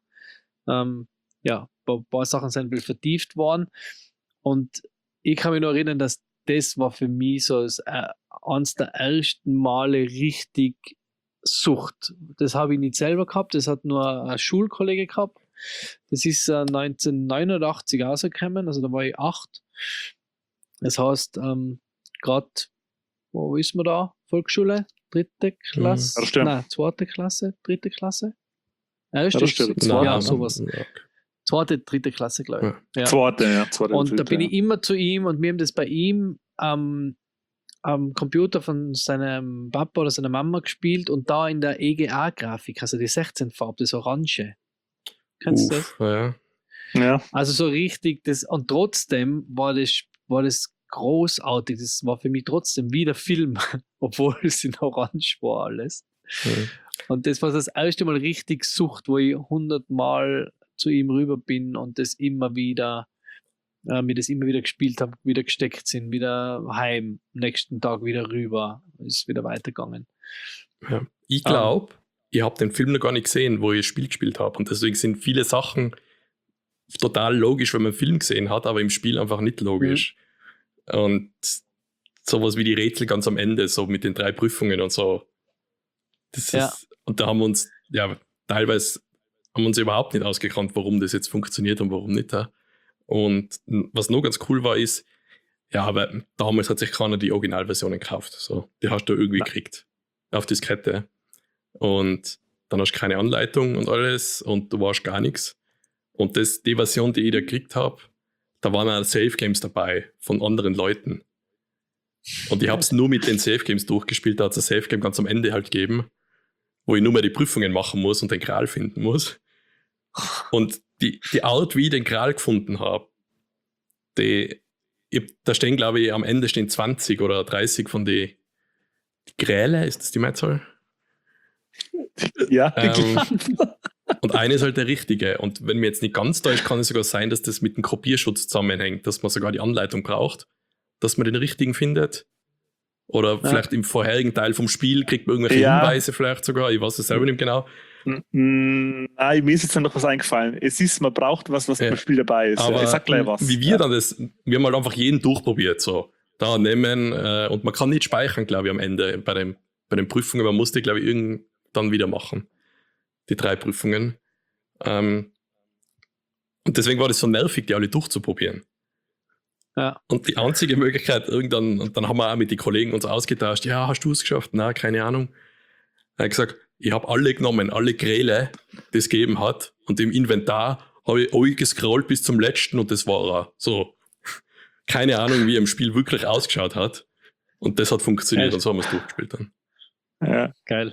Sachen sind ein bisschen vertieft worden. Und ich kann mich nur erinnern, dass das war für mich so eines der ersten Male richtig Sucht. Das habe ich nicht selber gehabt, das hat nur ein Schulkollege gehabt. Das ist 1989 rausgekommen, also da war ich 8. Das heißt, gerade, wo ist man da? Volksschule? 3. Klasse? Ja, Nein, 2. Klasse? 3. Klasse? das stimmt. Ja, sowas. 2., 3. Klasse, glaube ich. Ja. Zweite, Und da bin ich immer zu ihm und wir haben das bei ihm am Computer von seinem Papa oder seiner Mama gespielt und da in der EGA-Grafik, also die 16-Farbe, das Orange. Kennst du das? Ja. Also so richtig, und trotzdem war das großartig. Das war für mich trotzdem wie der Film, obwohl es in Orange war alles. Mhm. Und das war das erste Mal richtig Sucht, wo ich 100 Mal zu ihm rüber bin und das immer wieder gespielt habe, wieder gesteckt sind, wieder heim, nächsten Tag wieder rüber, ist wieder weitergegangen. Ja. Ich glaube, ich habe den Film noch gar nicht gesehen, wo ich das Spiel gespielt habe. Und deswegen sind viele Sachen total logisch, wenn man einen Film gesehen hat, aber im Spiel einfach nicht logisch. Und sowas wie die Rätsel ganz am Ende, so mit den 3 Prüfungen und so. Und da haben wir uns, teilweise haben wir uns überhaupt nicht ausgekannt, warum das jetzt funktioniert und warum nicht. Und was noch ganz cool war, ist, aber damals hat sich keiner die Originalversionen gekauft. So, die hast du irgendwie gekriegt auf Diskette. Und dann hast du keine Anleitung und alles und du warst gar nichts. Und die Version, die ich da gekriegt habe, da waren auch Safe Games dabei von anderen Leuten. Und ich habe es nur mit den Safe Games durchgespielt. Da hat es ein Safe Game ganz am Ende halt gegeben, wo ich nur mehr die Prüfungen machen muss und den Gral finden muss. Und die Art, wie ich den Gral gefunden habe, da stehen, glaube ich, am Ende stehen 20 oder 30 von die Gräle, ist das die Mehrzahl? Ja. Und eine ist halt der richtige. Und wenn mir jetzt nicht ganz täuscht, kann es sogar sein, dass das mit dem Kopierschutz zusammenhängt, dass man sogar die Anleitung braucht, dass man den richtigen findet. Oder vielleicht im vorherigen Teil vom Spiel kriegt man irgendwelche Hinweise vielleicht sogar. Ich weiß es selber nicht genau. Nein, mir ist jetzt noch was eingefallen. Es ist, man braucht was im Spiel dabei ist. Aber ich sag gleich was. Wie wir haben halt einfach jeden durchprobiert. So. Da nehmen und man kann nicht speichern, glaube ich, am Ende bei den Prüfungen. Man musste, glaube ich, dann wieder machen. Die 3 Prüfungen. Und deswegen war das so nervig, die alle durchzuprobieren. Ja. Und die einzige Möglichkeit, und dann haben wir auch mit den Kollegen uns ausgetauscht, hast du es geschafft? Nein, keine Ahnung. Er hat gesagt, ich habe alle genommen, alle Gräle, die es gegeben hat. Und im Inventar habe ich gescrollt bis zum letzten und das war er. So, keine Ahnung, wie er im Spiel wirklich ausgeschaut hat. Und das hat funktioniert und so haben wir es durchgespielt dann. Ja. Geil.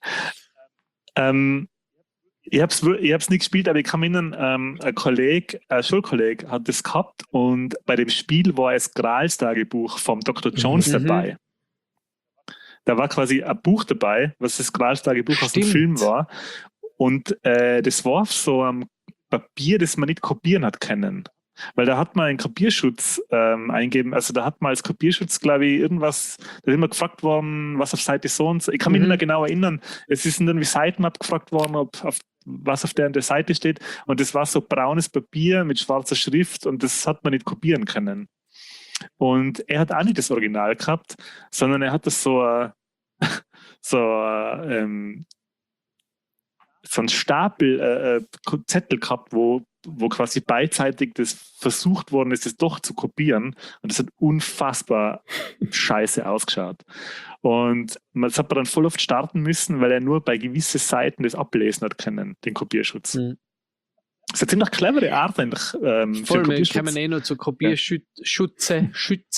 Ich hab's nicht gespielt, aber ich kann mich erinnern, ein Schulkollege hat das gehabt und bei dem Spiel war das Gralstagebuch vom Dr. Jones dabei. Da war quasi ein Buch dabei, was das Gralstagebuch aus dem Film war. Und das war auf so einem Papier, das man nicht kopieren hat können. Weil da hat man einen Kopierschutz eingeben, also da hat man als Kopierschutz, glaube ich, irgendwas, da ist immer gefragt worden, was auf Seite so und so. Ich kann mich nicht mehr genau erinnern. Es ist irgendwie Seiten abgefragt worden, was auf der Seite steht. Und das war so braunes Papier mit schwarzer Schrift und das hat man nicht kopieren können. Und er hat auch nicht das Original gehabt, sondern er hat das so einen Stapel Zettel gehabt, wo quasi beidseitig das versucht worden ist, das doch zu kopieren. Und das hat unfassbar scheiße ausgeschaut. Und das hat man dann voll oft starten müssen, weil er nur bei gewissen Seiten das ablesen hat können, den Kopierschutz. Das ist eine ziemlich clevere Art eigentlich. Voll, wir kommen noch zu Kopierschützer.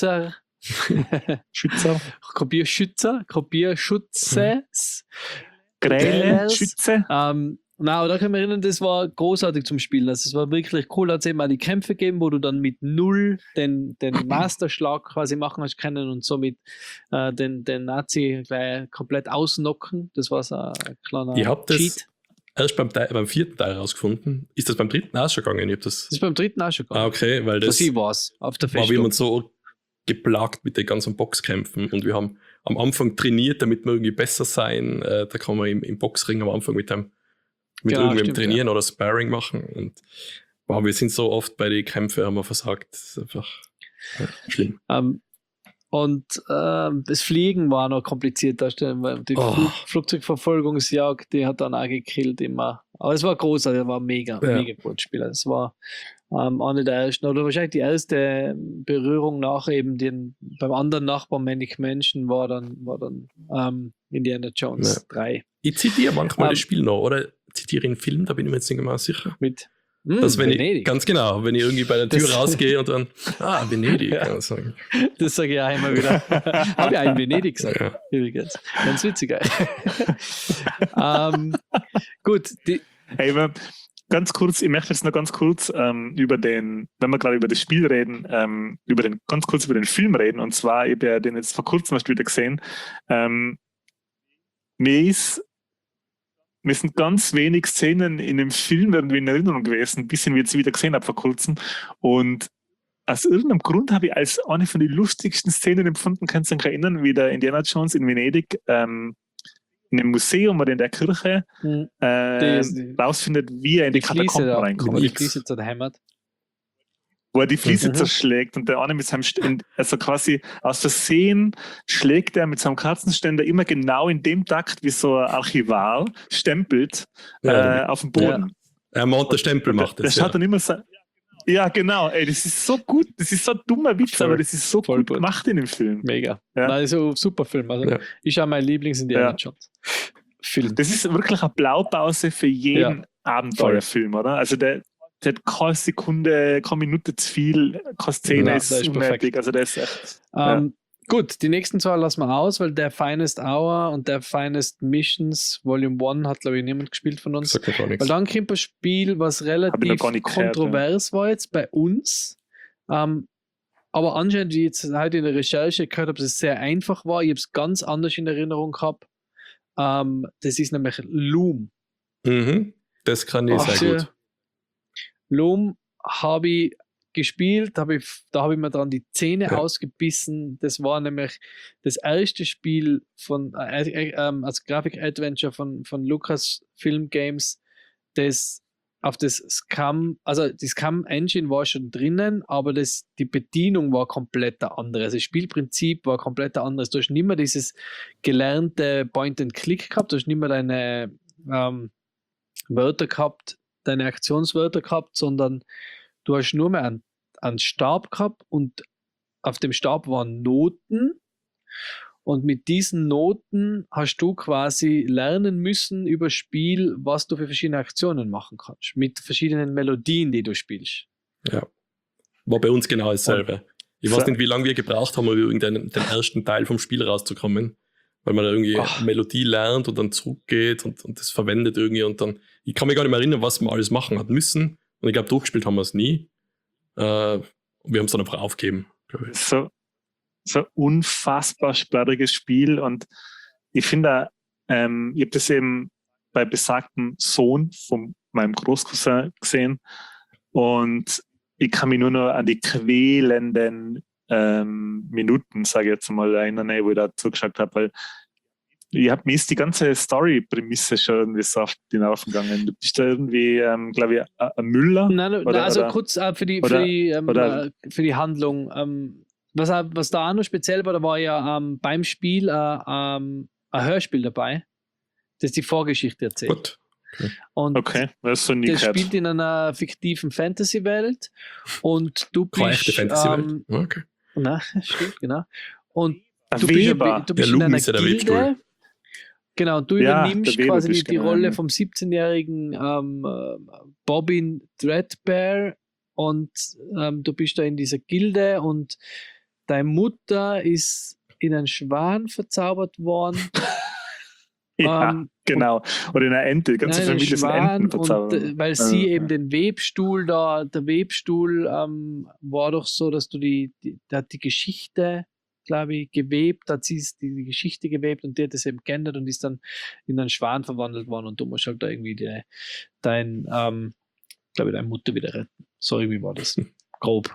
Kopierschütze. Gräle, Schütze. Na, da kann ich mich erinnern, das war großartig zum Spielen. Also es war wirklich cool, hat es eben auch die Kämpfe gegeben, wo du dann mit 0 den Masterschlag quasi machen hast können und somit den Nazi gleich komplett ausnocken. Das war so ein kleiner Ich habe Cheat. das erst beim 4. Teil rausgefunden. Ist das beim 3. auch schon gegangen? Das ist beim 3. auch schon gegangen. Okay, weil das ich war's, auf der war Festung. wie man so geplagt mit den ganzen Boxkämpfen und wir haben am Anfang trainiert, damit wir irgendwie besser sein. Da kann man im Boxring am Anfang mit irgendwem trainieren oder Sparring machen und wow, wir sind so oft bei den Kämpfen, haben wir versagt. Das ist einfach schlimm. Das Fliegen war noch komplizierter. Die Flugzeugverfolgungsjagd, die hat dann auch gekillt immer. Aber es war großartig, es war mega gutes Spiel. Es war eine der ersten, oder wahrscheinlich die erste Berührung nach eben beim anderen Nachbarn Manic Mansion war dann Indiana Jones 3. Ich zitiere manchmal das Spiel noch, oder zitiere einen Film, da bin ich mir jetzt nicht mehr sicher. Dass wenn Venedig. ganz genau, wenn ich irgendwie bei der Tür rausgehe und dann, Venedig, kann ich sagen. Das sage ich auch immer wieder. Habe ich auch in Venedig gesagt, übrigens. Ganz witzig. Gut. Hey, ganz kurz, ich möchte jetzt noch ganz kurz wenn wir gerade über das Spiel reden, ganz kurz über den Film reden. Und zwar, ich habe ja den jetzt vor kurzem erst wieder gesehen. Mir sind ganz wenig Szenen in dem Film irgendwie in Erinnerung gewesen, ein bisschen wie ich jetzt wieder gesehen habe vor kurzem. Und aus irgendeinem Grund habe ich als eine von den lustigsten Szenen empfunden, kannst du dich erinnern, wie der Indiana Jones in Venedig in dem Museum oder in der Kirche rausfindet, wie er in die Katakomben reinkommt. Die Fliese zerhämmert. Wo er die Fliese zerschlägt und der eine mit seinem also quasi aus Versehen schlägt er mit seinem Kerzenständer immer genau in dem Takt, wie so ein Archivar stempelt auf dem Boden. Ja. Der Stempel macht das. Das schaut dann immer so. Ja, genau. Ey, das ist so gut. Das ist so ein dummer Witz, aber das ist so gut gemacht in dem Film. Mega. Ja. Nein, so super Film. Also ist auch mein Lieblings-Indiana Jones Film. Das ist wirklich eine Blaupause für jeden Abenteuerfilm, oder? Also der hat keine Sekunde, keine Minute zu viel, keine Szene ist unnötig. Also der ist echt. Gut, die nächsten zwei lassen wir aus, weil der Finest Hour und der Finest Missions Volume 1 hat, glaube ich, niemand gespielt von uns. Weil dann kommt ein Spiel, was relativ kontrovers war jetzt bei uns. Aber anscheinend, wie ich jetzt heute in der Recherche gehört habe, dass es sehr einfach war. Ich habe es ganz anders in Erinnerung gehabt. Das ist nämlich Loom. Das kann ich sehr gut. Loom habe ich gespielt, da habe ich mir dann die Zähne ausgebissen. Das war nämlich das erste Spiel von als Grafik-Adventure von Lucasfilm Games, das auf das Scum, also die Scum-Engine war schon drinnen, aber die Bedienung war komplett andere. Also das Spielprinzip war komplett anderes. Du hast nicht mehr dieses gelernte Point-and-Click gehabt, du hast nicht mehr deine Wörter gehabt, deine Aktionswörter gehabt, sondern du hast nur mehr einen Stab gehabt und auf dem Stab waren Noten und mit diesen Noten hast du quasi lernen müssen über Spiel, was du für verschiedene Aktionen machen kannst, mit verschiedenen Melodien, die du spielst. Ja, war bei uns genau dasselbe. Ich weiß nicht, wie lange wir gebraucht haben, um den ersten Teil vom Spiel rauszukommen, weil man da irgendwie Melodie lernt und dann zurückgeht und das verwendet irgendwie und dann, ich kann mich gar nicht mehr erinnern, was man alles machen hat müssen und ich glaube, durchgespielt haben wir es nie. Wir haben es dann einfach aufgegeben, glaube ich. So ein unfassbar sperriges Spiel und ich finde, ich habe das eben bei besagtem Sohn von meinem Großcousin gesehen und ich kann mich nur noch an die quälenden Minuten, sage ich jetzt mal, erinnern, wo ich da zugeschaut habe, weil mir ist die ganze Story-Prämisse schon irgendwie so auf den Nerven gegangen. Du bist da irgendwie, glaube ich, ein Müller? Nein, kurz für die Handlung. Was da auch noch speziell war, da war ja beim Spiel ein Hörspiel dabei, das die Vorgeschichte erzählt. Gut. Und Okay, das ist so nie das gehört. spielt in einer fiktiven Fantasy-Welt und du Keine bist. echte Fantasy-Welt. Okay. Na, stimmt, genau. Und Ein du bist, Weber. du bist Der in Luke einer ist ja der Gilde. Webstuhl. Genau, du Ja, übernimmst der Weber quasi bist, die genau, Rolle ja. vom 17-jährigen Bobbin Threadbare und du bist da in dieser Gilde und deine Mutter ist in einen Schwan verzaubert worden. Ja, genau. Oder in einer Ente. Die ganze Nein, ein Familie sind Schwan Enten verzaubert. und weil sie eben den Webstuhl da, der Webstuhl war doch so, dass du der hat die Geschichte, glaube ich, gewebt, hat sie die Geschichte gewebt und die hat das eben geändert und ist dann in einen Schwan verwandelt worden und du musst halt da irgendwie deine Mutter wieder retten. So irgendwie war das. Grob.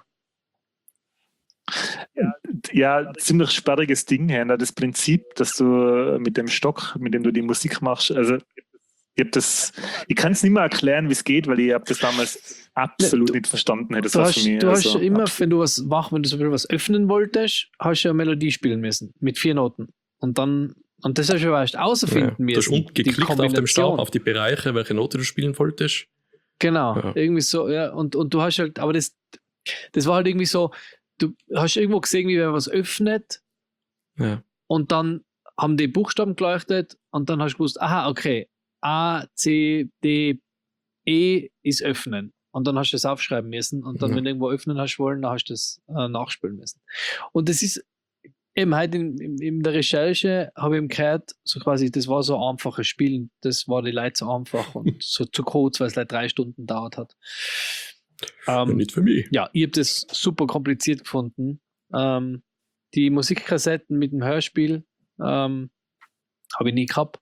Ja, ziemlich sperriges Ding, Herr. Das Prinzip, dass du mit dem Stock, mit dem du die Musik machst, also ich kann es nicht mehr erklären, wie es geht, weil ich habe das damals absolut nicht verstanden. Das war für mich Du hast also immer, wenn du wenn du so was öffnen wolltest, hast du eine Melodie spielen müssen mit 4 Noten. Und das hast du aber erst außerfinden Du hast müssen. unten geklickt auf dem Stab, auf die Bereiche, welche Note du spielen wolltest. Genau, Ja. irgendwie so, ja. Und du hast halt, aber das war halt irgendwie so, du hast irgendwo gesehen, wie man was öffnet Ja. und dann haben die Buchstaben geleuchtet und dann hast du gewusst, aha, okay, A, C, D, E ist öffnen. Und dann hast du es aufschreiben müssen und dann, Ja. wenn du irgendwo öffnen hast wollen, dann hast du es nachspielen müssen. Und das ist eben halt in der Recherche habe ich eben gehört, so quasi, das war so ein einfaches Spiel, das war die Leute so einfach und so zu kurz, weil es like 3 Stunden dauert hat. Nicht für mich. Ja, ich habe das super kompliziert gefunden. Die Musikkassetten mit dem Hörspiel habe ich nie gehabt.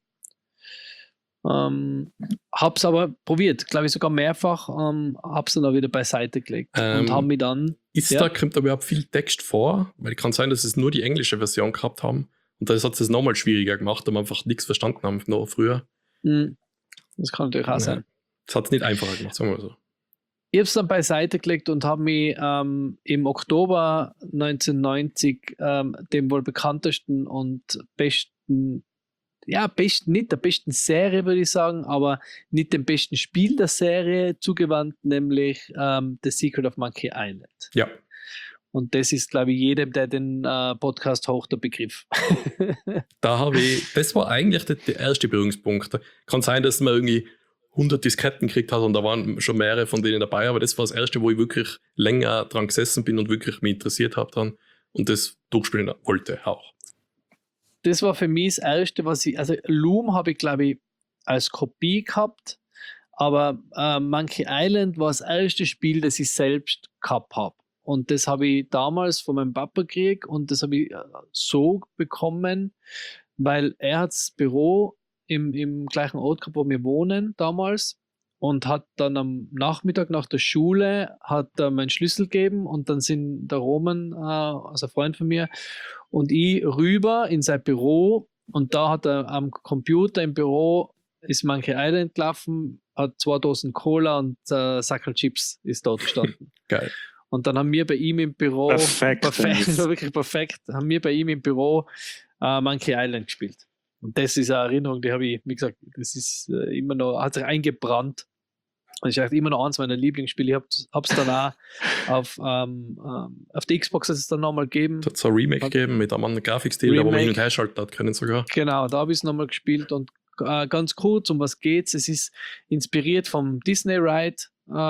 Hab's aber probiert, glaube ich sogar mehrfach, hab's dann auch wieder beiseite gelegt und haben mich dann. Da kommt aber überhaupt viel Text vor, weil kann sein, dass es nur die englische Version gehabt haben und das hat es nochmal schwieriger gemacht, um einfach nichts verstanden haben noch früher. Das kann natürlich auch sein. Das hat es nicht einfacher gemacht, sagen wir mal so. Ich habe es dann beiseite gelegt und habe mich im Oktober 1990 dem wohl bekanntesten und besten nicht der besten Serie, würde ich sagen, aber nicht dem besten Spiel der Serie zugewandt, nämlich The Secret of Monkey Island. Ja. Und das ist, glaube ich, jedem, der den Podcast hört, der Begriff. Das war eigentlich der erste Berührungspunkt. Kann sein, dass man irgendwie 100 Disketten gekriegt hat und da waren schon mehrere von denen dabei, aber das war das erste, wo ich wirklich länger dran gesessen bin und wirklich mich interessiert habe dann und das durchspielen wollte auch. Das war für mich das erste, also Loom habe ich, glaube ich, als Kopie gehabt, aber Monkey Island war das erste Spiel, das ich selbst gehabt habe. Und das habe ich damals von meinem Papa gekriegt und das habe ich so bekommen, weil er hat das Büro im gleichen Ort gehabt, wo wir wohnen damals und hat dann am Nachmittag nach der Schule hat er meinen Schlüssel gegeben und dann sind der Roman, also ein Freund von mir, und ich rüber in sein Büro und da hat er am Computer im Büro ist Monkey Island gelaufen, hat 2 Dosen Cola und Sackerl Chips ist dort gestanden. Geil. Und dann haben wir bei ihm im Büro, Perfekt, das war wirklich perfekt, haben wir bei ihm im Büro Monkey Island gespielt. Und das ist eine Erinnerung, die habe ich, wie gesagt, das ist immer noch, hat sich eingebrannt. Und ich dachte immer noch eins meiner Lieblingsspiele. Ich habe es dann auch auf der Xbox hat es dann nochmal gegeben. Es hat so ein Remake gegeben mit einem anderen Grafikstil, wo man hin und her schalten hat können sogar. Genau, da habe ich es nochmal gespielt und ganz kurz, um was geht's? Es ist inspiriert vom Disney Ride.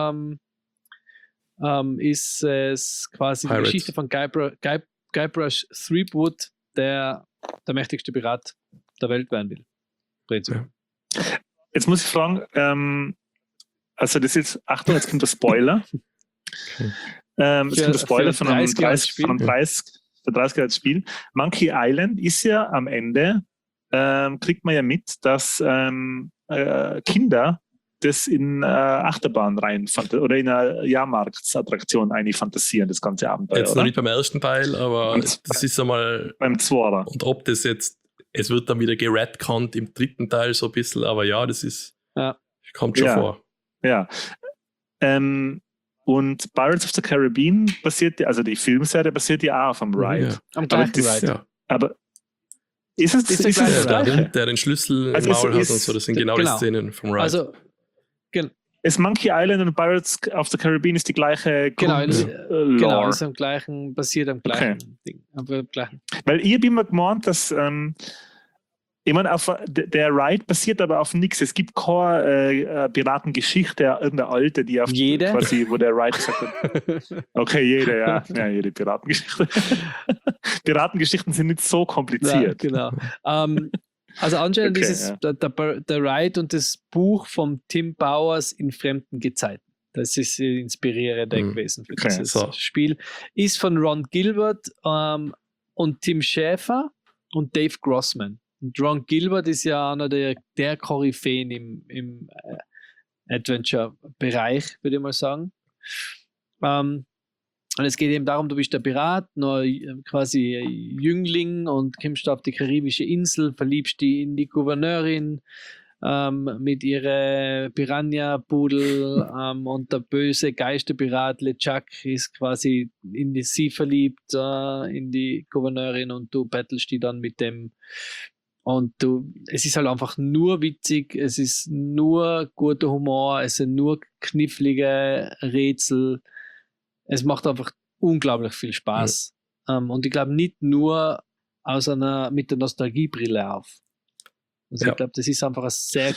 Ist es quasi Pirates. Die Geschichte von Guybrush Threepwood, der mächtigste Pirat der Welt werden will. Ja. Jetzt muss ich fragen, also das ist, Achtung, jetzt kommt der Spoiler. Jetzt kommt der Spoiler von einem 30er Spiel. Monkey Island ist ja am Ende, kriegt man ja mit, dass Kinder das in Achterbahn rein oder in eine Jahrmarktsattraktion eigentlich fantasieren, das ganze Abenteuer. Jetzt oder? noch nicht beim ersten Teil, aber das ist einmal. Beim Zweiter. Und ob das jetzt, es wird dann wieder geredconnt im dritten Teil so ein bisschen, aber ja, das ist. Ja. Kommt schon vor. Ja. Und Pirates of the Caribbean basiert, also die Filmserie basiert ja auch auf dem Ride. Ja. Am gleichen Ride. Ja. Aber Ist es Ist der das gleiche Der Gleiche? Hund, der den Schlüssel Also im es Maul hat ist- und so, das sind genau die genau. Szenen vom Ride. Also, Ist Monkey Island und Pirates of the Caribbean ist die gleiche genau, Lore. genau, ist basiert am gleichen Okay. Ding. Aber gleichen. Weil ich habe immer gemeint, dass ich meine, der Ride basiert aber auf nichts. Es gibt keine Piratengeschichte, irgendeine alte, die auf Jede? quasi, wo der Ride gesagt hat. Okay, jede, ja. Ja, jede Piratengeschichte. Piratengeschichten sind nicht so Ja, kompliziert. genau. Also anscheinend Okay, ist es der Ride und das Buch von Tim Bowers in fremden Gezeiten. Das ist inspirierend gewesen für Okay, dieses so. Spiel. Ist von Ron Gilbert und Tim Schäfer und Dave Grossman. Und Ron Gilbert ist ja einer der Koryphäen im Adventure-Bereich, würde ich mal sagen. Und es geht eben darum, du bist der Pirat, nur quasi Jüngling und kommst auf die karibische Insel, verliebst dich in die Gouverneurin mit ihrer Piranha-Pudel und der böse Geisterpirat LeChuck ist quasi in sie verliebt, in die Gouverneurin und du battlest die dann mit dem. Und es ist halt einfach nur witzig, es ist nur guter Humor, es sind nur knifflige Rätsel. Es macht einfach unglaublich viel Spaß. Und ich glaube nicht nur mit der Nostalgiebrille auf. Also Ja. ich glaube, das ist einfach ein sehr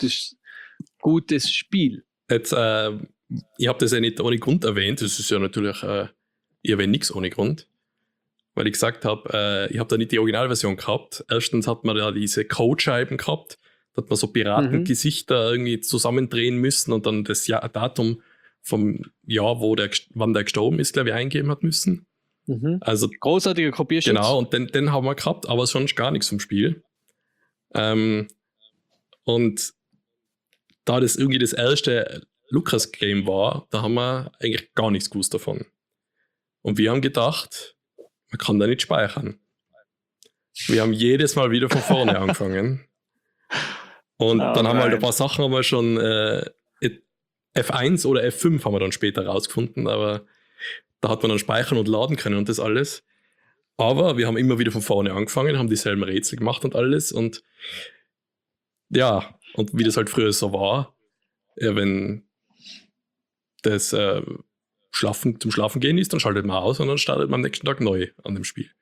gutes Spiel. Jetzt, ich habe das ja nicht ohne Grund erwähnt, das ist ja natürlich, ich erwähne nichts ohne Grund, weil ich gesagt habe, ich habe da nicht die Originalversion gehabt. Erstens hat man ja diese Codescheiben gehabt, da hat man so Piratengesichter irgendwie zusammendrehen müssen und dann das Datum vom Jahr, wann der gestorben ist, glaube ich, eingeben hat müssen. Also Großartiger Kopierschutz. genau, und den haben wir gehabt, aber sonst gar nichts vom Spiel. Und da das irgendwie das erste Lucas-Game war, da haben wir eigentlich gar nichts gewusst davon. Und wir haben gedacht, man kann da nicht speichern. Wir haben jedes Mal wieder von vorne angefangen. Und dann haben wir halt ein paar Sachen haben wir schon F1 oder F5 haben wir dann später rausgefunden, aber da hat man dann speichern und laden können und das alles. Aber wir haben immer wieder von vorne angefangen, haben dieselben Rätsel gemacht und alles und ja, und wie das halt früher so war, wenn das zum Schlafen gehen ist, dann schaltet man aus und dann startet man am nächsten Tag neu an dem Spiel.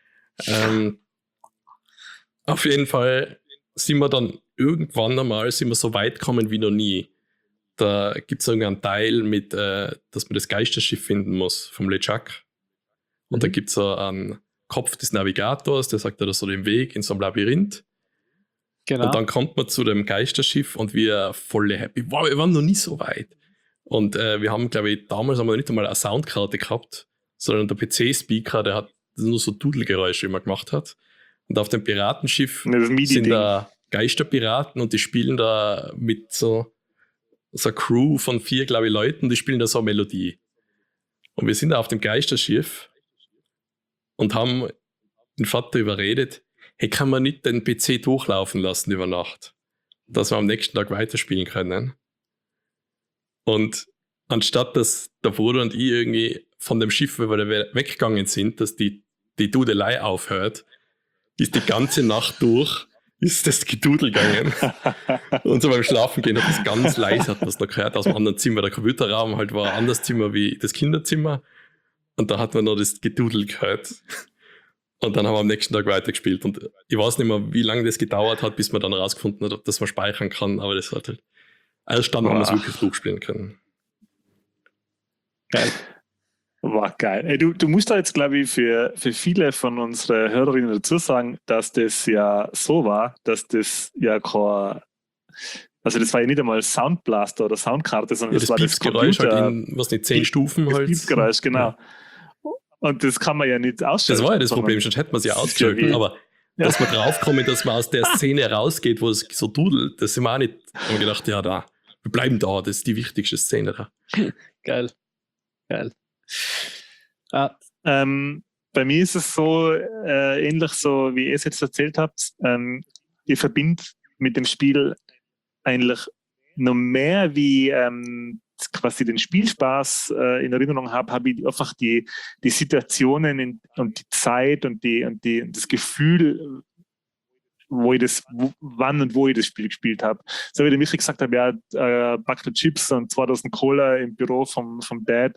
Auf jeden Fall sind wir dann irgendwann einmal so weit gekommen wie noch nie. Da gibt es irgendeinen Teil mit, dass man das Geisterschiff finden muss vom LeChuck. Und da gibt es so einen Kopf des Navigators, der sagt da so den Weg in so einem Labyrinth. Genau. Und dann kommt man zu dem Geisterschiff und wir voll happy. Wow, wir waren noch nie so weit. Und wir haben, glaube ich, damals haben wir nicht einmal eine Soundkarte gehabt, sondern der PC-Speaker, der hat nur so Dudelgeräusche immer gemacht hat. Und auf dem Piratenschiff sind da Geisterpiraten und die spielen da mit so eine Crew von 4, glaube ich, Leuten, die spielen da so eine Melodie. Und wir sind da auf dem Geisterschiff und haben den Vater überredet, hey, kann man nicht den PC durchlaufen lassen über Nacht, dass wir am nächsten Tag weiterspielen können. Und anstatt dass der Bruder und ich irgendwie von dem Schiff, weil wir weggegangen sind, dass die Dudelei aufhört, ist die ganze Nacht durch, ist das Gedudel gegangen. Und so beim Schlafen gehen hat das ganz leise, hat das noch gehört aus dem anderen Zimmer. Der Computerraum halt war ein anderes Zimmer wie das Kinderzimmer. Und da hat man noch das Gedudel gehört. Und dann haben wir am nächsten Tag weitergespielt. Und ich weiß nicht mehr, wie lange das gedauert hat, bis man dann rausgefunden hat, dass man speichern kann. Aber das hat halt erst dann haben wir es wirklich durchspielen können. Geil. War geil. Ey, du musst da jetzt, glaube ich, für viele von unseren Hörerinnen dazu sagen, dass das ja so war, dass das ja kein, also das war ja nicht einmal Soundblaster oder Soundkarte, sondern Ja, das war das Piepsgeräusch Computer. halt in, was nicht, 10 Stufen das halt. Piepsgeräusch, genau. Ja. Und das kann man ja nicht ausschalten. Das war ja das Problem, sonst hätte man es ja ausgeschaltet. Aber dass wir draufkommen, dass man aus der Szene rausgeht, wo es so dudelt, das sind wir auch nicht. Haben wir gedacht, ja, wir bleiben da, das ist die wichtigste Szene da. Geil. Bei mir ist es so ähnlich so, wie ihr es jetzt erzählt habt. Ich verbinde mit dem Spiel eigentlich noch mehr wie quasi den Spielspaß in Erinnerung habe ich einfach die Situationen und die Zeit und das Gefühl, wann und wo ich das Spiel gespielt habe. So wie der Michi gesagt hat, ja, backte Chips und 2000 Cola im Büro vom Dad.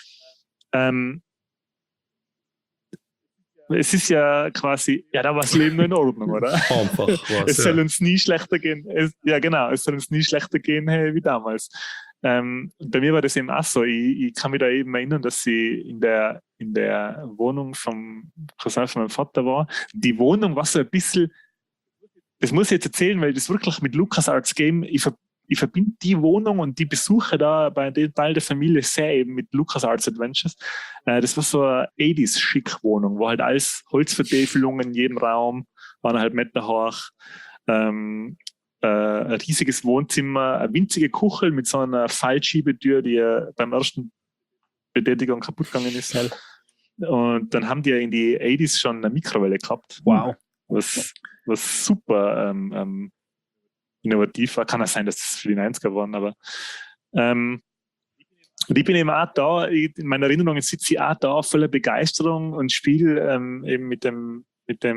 Es ist ja quasi, ja, da war das Leben in Ordnung, oder? Einfach was, Es soll uns nie schlechter gehen. Es soll uns nie schlechter gehen wie damals. Bei mir war das eben auch so. Ich kann mich da eben erinnern, dass ich in der Wohnung vom Cousin von meinem Vater war. Die Wohnung war so ein bisschen, das muss ich jetzt erzählen, weil das wirklich mit LucasArts Game, ich verbinde die Wohnung und die Besuche da bei den Teil der Familie sehr eben mit LucasArts Adventures. Das war so eine 80s-Schick-Wohnung, wo halt alles Holzvertäfelungen in jedem Raum, waren halt Meter hoch, ein riesiges Wohnzimmer, eine winzige Kuchel mit so einer Fallschiebetür, die ja beim ersten Betätigung kaputt gegangen ist. Und dann haben die ja in die 80s schon eine Mikrowelle gehabt. Wow. Was super innovativ war. Kann auch sein, dass das für die 90er waren, aber und ich bin eben auch da, in meiner Erinnerung sitze ich auch da voller Begeisterung und spiele eben mit dem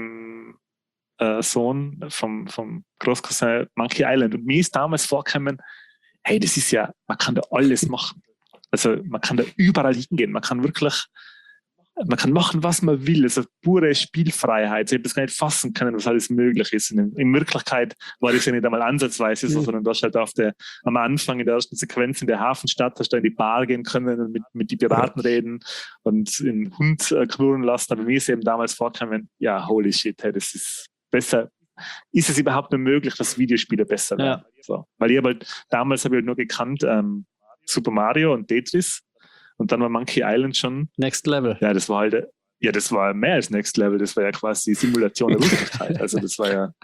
Sohn vom Großcousin Monkey Island. Und mir ist damals vorgekommen, hey, das ist ja, man kann da alles machen. Also man kann da überall hingehen. Man kann machen, was man will. Also pure Spielfreiheit. Ich habe das gar nicht fassen können, was alles möglich ist. Und in Wirklichkeit war das ja nicht einmal ansatzweise so, sondern du hast halt am Anfang in der ersten Sequenz in der Hafenstadt, hast du in die Bar gehen können und mit den Piraten reden und den Hund knurren lassen. Aber mir ist eben damals vorgekommen, ja, holy shit, hey, das ist besser. Ist es überhaupt nur möglich, dass Videospiele besser werden? Ja. So. Weil damals habe ich halt nur gekannt Super Mario und Tetris. Und dann war Monkey Island schon Next Level. Ja, das war mehr als Next Level. Das war ja quasi Simulation der Wirklichkeit. Also das war ja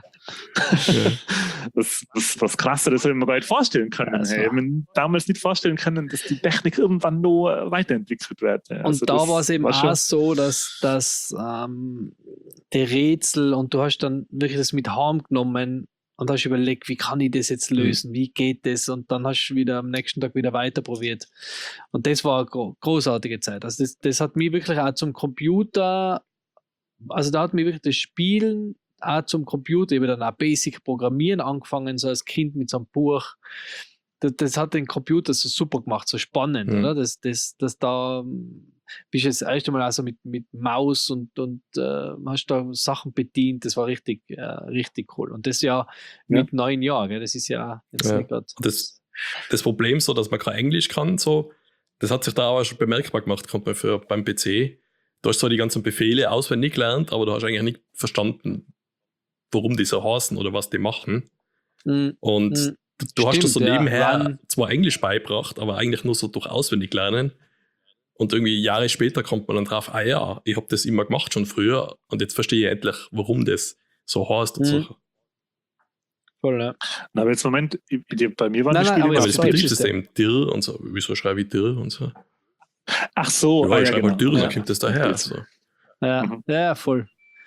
was Krasseres, hätte man gar nicht vorstellen können. Ja, damals nicht vorstellen können, dass die Technik irgendwann noch weiterentwickelt wird. Also und da war es eben auch so, dass die Rätsel und du hast dann wirklich das mit heimgenommen und hast überlegt, wie kann ich das jetzt lösen, wie geht das, und dann hast du wieder am nächsten Tag wieder weiter probiert. Und das war eine großartige Zeit. Also das hat mich wirklich auch zum Computer, also da hat mich wirklich das Spielen auch zum Computer, eben dann auch Basic Programmieren angefangen, so als Kind mit so einem Buch. Das hat den Computer so super gemacht, so spannend, oder? Das da bist du jetzt erst einmal also mit Maus und hast da Sachen bedient. Das war richtig cool. Und das ja mit 9 Jahren, gell? Das ist ja jetzt nicht gerade. Das Problem so, dass man kein Englisch kann, so, das hat sich da auch schon bemerkbar gemacht, kommt man beim PC. Du hast zwar die ganzen Befehle auswendig gelernt, aber du hast eigentlich nicht verstanden, warum die so heißen oder was die machen. Und du hast das so nebenher zwar Englisch beigebracht, aber eigentlich nur so durch auswendig lernen. Und irgendwie Jahre später kommt man dann drauf, ja, ich habe das immer gemacht schon früher und jetzt verstehe ich endlich, warum das so heißt und so. Voll, ja. Na, aber jetzt Moment, bei mir waren die Spiele aber das Betriebssystem DIR und so, wieso schreibe ich DIR und so? Ach so, ich schreibe halt DIR, dann kommt das daher. Also. Ja, voll.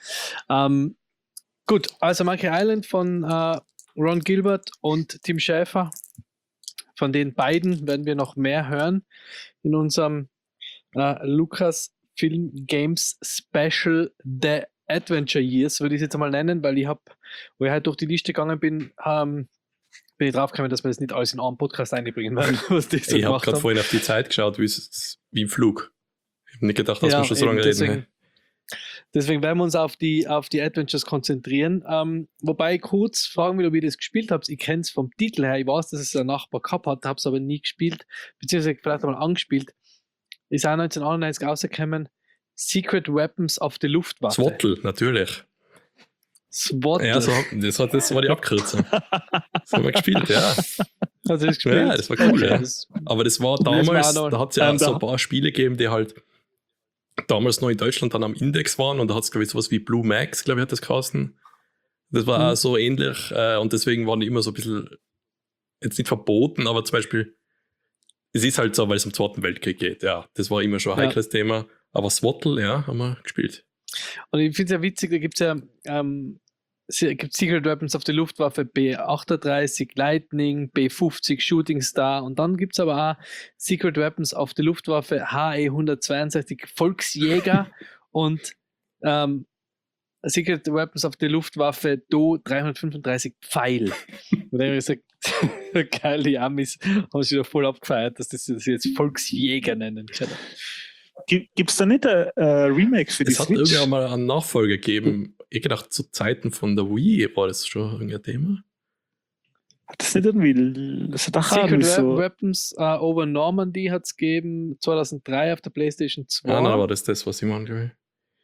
Gut, also Monkey Island von Ron Gilbert und Tim Schafer. Von den beiden werden wir noch mehr hören in unserem Lucas Film Games Special The Adventure Years, würde ich es jetzt einmal nennen, weil wo ich halt durch die Liste gegangen bin, bin ich draufgekommen, dass wir das nicht alles in einen Podcast einbringen werden, was die so ich habe gerade vorhin auf die Zeit geschaut, wie im Flug. Ich habe nicht gedacht, dass wir schon so lange reden. Deswegen werden wir uns auf die Adventures konzentrieren. Wobei ich kurz fragen will, ob ihr das gespielt habt. Ich kenne es vom Titel her. Ich weiß, dass es ein Nachbar gehabt hat, habe es aber nie gespielt, beziehungsweise vielleicht einmal angespielt. Ist auch 1991 rausgekommen. Secret Weapons of the Luftwaffe. SWATL, natürlich. SWATL. Ja, das war die Abkürzung. Das haben wir gespielt, ja. Hast du das gespielt? Ja, das war cool, ja. Aber das war damals, da hat es ja so ein paar Spiele gegeben, die halt damals noch in Deutschland dann am Index waren, und da hat es, glaube ich, sowas wie Blue Max, glaube ich, hat das geheißen. Das war auch so ähnlich, und deswegen waren die immer so ein bisschen, jetzt nicht verboten, aber zum Beispiel, es ist halt so, weil es um den Zweiten Weltkrieg geht, ja. Das war immer schon ein heikles Thema. Aber SWATL, ja, haben wir gespielt. Und ich finde es ja witzig, da gibt es ja Secret Weapons of the Luftwaffe B-38 Lightning, B-50 Shooting Star, und dann gibt es aber auch Secret Weapons of the Luftwaffe HE-162 Volksjäger und Secret Weapons of the Luftwaffe, do 335 Pfeil. Und dann habe ich gesagt, geil, die Amis haben sich wieder voll abgefeiert, dass das jetzt Volksjäger nennen. Gibt es da nicht ein Remake für die Es hat Switch? irgendwann mal eine Nachfolge gegeben. Ich gedacht, zu Zeiten von der Wii war das schon irgendein Thema. Hat das nicht irgendwie. Das hat auch Secret irgendwie so. Weapons over Normandy hat es gegeben, 2003 auf der PlayStation 2. Ja, nein, war das, was ich meine, glaube ich.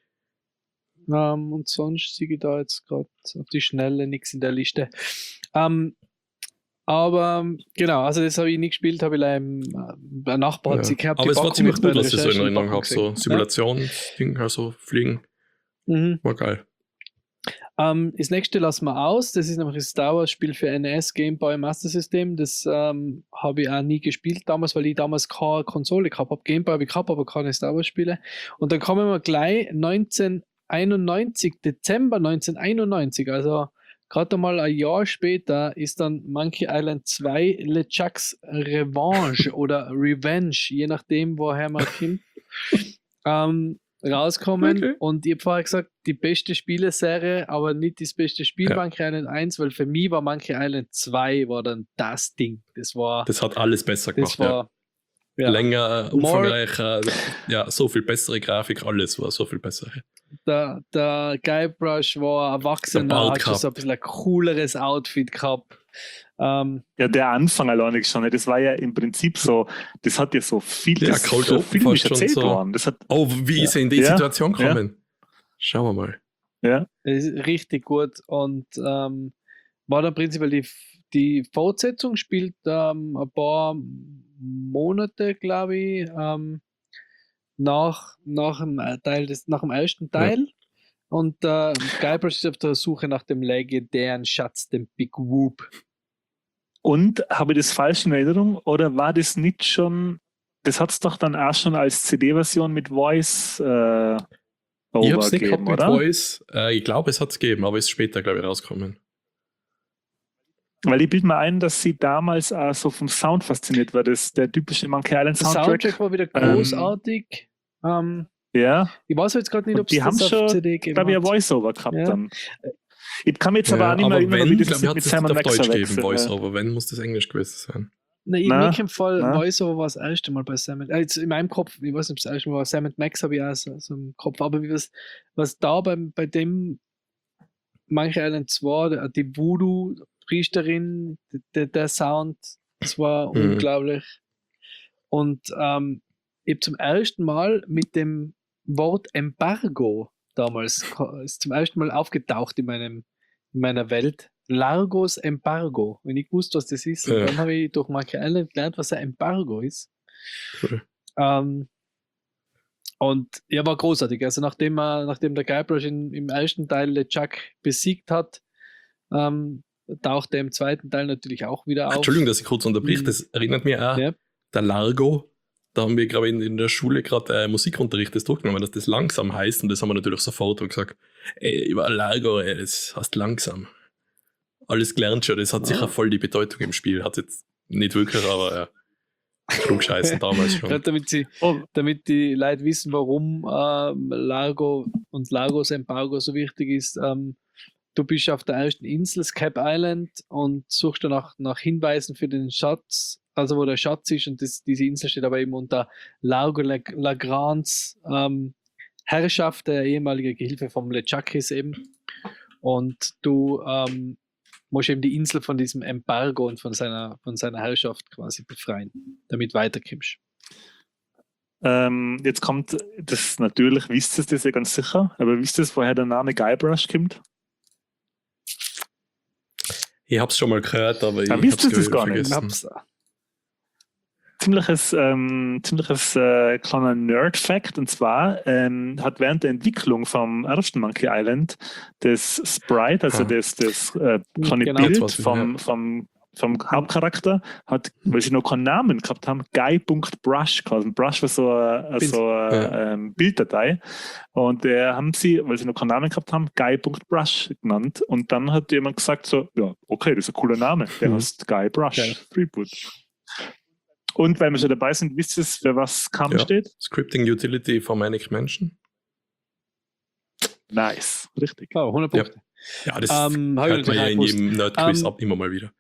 Und sonst sehe ich da jetzt gerade auf die Schnelle nichts in der Liste. Aber genau, also das habe ich nicht gespielt, habe ich ein Nachbar hat sich gehabt. Aber es war ziemlich gut, was ich so in Erinnerung habe. gesehen. So Simulationsding, also Fliegen. War geil. Das nächste lassen wir aus. Das ist nämlich ein Star Wars Spiel für NES, Game Boy, Master System. Das habe ich auch nie gespielt damals, weil ich damals keine Konsole gehabt habe. Game Boy habe ich gehabt, aber keine Star Wars Spiele. Und dann kommen wir gleich Dezember 1991, also gerade mal ein Jahr später, ist dann Monkey Island 2 LeChucks Revanche oder Revenge, je nachdem, woher man kommt, rauskommen. Okay. Und ich habe vorher gesagt, die beste Spieleserie, aber nicht das beste Spiel, Monkey Island 1, weil für mich war Monkey Island 2 war dann das Ding. Das hat alles besser gemacht. Das war länger, umfangreicher, so viel bessere Grafik, alles war so viel besser. Der Guybrush war erwachsener, hat schon so ein bisschen ein cooleres Outfit gehabt. Der Anfang alleine schon, das war ja im Prinzip so, das hat ja so viel, das so filmisch erzählt worden. Wie ist er in die Situation gekommen? Schauen wir mal. Ja. Das ist richtig gut und war dann prinzipiell die Fortsetzung, spielt ein paar Monate, glaube ich, nach dem ersten Teil. Und Guybrush ist auf der Suche nach dem legendären Schatz, dem Big Whoop. Und habe ich das falsch in Erinnerung? Oder war das nicht schon, das hat es doch dann auch schon als CD-Version mit Voice ich habe es nicht gehabt mit oder? Voice. Ich glaube, es hat es gegeben, aber ist später, glaube ich, rausgekommen. Weil ich bilde mir ein, dass sie damals auch so vom Sound fasziniert war. Der typische Monkey Island Soundtrack. Der Soundtrack war wieder großartig. Ja. Ich weiß jetzt gerade nicht, ob es das auf CD gegeben hat. Die haben schon, glaube ich, ein Voice-Over gehabt dann. Ich kann mir jetzt aber auch nicht mehr erinnern, wie das mit Simon Max gegeben, Voice-Over. Wenn, muss das Englisch gewesen sein. Nein, in welchem Fall Voice-Over war das erste Mal bei Sam. Jetzt in meinem Kopf, ich weiß nicht, ob das erste Mal war, Sam Max habe ich auch so im Kopf, aber was da bei dem Monkey Island 2, die Voodoo-Priesterin, der Sound, das war unglaublich. Und ich habe zum ersten Mal mit dem Wort Embargo damals, ist zum ersten Mal aufgetaucht in meiner Welt. Largos Embargo. Wenn ich wusste, was das ist, dann habe ich durch Monkey Island gelernt, was ein Embargo ist. Cool. Und ja, war großartig. Also nachdem der Guybrush im ersten Teil LeChuck besiegt hat, taucht er im zweiten Teil natürlich auch wieder auf. Entschuldigung, dass ich kurz unterbrich, das erinnert mich auch, der Largo, da haben wir gerade in der Schule gerade Musikunterricht das durchgenommen, dass das langsam heißt und das haben wir natürlich sofort gesagt, über Largo, das heißt langsam. Alles gelernt schon, das hat sicher voll die Bedeutung im Spiel, hat jetzt nicht wirklich, aber klugscheißen damals schon. Damit die Leute wissen, warum Largo und Largos Embargo so wichtig ist. Du bist auf der ersten Insel, Scap Island, und suchst danach nach Hinweisen für den Schatz, also wo der Schatz ist, und diese Insel steht aber eben unter Largo Lagrands Herrschaft, der ehemalige Gehilfe vom LeChuck ist eben. Und du musst eben die Insel von diesem Embargo und von seiner Herrschaft quasi befreien, damit weiterkommst. Jetzt kommt das natürlich, wisst ihr das ja ganz sicher, aber wisst ihr, woher der Name Guybrush kommt? Ich hab's schon mal gehört, aber ich hab's das gar vergessen. Nicht. Ziemliches kleiner Nerd-Fact, und zwar hat während der Entwicklung vom ersten Monkey Island das Sprite, also das kleine Bild vom Hauptcharakter, weil sie noch keinen Namen gehabt haben, Guy.brush geheißen. Brush war so eine Bilddatei, und haben sie, weil sie noch keinen Namen gehabt haben, Guy.brush genannt, und dann hat jemand gesagt so, ja, okay, das ist ein cooler Name, der heißt Guybrush Threepwood. Und weil wir schon dabei sind, wisst ihr, für was CAM steht? Scripting Utility for Manic Menschen. Nice, richtig. Oh, 100 Punkte. Ja, das Hab ich hört man natürlich ja auch in gewusst. jedem Nerd-Quiz ab immer mal wieder.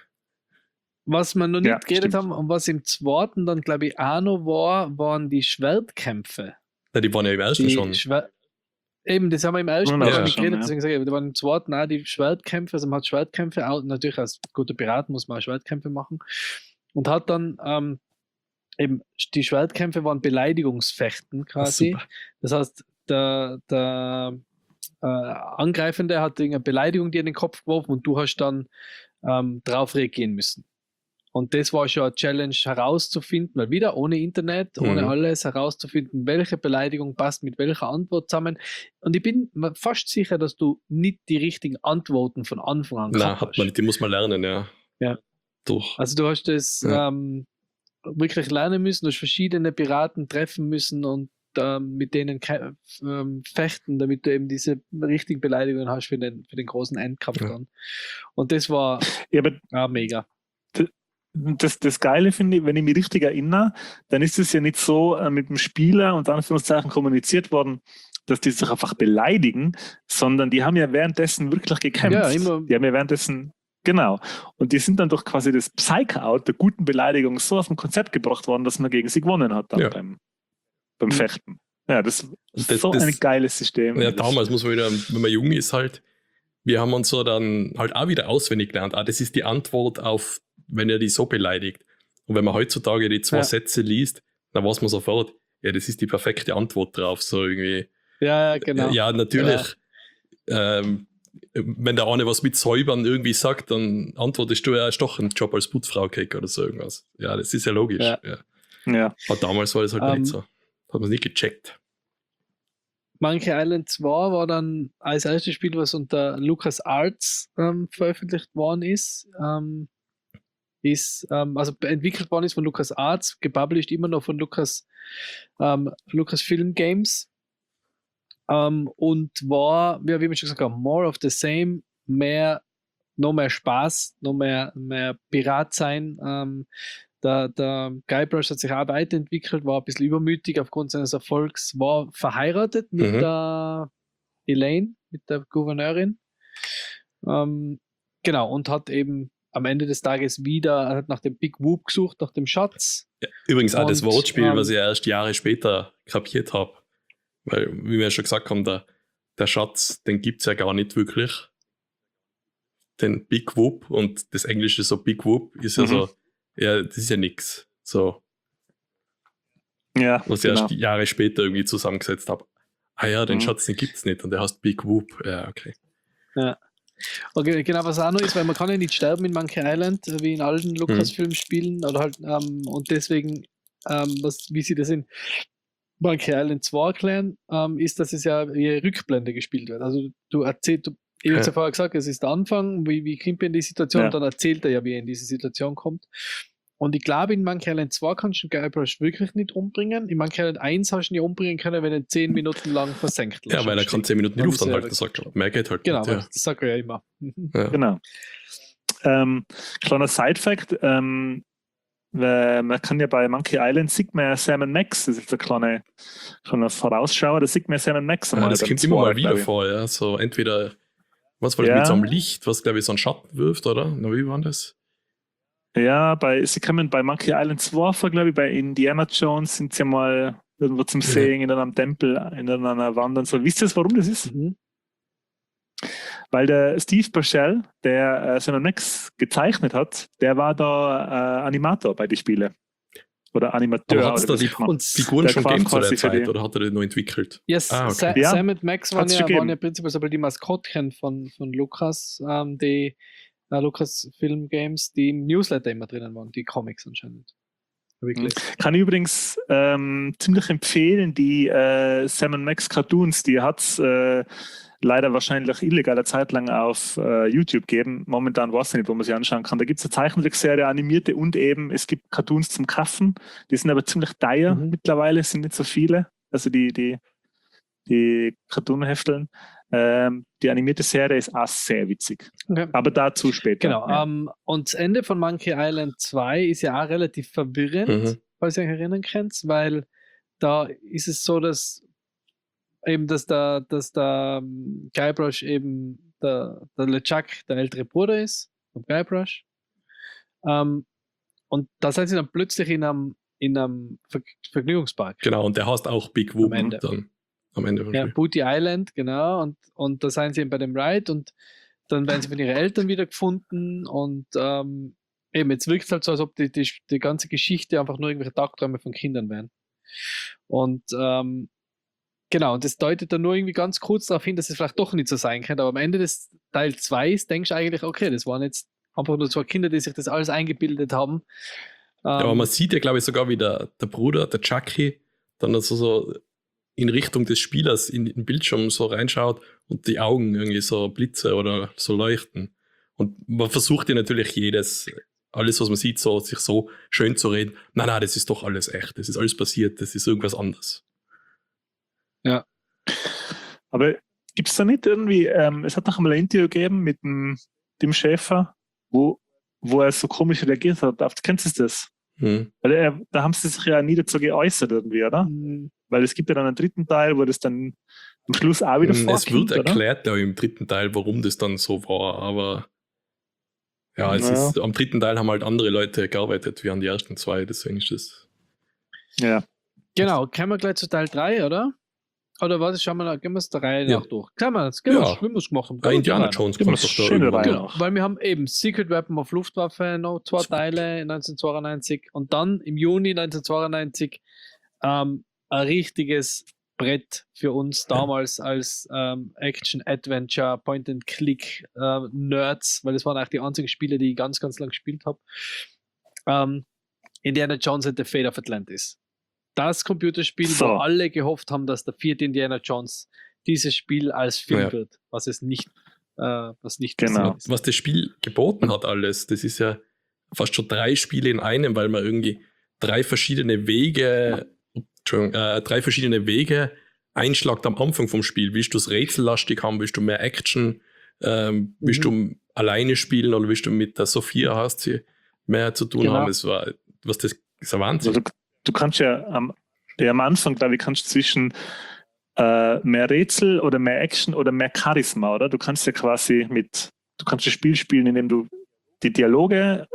Was wir noch nicht Ja, geredet stimmt. haben und was im zweiten dann, glaube ich, auch noch war, waren die Schwertkämpfe. Ja, die waren ja im ersten schon. Eben, das haben wir im ersten Ja, Mal nicht schon, geredet, ja. deswegen sage ich, da waren im zweiten auch die Schwertkämpfe, also man hat Schwertkämpfe, auch natürlich als guter Pirat muss man auch Schwertkämpfe machen und hat dann eben, die Schwertkämpfe waren Beleidigungsfechten quasi. Super. Das heißt, der Angreifende hat eine Beleidigung dir in den Kopf geworfen und du hast dann drauf reagieren müssen. Und das war schon eine Challenge herauszufinden, weil wieder ohne Internet, ohne alles herauszufinden, welche Beleidigung passt mit welcher Antwort zusammen. Und ich bin mir fast sicher, dass du nicht die richtigen Antworten von Anfang an Nein, hat man nicht, die muss man lernen, ja. Ja. Durch. Also du hast das wirklich lernen müssen, du hast verschiedene Piraten treffen müssen und mit denen fechten, damit du eben diese richtigen Beleidigungen hast für den großen Endkampf dann. Und das war mega. Das Geile finde ich, wenn ich mich richtig erinnere, dann ist es ja nicht so mit dem Spieler und Anführungszeichen kommuniziert worden, dass die sich einfach beleidigen, sondern die haben ja währenddessen wirklich gekämpft. Ja, immer. Die haben ja währenddessen, genau. Und die sind dann durch quasi das Psych-Out der guten Beleidigung so auf ein Konzept gebracht worden, dass man gegen sie gewonnen hat dann beim Fechten. Ja, das ist so ein geiles System. Ja, damals muss man wieder, wenn man jung ist halt, wir haben uns so dann halt auch wieder auswendig gelernt. Das ist die Antwort auf, wenn er die so beleidigt. Und wenn man heutzutage die 2 Sätze liest, dann weiß man sofort, ja, das ist die perfekte Antwort drauf. So irgendwie. Ja, genau. Ja, natürlich. Ja. Wenn der eine was mit Säubern irgendwie sagt, dann antwortest du, ja, ist doch ein Job als Putzfrau krieg oder so irgendwas. Ja, das ist ja logisch. Ja. Aber damals war das halt nicht so. Hat man es nicht gecheckt. Monkey Island 2 war dann als erstes Spiel, was unter LucasArts veröffentlicht worden ist. Also entwickelt worden ist von LucasArts, gepublished immer noch von Lucasfilm Games. Und war, ja, wie wir schon gesagt haben, more of the same, noch mehr Spaß, noch mehr Pirat sein. Der Guybrush hat sich auch weiterentwickelt, war ein bisschen übermütig aufgrund seines Erfolgs, war verheiratet mit der Elaine, mit der Gouverneurin. Genau, und hat eben am Ende des Tages wieder nach dem Big Whoop gesucht, nach dem Schatz. Ja, übrigens auch das Wortspiel, was ich erst Jahre später kapiert habe. Weil, wie wir ja schon gesagt haben, der Schatz, den gibt es ja gar nicht wirklich. Den Big Whoop und das Englische so Big Whoop ist ja so, ja, das ist ja nix. So. Ja, was ich erst Jahre später irgendwie zusammengesetzt habe. Ah ja, den Schatz, den gibt es nicht und der heißt Big Whoop. Ja, okay. Ja. Okay, genau, was auch noch ist, weil man kann ja nicht sterben in Monkey Island, wie in allen Lucasfilm-Spielen, oder halt, und deswegen, wie sie das in Monkey Island 2 erklären, ist, dass es ja wie Rückblende gespielt wird. Also du erzählst, ich habe es ja vorher gesagt, es ist der Anfang, wie kommt er in die Situation, und dann erzählt er ja, wie er in diese Situation kommt. Und ich glaube, in Monkey Island 2 kannst du Guybrush wirklich nicht umbringen. In Monkey Island 1 hast du ihn nicht umbringen können, wenn er 10 Minuten lang versenkt lässt. Ja, weil er kann 10 Minuten die Luft anhalten, sagt er. Mehr geht halt genau, nicht. Genau, das sagt er ja immer. Ja. Genau. Kleiner Side-Fact, man kann ja bei Monkey Island sieht man Sam & Max, das ist ein kleiner Vorausschauer, da sieht man Sam & Max. Ja, das kommt immer mal wieder vor, ja. So entweder, was war das mit so einem Licht, was glaube ich so einen Schatten wirft, oder? Na, wie war das? Ja, sie kommen bei Monkey Island 2 vor, glaube ich, bei Indiana Jones sind sie ja mal irgendwo zum Sehen in einem Tempel, in einer Wand und so. Wisst ihr, warum das ist? Weil der Steve Burchell, der Sam & Max gezeichnet hat, der war da Animator bei den Spielen. Oder Animateur. Aber hat es da die Figuren schon gegeben zu der Zeit oder hat er den nur entwickelt? Yes, okay. Sam und Max waren ja prinzipiell die Maskottchen von Lucas, die Lucasfilm Games, die im Newsletter immer drinnen waren, die Comics anscheinend. Wirklich. Kann ich übrigens ziemlich empfehlen, die Sam & Max Cartoons, die hat es leider wahrscheinlich illegaler Zeit lang auf YouTube geben. Momentan weiß ich nicht, wo man sie anschauen kann. Da gibt es eine Zeichentrickserie, animierte und eben, es gibt Cartoons zum Kaufen. Die sind aber ziemlich teuer mittlerweile, sind nicht so viele. Also die Cartoon-Hefteln. Die animierte Serie ist auch sehr witzig. Okay. Aber dazu später. Genau. Ja. Und das Ende von Monkey Island 2 ist ja auch relativ verwirrend, falls ihr euch erinnern könnt, weil da ist es so, dass eben, dass der Guybrush eben der LeChuck der ältere Bruder ist, vom Guybrush. Und da sind sie dann plötzlich in einem Vergnügungspark. Genau, und der heißt auch Big Whoop dann am Ende. Ja, Booty Island, genau. Und da sind sie eben bei dem Ride und dann werden sie von ihren Eltern wieder gefunden und eben, jetzt wirkt es halt so, als ob die ganze Geschichte einfach nur irgendwelche Tagträume von Kindern wären. Und genau, und das deutet dann nur irgendwie ganz kurz darauf hin, dass es vielleicht doch nicht so sein könnte, aber am Ende des Teil 2 denkst du eigentlich, okay, das waren jetzt einfach nur zwei Kinder, die sich das alles eingebildet haben. Ja, aber man sieht ja, glaube ich, sogar, wie der Bruder, der Chucky, dann also so in Richtung des Spielers in den Bildschirm so reinschaut und die Augen irgendwie so blitze oder so leuchten. Und man versucht ja natürlich alles, was man sieht, so, sich so schön zu reden. Nein, das ist doch alles echt. Das ist alles passiert. Das ist irgendwas anderes. Ja. Aber gibt es da nicht irgendwie, es hat noch einmal ein Interview gegeben mit dem Schäfer, wo er so komisch reagiert hat. Kennst du das? Weil da haben sie sich ja nie dazu geäußert irgendwie, oder? Weil es gibt ja dann einen dritten Teil, wo das dann am Schluss auch wieder vorkommt. Es wird erklärt ja im dritten Teil, warum das dann so war, aber ja, am dritten Teil haben halt andere Leute gearbeitet wie an die ersten zwei, deswegen ist das. Ja. Genau, kommen wir gleich zu Teil 3, oder? Oder was? Gehen wir es der Reihe nach durch. Gehen wir es gemacht haben. Indiana Jones kommt doch da schöne Reihe. Genau, weil wir haben eben Secret Weapon of Luftwaffe, noch 2 Teile 1992 und dann im Juni 1992 ein richtiges Brett für uns damals als Action-Adventure, Point-and-Click-Nerds, weil das waren eigentlich die einzigen Spiele, die ich ganz, ganz lang gespielt habe. Indiana Jones and the Fate of Atlantis. Das Computerspiel, wo alle gehofft haben, dass der 4. Indiana Jones dieses Spiel als Film wird, was es nicht, genau ist. Was das Spiel geboten hat alles, das ist ja fast schon 3 Spiele in einem, weil man irgendwie 3 verschiedene Wege einschlagt am Anfang vom Spiel. Willst du es rätsellastig haben, willst du mehr Action, willst du alleine spielen oder willst du mit der Sophia hast sie mehr zu tun haben? Das war, das ist ein Wahnsinn. Also du kannst ja am Anfang, glaube ich, kannst zwischen mehr Rätsel oder mehr Action oder mehr Charisma, oder? Du kannst ja quasi du kannst das Spiel spielen, indem du die Dialoge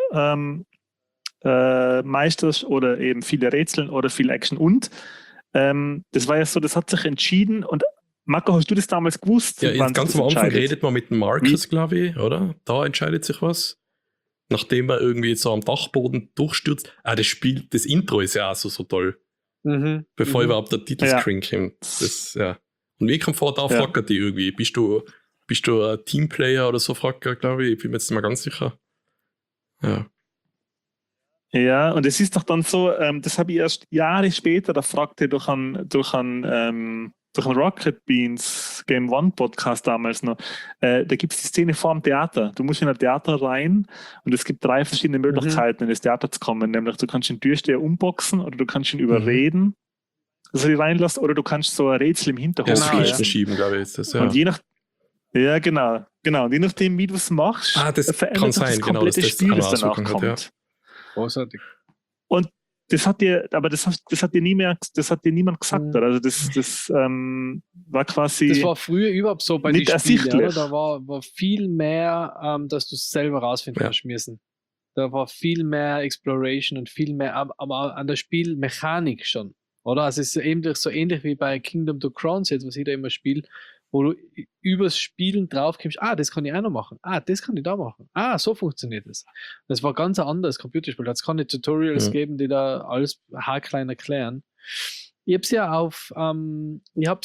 meisterst oder eben viele Rätsel oder viel Action. Und das war ja so, das hat sich entschieden. Und Marco, hast du das damals gewusst? Ja, ganz am Anfang redet man mit dem Marcus, glaube ich, oder? Da entscheidet sich was. Nachdem er irgendwie so am Dachboden durchstürzt. Das Intro ist ja auch so toll. Bevor überhaupt der Titelscreen kommt. Und wie kommt vor, da fragt er die irgendwie, bist du ein Teamplayer oder so, fragt er, glaube ich. Ich bin mir jetzt nicht mehr ganz sicher. Ja. Ja, und es ist doch dann so, das habe ich erst Jahre später, da fragte durch einen Rocket Beans Game One Podcast damals noch, da gibt es die Szene vor dem Theater. Du musst in ein Theater rein und es gibt 3 verschiedene Möglichkeiten, in das Theater zu kommen. Nämlich du kannst den Türsteher unboxen oder du kannst ihn überreden, dass er dich reinlässt, oder du kannst so ein Rätsel im Hinterhof schieben, glaube ich. Ist das, ja. Und genau. Und je nachdem, wie du es machst, das verändert kann sich das sein, komplette das Spiel, das danach hat, kommt. ja. Großartig. Und das hat dir niemand gesagt, oder? Also das war quasi. Das war früher überhaupt so bei den Spielen, ja? Da war viel mehr, dass du es selber rausfinden kannst müssen. Da war viel mehr Exploration und viel mehr an der Spielmechanik schon, oder? Also es ist eben so ähnlich wie bei Kingdom to Crowns jetzt, was ich da immer spiele, wo du übers Spielen draufkommst, das kann ich auch noch machen, das kann ich da machen, so funktioniert das. Das war ganz ein anderes Computerspiel, da hat es keine Tutorials geben, die da alles haarklein erklären. Ich hab's ja am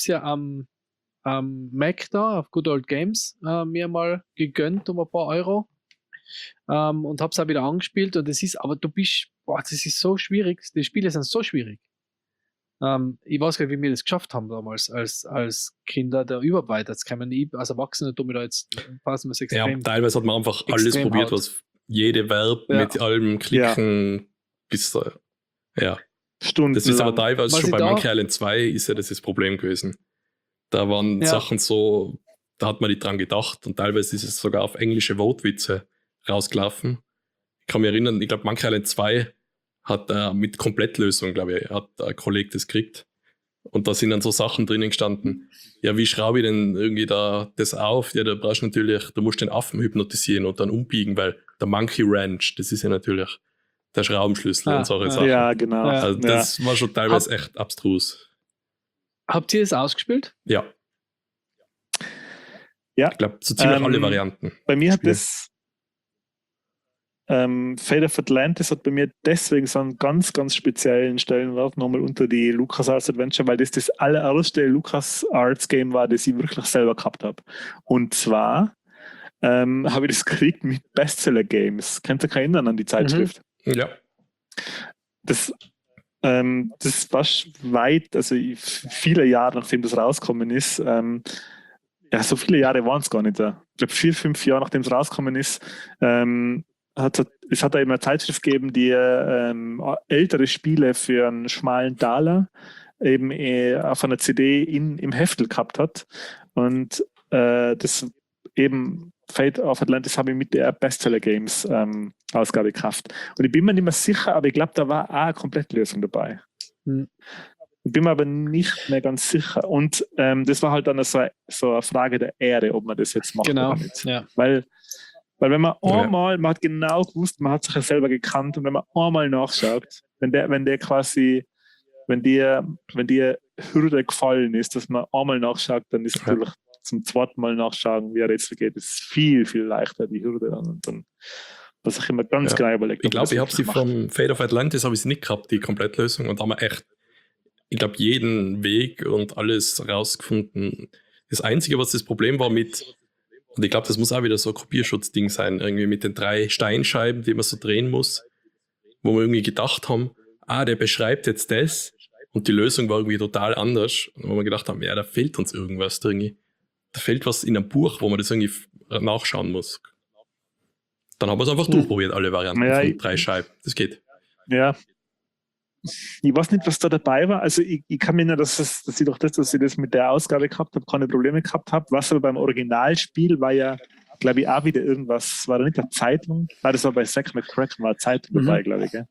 Mac da, auf Good Old Games, mir mal gegönnt um ein paar Euro und hab's auch wieder angespielt und das ist ist so schwierig, die Spiele sind so schwierig. Ich weiß gar nicht, wie wir das geschafft haben damals als Kinder, da überhaupt weiterzukommen. Ich als Erwachsener tue mir da jetzt passen wir extrem. Ja, teilweise hat man einfach alles probiert, was jede Verb mit allem Klicken bis da. Ja. Stunden. Das ist aber teilweise schon bei Monkey Island 2 ist ja das Problem gewesen. Da waren Sachen so, da hat man nicht dran gedacht und teilweise ist es sogar auf englische Wortwitze rausgelaufen. Ich kann mich erinnern, ich glaube Monkey Island 2 hat mit Komplettlösung, glaube ich, hat ein Kollege das gekriegt. Und da sind dann so Sachen drinnen gestanden. Ja, wie schraube ich denn irgendwie da das auf? Ja, da brauchst du natürlich, da musst du den Affen hypnotisieren und dann umbiegen, weil der Monkey Wrench, das ist ja natürlich der Schraubenschlüssel und solche Sachen. Ja, genau. Ja. Also das war schon teilweise echt abstrus. Habt ihr es ausgespielt? Ja. Ja. Ich glaube, so ziemlich alle Varianten. Bei mir hat Spiel. das Fate of Atlantis hat bei mir deswegen so einen ganz, ganz speziellen Stellenwert nochmal unter die LucasArts Adventure, weil das allererste LucasArts Game war, das ich wirklich selber gehabt habe. Und zwar habe ich das gekriegt mit Bestseller Games. Könnt ihr euch erinnern an die Zeitschrift? Ja. Das war weit, also viele Jahre nachdem das rausgekommen ist, ja, so viele Jahre waren es gar nicht. Ich glaube 4-5 Jahre nachdem es rausgekommen ist, es hat da immer eine Zeitschrift gegeben, die ältere Spiele für einen schmalen Taler eben auf einer CD im Heftel gehabt hat. Und das eben Fate of Atlantis habe ich mit der Bestseller Games Ausgabe gekauft. Und ich bin mir nicht mehr sicher, aber ich glaube, da war auch eine Komplettlösung dabei. Ich bin mir aber nicht mehr ganz sicher. Und das war halt dann so eine Frage der Ehre, ob man das jetzt macht oder nicht. Ja. Weil wenn man einmal, man hat genau gewusst, man hat sich ja selber gekannt, und wenn man einmal nachschaut, wenn die Hürde gefallen ist, dass man einmal nachschaut, dann ist natürlich zum zweiten Mal nachschauen, wie ein Rätsel geht, ist viel, viel leichter, die Hürde dann. Und dann was ich immer ganz genau überlegt. Ich glaube, ich habe sie vom Fate of Atlantis habe ich nicht gehabt, die Komplettlösung, und da haben wir echt, ich glaube, jeden Weg und alles rausgefunden. Das Einzige, was das Problem war und ich glaube, das muss auch wieder so ein Kopierschutzding sein, irgendwie mit den 3 Steinscheiben, die man so drehen muss, wo wir irgendwie gedacht haben, der beschreibt jetzt das, und die Lösung war irgendwie total anders, und wo wir gedacht haben, ja, da fehlt uns irgendwas irgendwie. Da fehlt was in einem Buch, wo man das irgendwie nachschauen muss. Dann haben wir es einfach durchprobiert, alle Varianten von 3 Scheiben. Das geht. Ja. Ich weiß nicht, was da dabei war. Also ich kann mir nur, dass ich durch dass ich das mit der Ausgabe gehabt habe, keine Probleme gehabt habe. Was aber beim Originalspiel war ja, glaube ich, auch wieder irgendwas. War da nicht eine Zeitung? Das war bei Zack McCracken, war eine Zeitung dabei, glaube ich. Gell?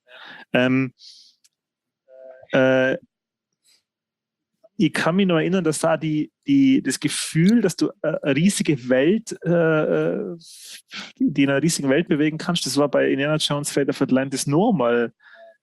Ich kann mich noch erinnern, dass da das Gefühl, dass du eine riesige Welt, die in einer riesigen Welt bewegen kannst, das war bei Indiana Jones Fate of Atlantis nur mal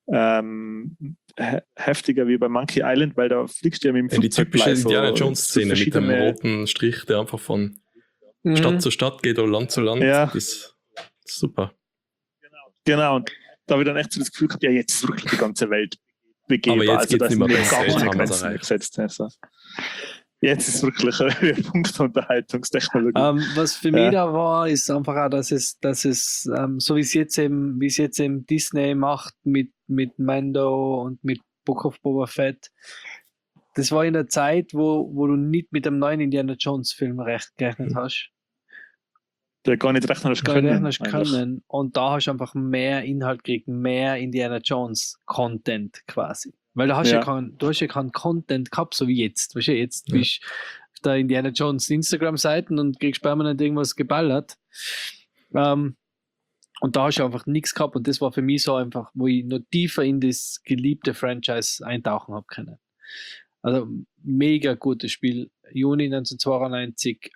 heftiger wie bei Monkey Island, weil da fliegst du ja mit dem Flugzeug. Die typische Indiana Jones-Szene mit dem roten Strich, der einfach von Stadt zu Stadt geht oder Land zu Land. Ja. Das ist super. Genau, und da habe ich dann echt so das Gefühl gehabt, ja, jetzt ist wirklich die ganze Welt begehbar. Aber jetzt geht es nicht mehr besser. Jetzt haben wir es gesetzt. Also. Jetzt ist wirklich ein Punkt der Unterhaltungstechnologie. Was für mich da war, ist einfach auch, dass es so wie es jetzt eben Disney macht mit Mando und mit Book of Boba Fett, das war in der Zeit, wo du nicht mit dem neuen Indiana Jones Film gerechnet hast. Der gar nicht rechnen können. Und da hast du einfach mehr Inhalt gekriegt, mehr Indiana Jones Content quasi. Weil du hast ja keinen Content gehabt, so wie jetzt. Weißt du, jetzt bist du da Indiana Jones Instagram-Seiten und kriegst permanent irgendwas geballert. Und da hast du einfach nichts gehabt, und das war für mich so einfach, wo ich noch tiefer in das geliebte Franchise eintauchen habe können. Also mega gutes Spiel. Juni 1992.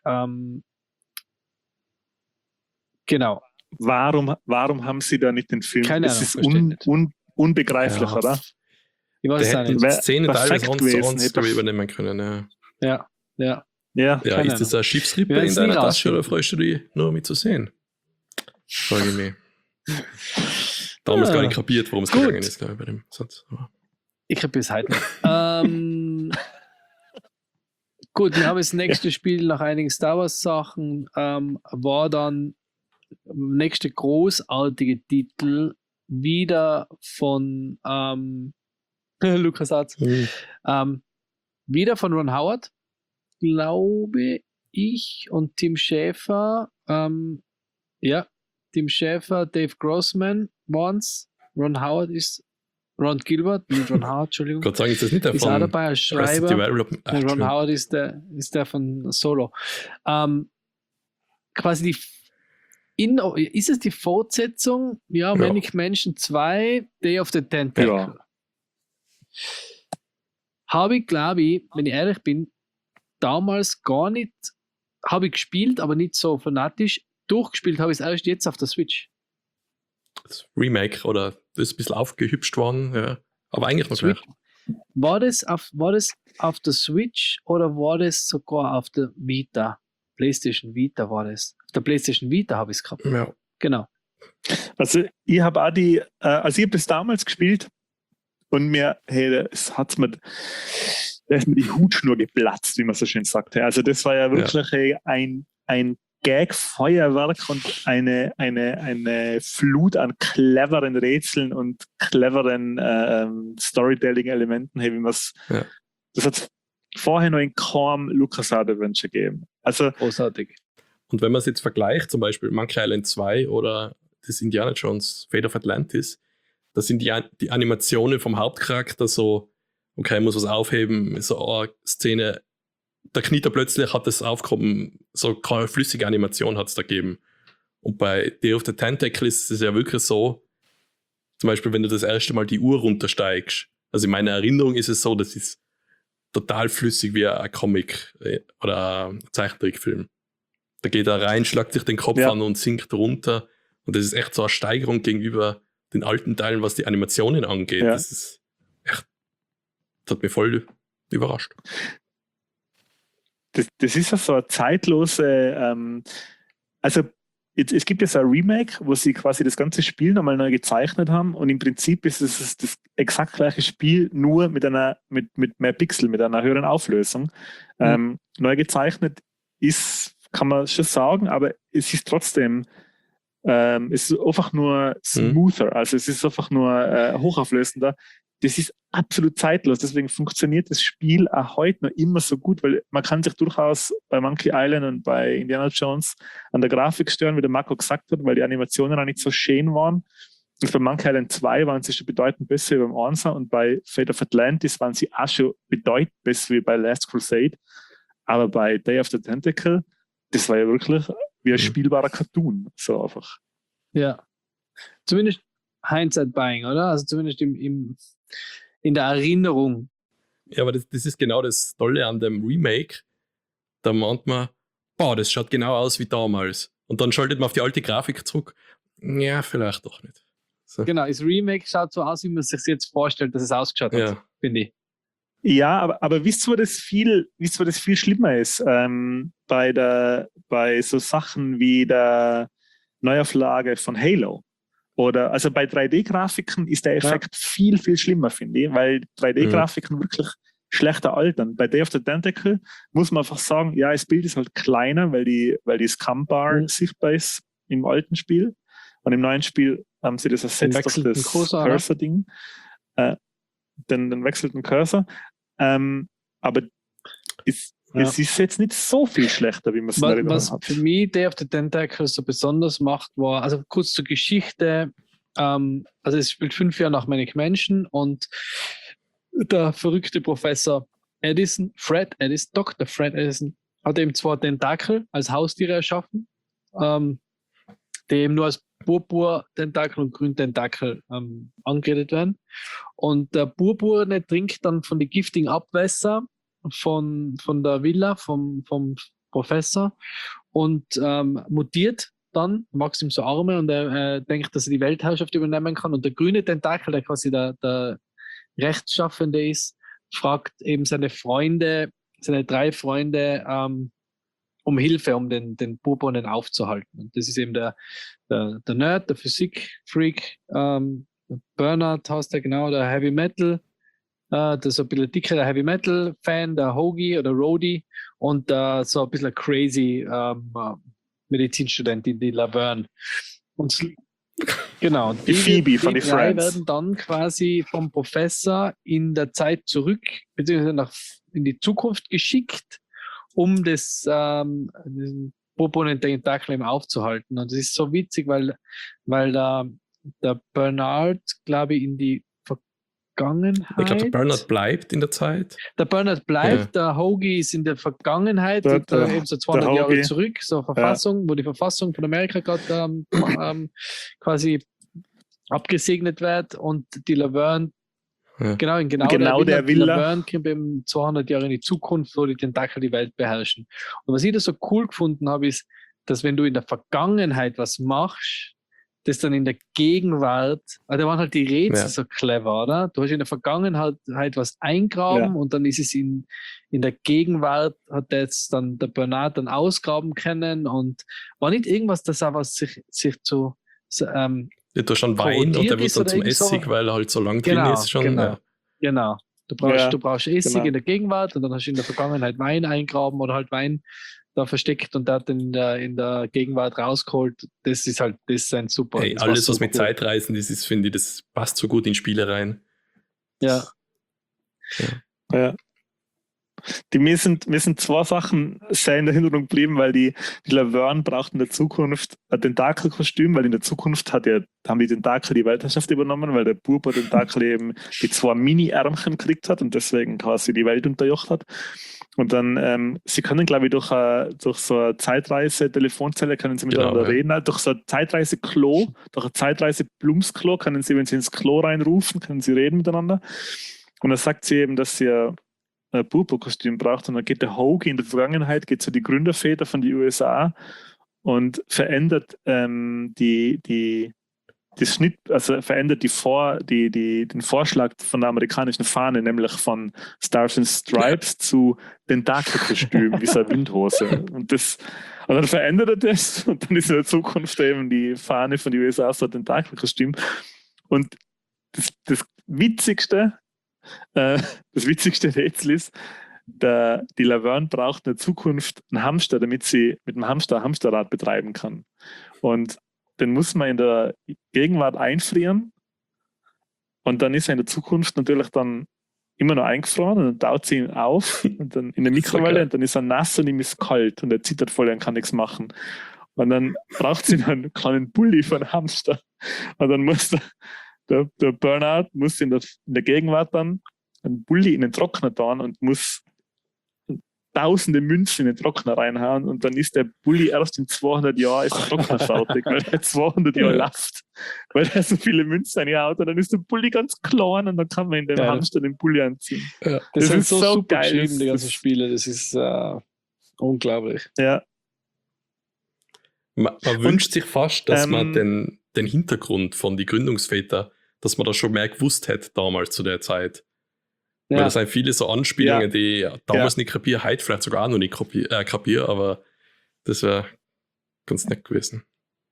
Genau. Warum haben sie da nicht den Film? Keine das Ahnung, ist unbegreiflich, oder? Ich weiß es nicht. Die Szene teilweise gewesen, übernehmen können. Ja. Ist das eine Schiffsrippe in deiner Tasche, oder freust du dich nur mit zu sehen? Frage ich mich. Damals gar nicht kapiert, worum es gegangen ist, glaube ich, bei dem Satz. Ich habe bis heute nicht. Gut, wir haben das nächste Spiel nach einigen Star Wars Sachen, war dann nächste großartige Titel wieder von LucasArts. Wieder von Ron Howard, glaube ich, und Tim Schafer. Tim Schafer, Dave Grossman waren's. Ron Howard ist Ron Gilbert, nicht Ron Howard, Entschuldigung. Gott sagen, ist das nicht der ist von auch dabei als Schreiber. Und Ron Howard ist der von Solo. Quasi ist es die Fortsetzung? Ja, Manic Mansion 2, Day of the Tentacle. Ja. habe ich, glaube ich, wenn ich ehrlich bin, damals gar nicht, habe ich gespielt, aber nicht so fanatisch. Durchgespielt habe ich es erst jetzt auf der Switch. Das Remake oder das ist ein bisschen aufgehübscht worden, ja. Aber eigentlich noch gleich. War das auf der Switch oder war das sogar auf der Vita? PlayStation Vita war das. Auf der PlayStation Vita habe ich es gehabt. Ja. Genau. Also ich habe auch ich habe das damals gespielt und da ist mir die Hutschnur geplatzt, wie man so schön sagt. Also das war ja wirklich ein Gag-Feuerwerk und eine Flut an cleveren Rätseln und cleveren Storytelling-Elementen, wie man es. Ja. Das hat vorher noch in kaum LucasArts-Adventure gegeben. Also großartig. Und wenn man es jetzt vergleicht, zum Beispiel Monkey Island 2 oder das Indiana Jones Fate of Atlantis, da sind die Animationen vom Hauptcharakter so, okay, muss was aufheben, so eine Szene, da kniet er plötzlich, hat das aufgekommen, so keine flüssige Animation hat es da gegeben. Und bei Day of the Tentacle ist es ja wirklich so, zum Beispiel, wenn du das erste Mal die Uhr runtersteigst, also in meiner Erinnerung ist es so, das ist total flüssig wie ein Comic oder ein Zeichentrickfilm. Da geht er rein, schlagt sich den Kopf an und sinkt runter. Und das ist echt so eine Steigerung gegenüber den alten Teilen, was die Animationen angeht. Ja. Das ist echt, das hat mich voll überrascht. Das ist ja so eine zeitlose, also es gibt jetzt ein Remake, wo sie quasi das ganze Spiel nochmal neu gezeichnet haben und im Prinzip ist es das exakt gleiche Spiel, nur mit mehr Pixel, mit einer höheren Auflösung. Neu gezeichnet ist, kann man schon sagen, aber es ist trotzdem es ist einfach nur smoother, also es ist einfach nur hochauflösender. Das ist absolut zeitlos, deswegen funktioniert das Spiel auch heute noch immer so gut, weil man kann sich durchaus bei Monkey Island und bei Indiana Jones an der Grafik stören, wie der Marco gesagt hat, weil die Animationen auch nicht so schön waren. Und bei Monkey Island 2 waren sie schon bedeutend besser wie beim Ansa und bei Fate of Atlantis waren sie auch schon bedeutend besser wie bei Last Crusade. Aber bei Day of the Tentacle, das war ja wirklich wie ein spielbarer Cartoon, so einfach. Ja, zumindest Hindsight Buying, oder? Also zumindest in der Erinnerung. Ja, aber das ist genau das Tolle an dem Remake. Da meint man, boah, das schaut genau aus wie damals. Und dann schaltet man auf die alte Grafik zurück. Ja, vielleicht doch nicht. So. Genau, das Remake schaut so aus, wie man sich jetzt vorstellt, dass es ausgeschaut hat, finde ich. Ja, aber wisst ihr, wo das viel schlimmer ist? Bei so Sachen wie der Neuauflage von Halo. Oder, also bei 3D-Grafiken ist der Effekt viel, viel schlimmer, finde ich, weil 3D-Grafiken wirklich schlechter altern. Bei Day of the Tentacle muss man einfach sagen, ja, das Bild ist halt kleiner, weil die Scum-Bar sichtbar ist im alten Spiel. Und im neuen Spiel haben sie das ersetzt durch das Cursor-Ding. Den wechselten Cursor. Aber es ist jetzt nicht so viel schlechter, wie man es in Erinnerung hat. Was für mich Day of the Tentacle so besonders macht, war, also kurz zur Geschichte, also es spielt 5 Jahre nach Manic Mansion und der verrückte Professor Edison, Dr. Fred Edison, hat eben 2 Tentakel als Haustiere erschaffen, die eben nur als Purpur-Tentakel und Grün-Tentakel angeredet werden. Und der Purpur trinkt dann von den giftigen Abwässer von der Villa, vom Professor und mutiert dann, wächst ihm so Arme und er denkt, dass er die Weltherrschaft übernehmen kann. Und der grüne Tentakel, der quasi der Rechtschaffende ist, fragt eben seine 3 Freunde um Hilfe, um den Purpurnen aufzuhalten. Und das ist eben der Nerd, der Physik-Freak, Bernard heißt der genau, der Heavy Metal, der so ein bisschen dickerer Heavy Metal-Fan, der Hoagie oder Rhodey und so ein bisschen crazy Medizinstudentin, die Laverne. Und genau, die Phoebe von den Friends werden dann quasi vom Professor in der Zeit zurück, beziehungsweise in die Zukunft geschickt, um das Purpurnen-Tentakel aufzuhalten. Und das ist so witzig, weil der Bernard, glaube ich, in die Vergangenheit. Ich glaube, der Bernard bleibt in der Zeit. Der Bernard bleibt, der Hoagie ist in der Vergangenheit, eben so 200 Jahre zurück, so Verfassung, wo die Verfassung von Amerika gerade quasi abgesegnet wird und die Laverne Ja. Genau der Villa. Laverne kommt eben 200 Jahre in die Zukunft, wo die Tentakel die Welt beherrschen. Und was ich da so cool gefunden habe, ist, dass wenn du in der Vergangenheit was machst, das dann in der Gegenwart, da waren halt die Rätsel so clever, oder? Du hast in der Vergangenheit halt was eingraben und dann ist es in der Gegenwart, hat jetzt dann der Bernard dann ausgraben können und war nicht irgendwas, das auch was sich zu Da schon Wein und der wird dann zum Essig, weil er halt so lang drin ist schon. Genau. Du brauchst Essig in der Gegenwart und dann hast du in der Vergangenheit Wein eingraben oder halt Wein da versteckt und der hat in der Gegenwart rausgeholt. Das ist ein super. Hey, alles, was mit Zeitreisen ist, finde ich, das passt so gut in Spiele rein. Ja. Mir sind zwei Sachen sehr in Erinnerung geblieben, weil die Laverne braucht in der Zukunft ein Tentakelkostüm, weil in der Zukunft haben die Tentakel die Weltherrschaft übernommen, weil der Bub der Tentakel eben die 2 Mini-Ärmchen gekriegt hat und deswegen quasi die Welt unterjocht hat. Und dann, sie können, glaube ich, durch so eine Zeitreise-Telefonzelle können sie miteinander reden. Also durch so ein Zeitreise-Klo, durch ein Zeitreise-Blumsklo können sie, wenn sie ins Klo reinrufen, können sie reden miteinander. Und dann sagt sie eben, dass sie ein Purpurkostüm braucht und dann geht der Hoagie in der Vergangenheit, geht zu die Gründerväter von den USA und verändert verändert den Vorschlag von der amerikanischen Fahne, nämlich von Stars and Stripes zu Tentakelkostüm, wie so eine Windhose. Und dann verändert er das und dann ist in der Zukunft eben die Fahne von den USA so ein Tentakelkostüm. Und das Witzigste Rätsel ist, die Laverne braucht in der Zukunft einen Hamster, damit sie mit dem Hamster ein Hamsterrad betreiben kann. Und den muss man in der Gegenwart einfrieren und dann ist er in der Zukunft natürlich dann immer noch eingefroren und dann taut sie ihn auf und dann in der Mikrowelle und dann ist er nass und ihm ist kalt und er zittert voll und kann nichts machen. Und dann braucht sie einen kleinen Bulli von Hamster und dann muss der Bernard muss in der Gegenwart dann einen Bulli in den Trockner tun und muss tausende Münzen in den Trockner reinhauen und dann ist der Bulli erst in 200 Jahren ist der Trockner fertig, weil er 200 Jahre läuft, weil er so viele Münzen reinhaut und dann ist der Bulli ganz klein und dann kann man in den Hamster den Bulli anziehen. Ja, das ist so super geil, geschrieben, die ganzen Spiele, das ist unglaublich. Ja. Man wünscht sich fast, dass man den Hintergrund von die Gründungsväter, dass man das schon mehr gewusst hätte damals zu der Zeit. Ja. Weil das sind viele so Anspielungen, die ich damals nicht kapiere, heute vielleicht sogar auch noch nicht kapiere, aber das wäre ganz nett gewesen.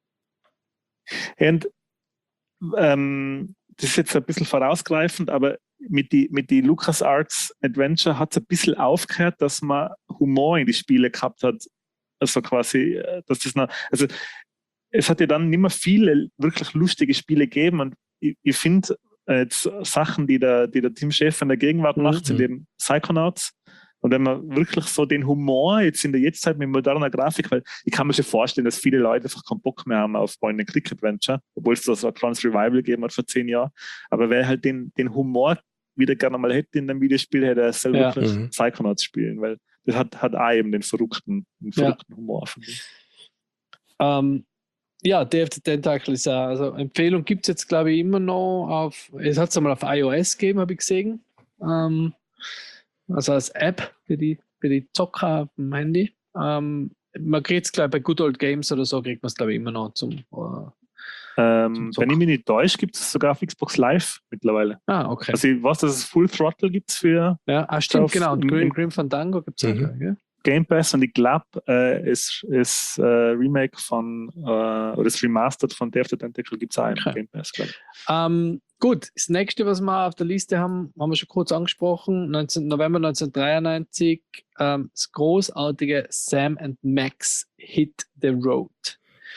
Und das ist jetzt ein bisschen vorausgreifend, aber mit die LucasArts Adventure hat es ein bisschen aufgehört, dass man Humor in die Spiele gehabt hat. Also quasi, dass das noch, also es hat ja dann nicht mehr viele wirklich lustige Spiele gegeben und ich finde jetzt Sachen, die der Tim Schafer in der Gegenwart macht, sind eben Psychonauts. Und wenn man wirklich so den Humor jetzt in der Jetztzeit mit moderner Grafik, weil ich kann mir schon vorstellen, dass viele Leute einfach keinen Bock mehr haben auf Point and Click Adventure, obwohl es da so ein kleines Revival gegeben hat vor 10 Jahren. Aber wer halt den Humor wieder gerne mal hätte in einem Videospiel, hätte er selber wirklich Psychonauts spielen, weil das hat auch eben den verrückten Humor von dem. Day of the Tentacle ist ja, also Empfehlung gibt es jetzt, glaube ich, immer noch es hat es einmal auf iOS gegeben, habe ich gesehen. Also als App für die Zocker auf dem Handy. Man kriegt es, glaube ich, bei Good Old Games oder so, kriegt man es, glaube ich, immer noch zum wenn ich mich nicht täusche, gibt es sogar auf Xbox Live mittlerweile. Ah, okay. Also ich weiß, dass es Full Throttle gibt für... Ja, stimmt, genau. Und Grim Fandango gibt es auch, ja. Game Pass und ich glaube, ist Remake von oder ist Remastered von Day of the Tentacle gibt es auch im Game Pass, glaube ich. Gut, das nächste, was wir auf der Liste haben wir schon kurz angesprochen. November 1993, das großartige Sam & Max Hit the Road.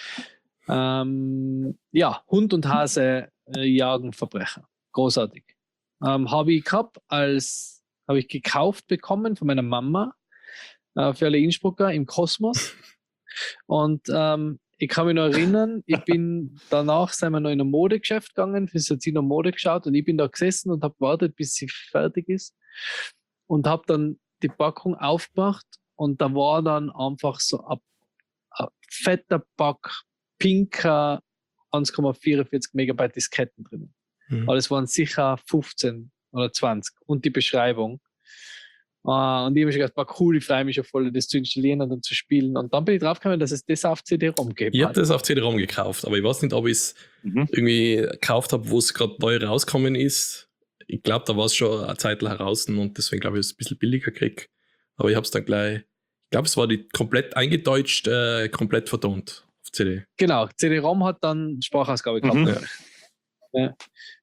Hund und Hase jagen Verbrecher. Großartig. Habe ich gekauft bekommen von meiner Mama für alle Innsbrucker im Kosmos. Und ich kann mich noch erinnern, danach sind wir noch in ein Modegeschäft gegangen, für sie noch Mode geschaut und ich bin da gesessen und habe gewartet, bis sie fertig ist und habe dann die Packung aufgemacht und da war dann einfach so ein fetter Pack pinker 1,44 Megabyte Disketten drin. Aber es waren sicher 15 oder 20 und die Beschreibung. Und ich habe mir schon gedacht, war cool, ich freue mich schon voll, das zu installieren und dann zu spielen. Und dann bin ich draufgekommen, dass es das auf CD-ROM gibt. Ich habe das auf CD-ROM gekauft, aber ich weiß nicht, ob ich es irgendwie gekauft habe, wo es gerade neu rausgekommen ist. Ich glaube, da war es schon eine Zeit lang heraus und deswegen glaube ich, es ein bisschen billiger gekriegt. Aber ich habe es dann gleich, ich glaube, es war die komplett eingedeutscht, komplett vertont auf CD. Genau, CD-ROM hat dann Sprachausgabe gehabt. Ja.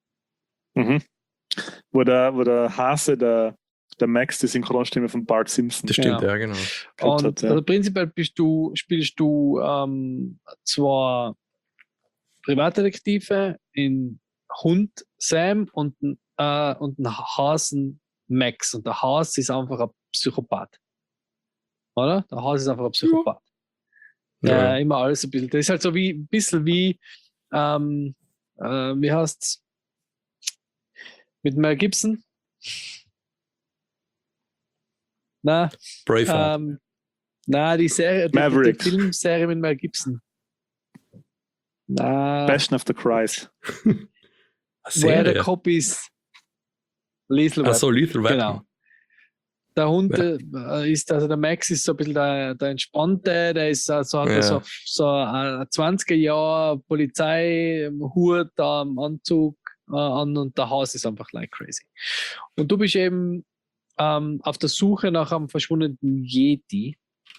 Wo der Hase, der Max, die Synchronstimme von Bart Simpson. Das stimmt, ja, genau. Und also prinzipiell spielst du zwei Privatdetektive, in Hund Sam und einen Hasen Max. Und der Hase ist einfach ein Psychopath. Oder? Der Hase ist einfach ein Psychopath. Ja. Immer alles ein bisschen. Das ist halt so ein bisschen wie, wie heißt's? Mit Mel Gibson? Braveheart. Die Serie, Maverick. die Filmserie mit Mel Gibson. Passion of the Christ. Where the Cop is Lethal Weapon. Achso, Lethal Weapon. Genau. Der Hund ist, also der Max ist so ein bisschen der Entspannte, der ist so ein 20er Jahre Polizeihut, Anzug an und der Haus ist einfach like crazy. Und du bist eben auf der Suche nach einem verschwundenen Yeti.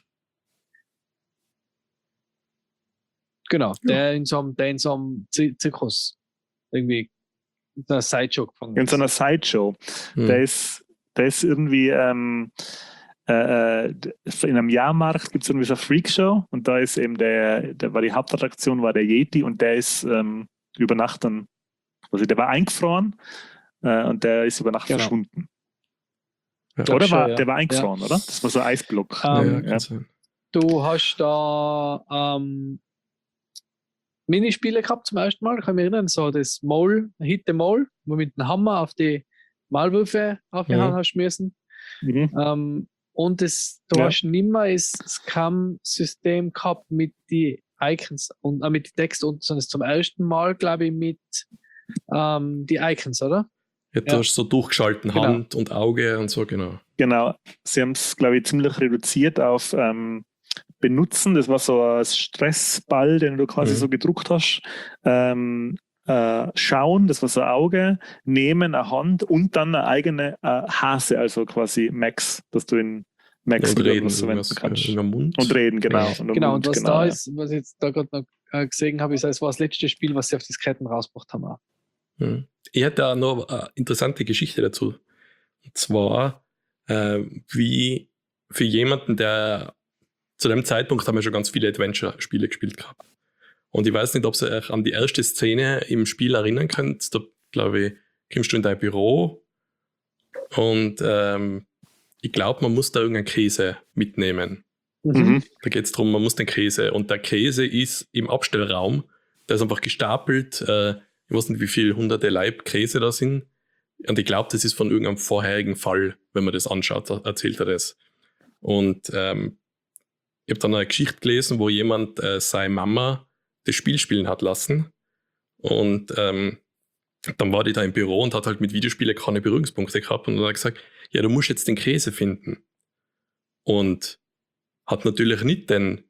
Genau, der in so einem Zirkus irgendwie in einer Sideshow gefangen ist. In so einer Sideshow. Der ist irgendwie in einem Jahrmarkt gibt es irgendwie so eine Freakshow und da ist eben der war die Hauptattraktion, war der Yeti und der ist über Nacht dann, also der war eingefroren und der ist über Nacht verschwunden. Ja. Oder schon, der war eingefroren, oder? Das war so ein Eisblock. Kann sein. Du hast da Minispiele gehabt zum ersten Mal, kann ich mich erinnern, so das Hit the Mole, wo mit dem Hammer auf die Maulwürfe aufgehauen hast müssen. Und du hast nimmer das Scam-System gehabt mit die Icons und mit die Text unten, sondern zum ersten Mal, glaube ich, mit die Icons, oder? Ja, du hast so durchgeschalten, genau. Hand und Auge und so, genau. Genau. Sie haben es, glaube ich, ziemlich reduziert auf Benutzen. Das war so ein Stressball, den du quasi so gedruckt hast. Schauen, das war so ein Auge, nehmen, eine Hand und dann eine eigene Hase, also quasi Max, dass du in Max und reden, verwenden kannst. Mund. Und reden, genau. Ja. Und was da ist, was ich jetzt da gerade noch gesehen habe, ist, es war das letzte Spiel, was sie auf Disketten rausgebracht haben. Ich hätte auch noch eine interessante Geschichte dazu. Und zwar, wie für jemanden, der zu dem Zeitpunkt haben wir schon ganz viele Adventure-Spiele gespielt gehabt. Und ich weiß nicht, ob ihr euch an die erste Szene im Spiel erinnern könnt. Da, glaube ich, kommst du in dein Büro und ich glaube, man muss da irgendeinen Käse mitnehmen. Da geht es darum, man muss den Käse. Und der Käse ist im Abstellraum. Der ist einfach gestapelt. Ich weiß nicht, wie viele hunderte Laib Käse da sind. Und ich glaube, das ist von irgendeinem vorherigen Fall, wenn man das anschaut, erzählt er das. Und ich habe dann eine Geschichte gelesen, wo jemand seine Mama das Spiel spielen hat lassen. Und dann war die da im Büro und hat halt mit Videospielen keine Berührungspunkte gehabt. Und dann hat er gesagt, ja, du musst jetzt den Käse finden. Und hat natürlich nicht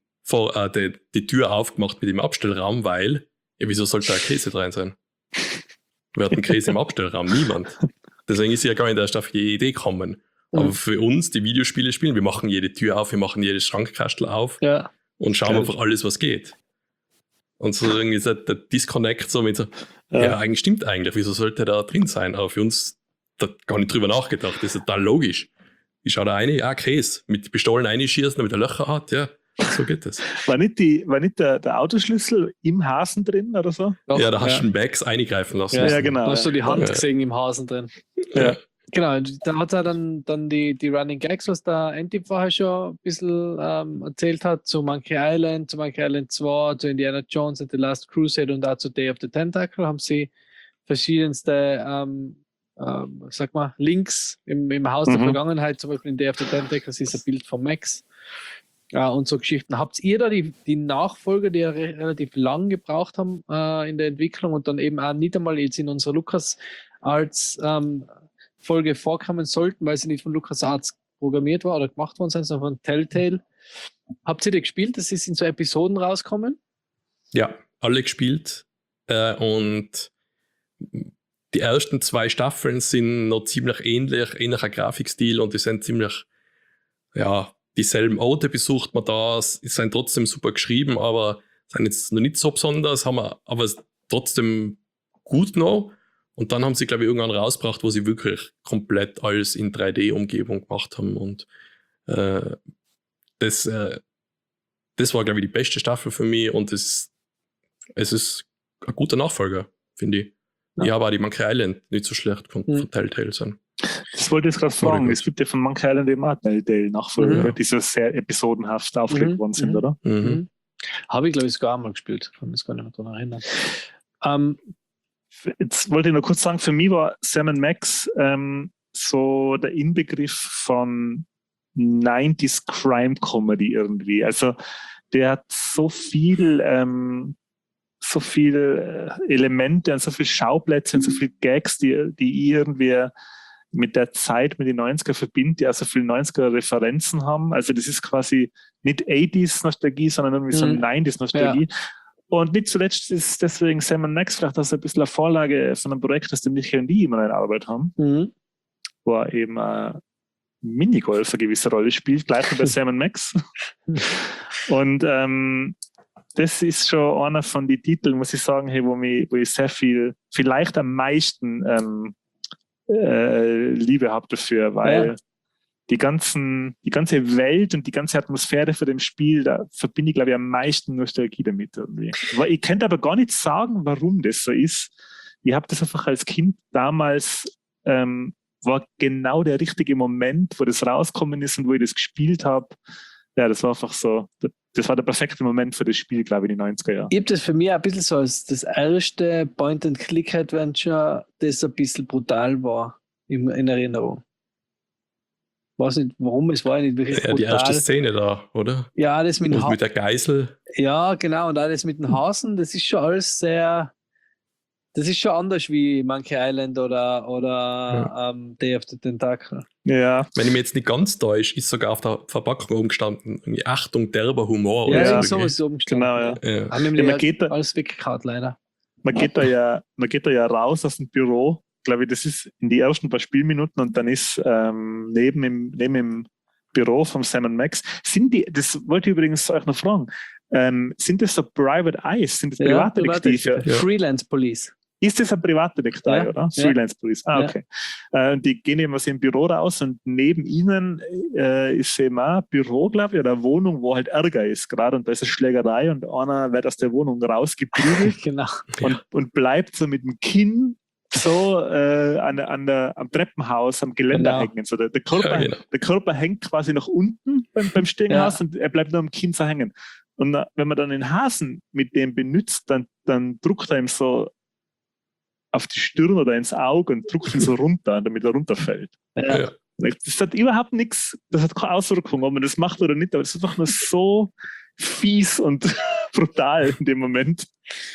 die Tür aufgemacht mit dem Abstellraum, weil, ja, wieso sollte da ein Käse drin sein? Wer hat einen Käse im Abstellraum? Niemand. Deswegen ist sie ja gar nicht erst auf die Idee gekommen. Aber für uns, die Videospiele spielen, wir machen jede Tür auf, wir machen jedes Schrankkastel auf und schauen einfach alles, was geht. Und so irgendwie so der Disconnect so mit so, ja, eigentlich stimmt eigentlich, wieso sollte der da drin sein? Aber für uns, da gar nicht drüber nachgedacht, das ist total logisch. Ich schaue da eine, Käse, mit Pistolen einschießen, damit er Löcher hat, ja, so geht das. War nicht der Autoschlüssel im Hasen drin oder so? Doch, ja, da hast du den Max eingreifen lassen. Ja, genau. Da hast du die Hand gesehen im Hasen drin. Ja. Genau, da hat er dann die Running Gags, was der Andy vorher schon ein bisschen erzählt hat, zu Monkey Island, zu Monkey Island 2, zu Indiana Jones and the Last Crusade und auch zu Day of the Tentacle haben sie verschiedenste Links im Haus der Vergangenheit, zum Beispiel in Day of the Tentacle ist ein Bild von Max und so Geschichten. Habt ihr da die Nachfolger, die ja relativ lang gebraucht haben in der Entwicklung und dann eben auch nicht einmal jetzt in unserer Lukas als Folge vorkommen sollten, weil sie nicht von LucasArts programmiert war oder gemacht worden sind, sondern von Telltale. Habt ihr die gespielt, dass sie in so Episoden rauskommen? Ja, alle gespielt. Und die ersten 2 Staffeln sind noch ziemlich ähnlicher Grafikstil und die sind ziemlich, ja, dieselben Orte besucht man da, sind trotzdem super geschrieben, aber sind jetzt noch nicht so besonders, haben wir aber trotzdem gut noch. Und dann haben sie, glaube ich, irgendwann rausgebracht, wo sie wirklich komplett alles in 3D-Umgebung gemacht haben. Und das war, glaube ich, die beste Staffel für mich und es ist ein guter Nachfolger, finde ich. Ja, aber die Monkey Island nicht so schlecht von Telltale sein. Das wollte ich jetzt gerade fragen. Es gibt ja von Monkey Island eben auch Telltale-Nachfolger, die so sehr episodenhaft aufgelegt worden sind, oder? Habe ich, glaube ich, sogar einmal gespielt. Ich kann mich gar nicht mehr daran erinnern. Jetzt wollte ich nur kurz sagen, für mich war Sam & Max so der Inbegriff von 90s Crime Comedy irgendwie. Also der hat so viel Elemente und so viele Schauplätze und so viele Gags, die ich irgendwie mit der Zeit, mit den 90er verbinde, die auch so viele 90er-Referenzen haben. Also das ist quasi nicht 80s-Nostalgie, sondern irgendwie so 90s-Nostalgie. Ja. Und nicht zuletzt ist deswegen Sam & Max vielleicht auch so ein bisschen eine Vorlage von einem Projekt, das der Michael und ich immer in Arbeit haben, wo er eben Minigolf eine gewisse Rolle spielt, gleich wie bei Sam & Max. Und das ist schon einer von den Titeln, muss ich sagen, hey, wo ich sehr viel, vielleicht am meisten Liebe habe dafür, weil die ganze Welt und die ganze Atmosphäre für dem Spiel, da verbinde ich, glaube ich, am meisten Nostalgie damit irgendwie. Ich könnte aber gar nicht sagen, warum das so ist. Ich habe das einfach als Kind damals, war genau der richtige Moment, wo das rausgekommen ist und wo ich das gespielt habe. Ja, das war einfach so, das war der perfekte Moment für das Spiel, glaube ich, in den 90er Jahren. Ich habe das für mich ein bisschen so als das erste Point-and-Click-Adventure, das ein bisschen brutal war in Erinnerung. Ich weiß nicht, warum, es war ja nicht wirklich brutal. Die erste Szene da, oder? Ja, das mit der Geisel. Ja, genau, und auch das mit den Hasen, das ist schon alles sehr, das ist schon anders wie Monkey Island oder Day of the Tentacle. Ja. Wenn ich mir jetzt nicht ganz täusche, ist sogar auf der Verpackung oben gestanden, irgendwie Achtung, derber Humor. Ja, oder so ist es oben gestanden. Genau, ja. Haben nämlich alles weggekaut, leider. Man geht da ja raus aus dem Büro, glaube ich, das ist in die ersten paar Spielminuten und dann ist neben im Büro von Sam & Max, das wollte ich übrigens euch noch fragen, sind das so Private Eyes, sind das Privatdetektive? Ja. Freelance Police. Ist das ein Privatdetektiv, oder? Ja. Freelance Police. Okay. Und die gehen eben aus ihrem Büro raus und neben ihnen ist eben auch ein Büro, glaube ich, oder eine Wohnung, wo halt Ärger ist gerade und da ist eine Schlägerei und einer wird aus der Wohnung rausgeprügelt Genau. und bleibt so mit dem Kinn so am Treppenhaus, am Geländer hängen. So der Körper hängt quasi nach unten beim Stiegenhaus und er bleibt nur am Kinn so hängen. Und wenn man dann den Hasen mit dem benutzt, dann druckt er ihm so auf die Stirn oder ins Auge und drückt ihn so runter, damit er runterfällt. Ja. Das hat überhaupt nichts, das hat keine Auswirkung, ob man das macht oder nicht, aber das ist einfach nur so fies und brutal in dem Moment.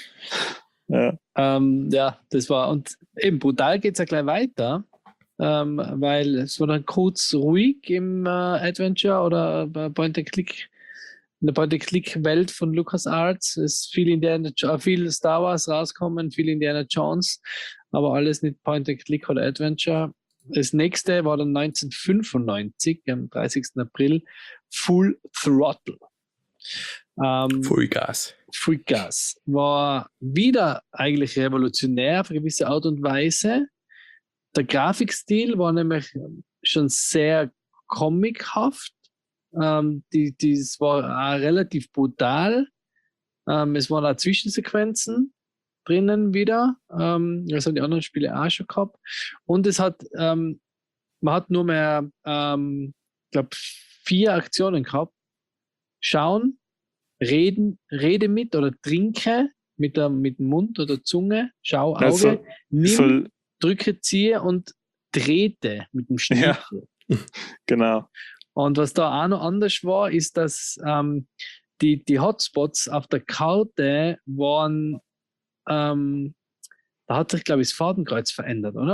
Ja, das war, und eben brutal geht es ja gleich weiter, weil es war dann kurz ruhig im Adventure oder bei Point-and-Click, in der Point-and-Click-Welt von LucasArts. Es ist viel Star Wars rauskommen, viel Indiana Jones, aber alles nicht Point-and-Click oder Adventure. Das nächste war dann 1995, am 30. April, Full Throttle. Full Gas. Full Gas war wieder eigentlich revolutionär auf eine gewisse Art und Weise. Der Grafikstil war nämlich schon sehr comichaft. Es war auch relativ brutal. Es waren auch Zwischensequenzen drinnen wieder. Das haben die anderen Spiele auch schon gehabt. Und es hat, man hat nur mehr, ich glaube, 4 Aktionen gehabt. Schauen, rede mit oder trinke mit dem Mund oder Zunge, schau, Auge, also, nimm, drücke, ziehe und trete mit dem Stiefel. Ja, genau. Und was da auch noch anders war, ist, dass die Hotspots auf der Karte waren, da hat sich, glaube ich, das Fadenkreuz verändert, oder?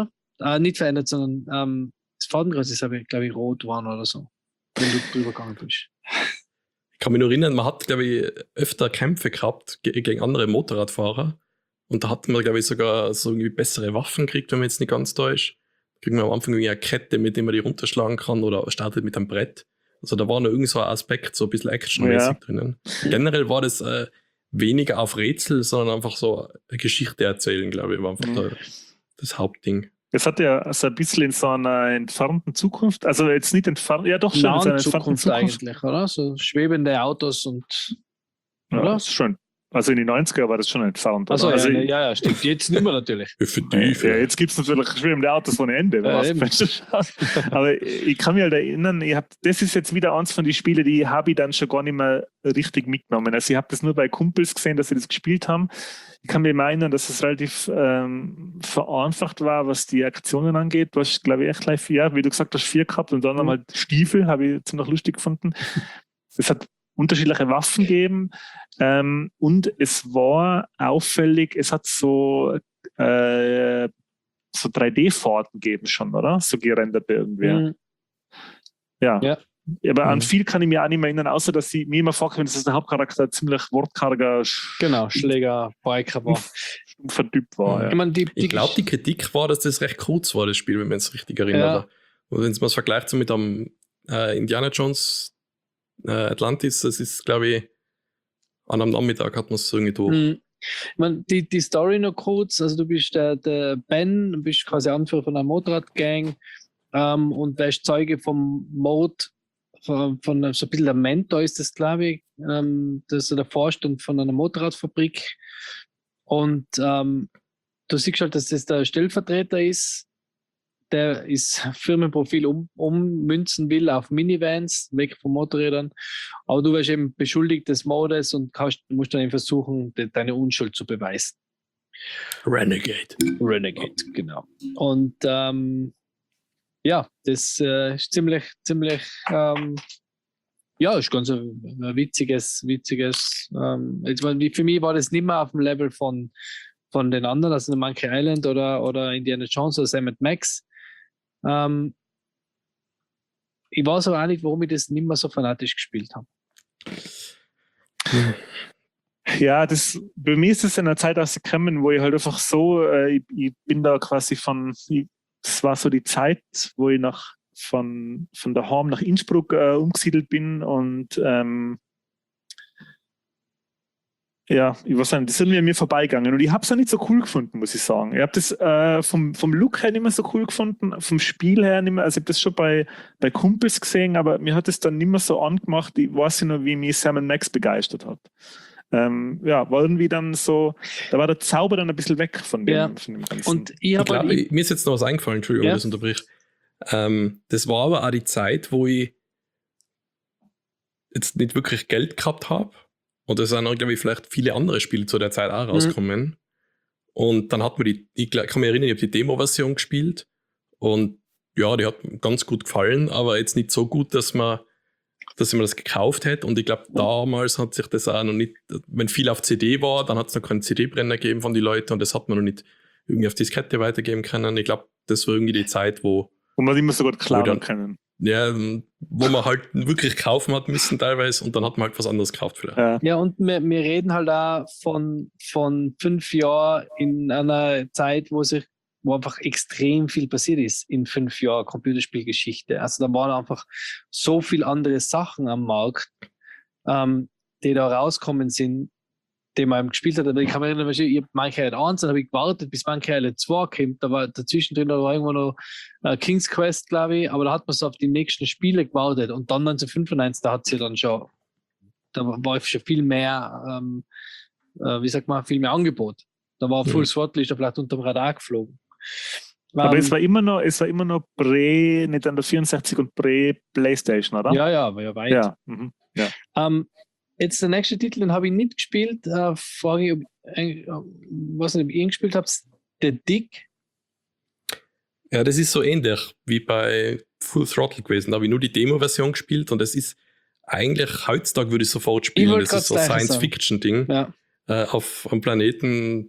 Nicht verändert, sondern das Fadenkreuz ist aber, glaube ich, rot geworden oder so, wenn du drüber gegangen bist. Ich kann mich nur erinnern, man hat, glaube ich, öfter Kämpfe gehabt gegen andere Motorradfahrer. Und da hat man, glaube ich, sogar so irgendwie bessere Waffen gekriegt, wenn man jetzt nicht ganz da ist. Kriegt man am Anfang irgendwie eine Kette, mit der man die runterschlagen kann oder startet mit einem Brett. Also da war noch irgend so ein Aspekt, so ein bisschen actionmäßig drinnen. Generell war das weniger auf Rätsel, sondern einfach so eine Geschichte erzählen, glaube ich, war einfach das Hauptding. Es hat ja so ein bisschen in so einer entfernten Zukunft, also jetzt nicht entfernt, ja doch schon in so einer entfernten Zukunft eigentlich, oder? So schwebende Autos und. Ja, oder? das ist schön. Also in den 90er war das schon entfernt. Also, also ja, stimmt. Jetzt nicht mehr natürlich. Effektiv. Ja, jetzt gibt es natürlich schwebende Autos ohne Ende. Aber ich kann mich halt erinnern, das ist jetzt wieder eins von den Spielen, die habe ich dann schon gar nicht mehr richtig mitgenommen. Also ich habe das nur bei Kumpels gesehen, dass sie das gespielt haben. Ich kann mich immer erinnern, dass es relativ vereinfacht war, was die Aktionen angeht. Du hast, glaube ich, echt gleich 4, wie du gesagt hast, 4 gehabt und dann halt Stiefel, habe ich ziemlich lustig gefunden. Es hat unterschiedliche Waffen gegeben und es war auffällig, es hat so 3D-Fahrten gegeben schon, oder? So gerendert irgendwie. Ja. Aber an viel kann ich mir auch nicht mehr erinnern, außer dass mir immer vorkommt, dass der Hauptcharakter ziemlich wortkarger Schläger, Biker war. Stumpfer Typ war. Ja. Ich glaube, die Kritik war, dass das recht kurz war, das Spiel, wenn man es richtig erinnert. Und wenn man es vergleicht so mit einem Indiana Jones Atlantis, das ist, glaube ich, an einem Nachmittag hat man es irgendwie durch. Ich meine, die Story noch kurz, also du bist der Ben, du bist quasi Anführer von einer Motorradgang und wärst Zeuge vom Mode von so ein bisschen der Mentor ist das, glaube ich, das ist der Vorstand von einer Motorradfabrik und du siehst halt, dass das der Stellvertreter ist, der das Firmenprofil ummünzen will auf Minivans, weg von Motorrädern. Aber du wirst eben beschuldigt des Mordes und musst dann eben versuchen, deine Unschuld zu beweisen. Renegade, genau. Und das ist ziemlich ist ganz ein witziges. Für mich war das nicht mehr auf dem Level von den anderen, also Monkey Island oder Indiana Jones oder Sam & Max. Ich weiß aber auch nicht, warum ich das nicht mehr so fanatisch gespielt habe. Ja, bei mir ist es in einer Zeit ausgekommen, wo ich halt einfach so, ich bin da quasi das war so die Zeit, wo ich von daheim nach Innsbruck umgesiedelt bin und ich weiß nicht, das sind mir vorbeigegangen und ich habe es auch nicht so cool gefunden, muss ich sagen. Ich habe das vom Look her nicht mehr so cool gefunden, vom Spiel her nicht mehr, also ich habe das schon bei Kumpels gesehen, aber mir hat es dann nicht mehr so angemacht, ich weiß nicht noch, wie mich Sam & Max begeistert hat. War irgendwie dann so, da war der Zauber dann ein bisschen weg von dem Ganzen. Und mir ist jetzt noch was eingefallen, Entschuldigung, das unterbrich. Das war aber auch die Zeit, wo ich jetzt nicht wirklich Geld gehabt habe. Und es sind, glaube ich, vielleicht viele andere Spiele zu der Zeit auch rausgekommen. Und dann hat man ich kann mich erinnern, ich habe die Demo-Version gespielt. Und ja, die hat ganz gut gefallen, aber jetzt nicht so gut, dass ich mir das gekauft hätte. Und ich glaube, damals hat sich das auch noch nicht, wenn viel auf CD war, dann hat es noch keinen CD-Brenner gegeben von den Leuten und das hat man noch nicht irgendwie auf Diskette weitergeben können. Ich glaube, das war irgendwie die Zeit, wo man immer so gut klauen können. Ja, wo man halt wirklich kaufen hat müssen teilweise und dann hat man halt was anderes gekauft vielleicht. Ja, und wir reden halt auch von 5 Jahren in einer Zeit, wo einfach extrem viel passiert ist in 5 Jahren Computerspielgeschichte. Also da waren einfach so viele andere Sachen am Markt, die da rauskommen sind, die man gespielt hat. Aber ich kann mich erinnern, ich habe Monkey Island 1, dann habe ich gewartet, bis Monkey Island 2 kommt. Da war dazwischen drin, da war irgendwo noch King's Quest, glaube ich, aber da hat man so auf die nächsten Spiele gewartet. Und dann 1995, da war schon viel mehr, viel mehr Angebot. Da war Full Throttle, ist da vielleicht unter dem Radar geflogen. Aber es war immer noch nicht an der 64 und PlayStation, oder? Ja, war ja weit. Ja. Jetzt der nächste Titel, den habe ich nicht gespielt. Frage ich, weiß nicht, ob ihr ihn gespielt habt, The Dig. Ja, das ist so ähnlich wie bei Full Throttle gewesen. Da habe ich nur die Demo-Version gespielt und das ist eigentlich heutzutage würde ich sofort spielen. Das ist so ein Science-Fiction-Ding. Ja. Auf einem Planeten,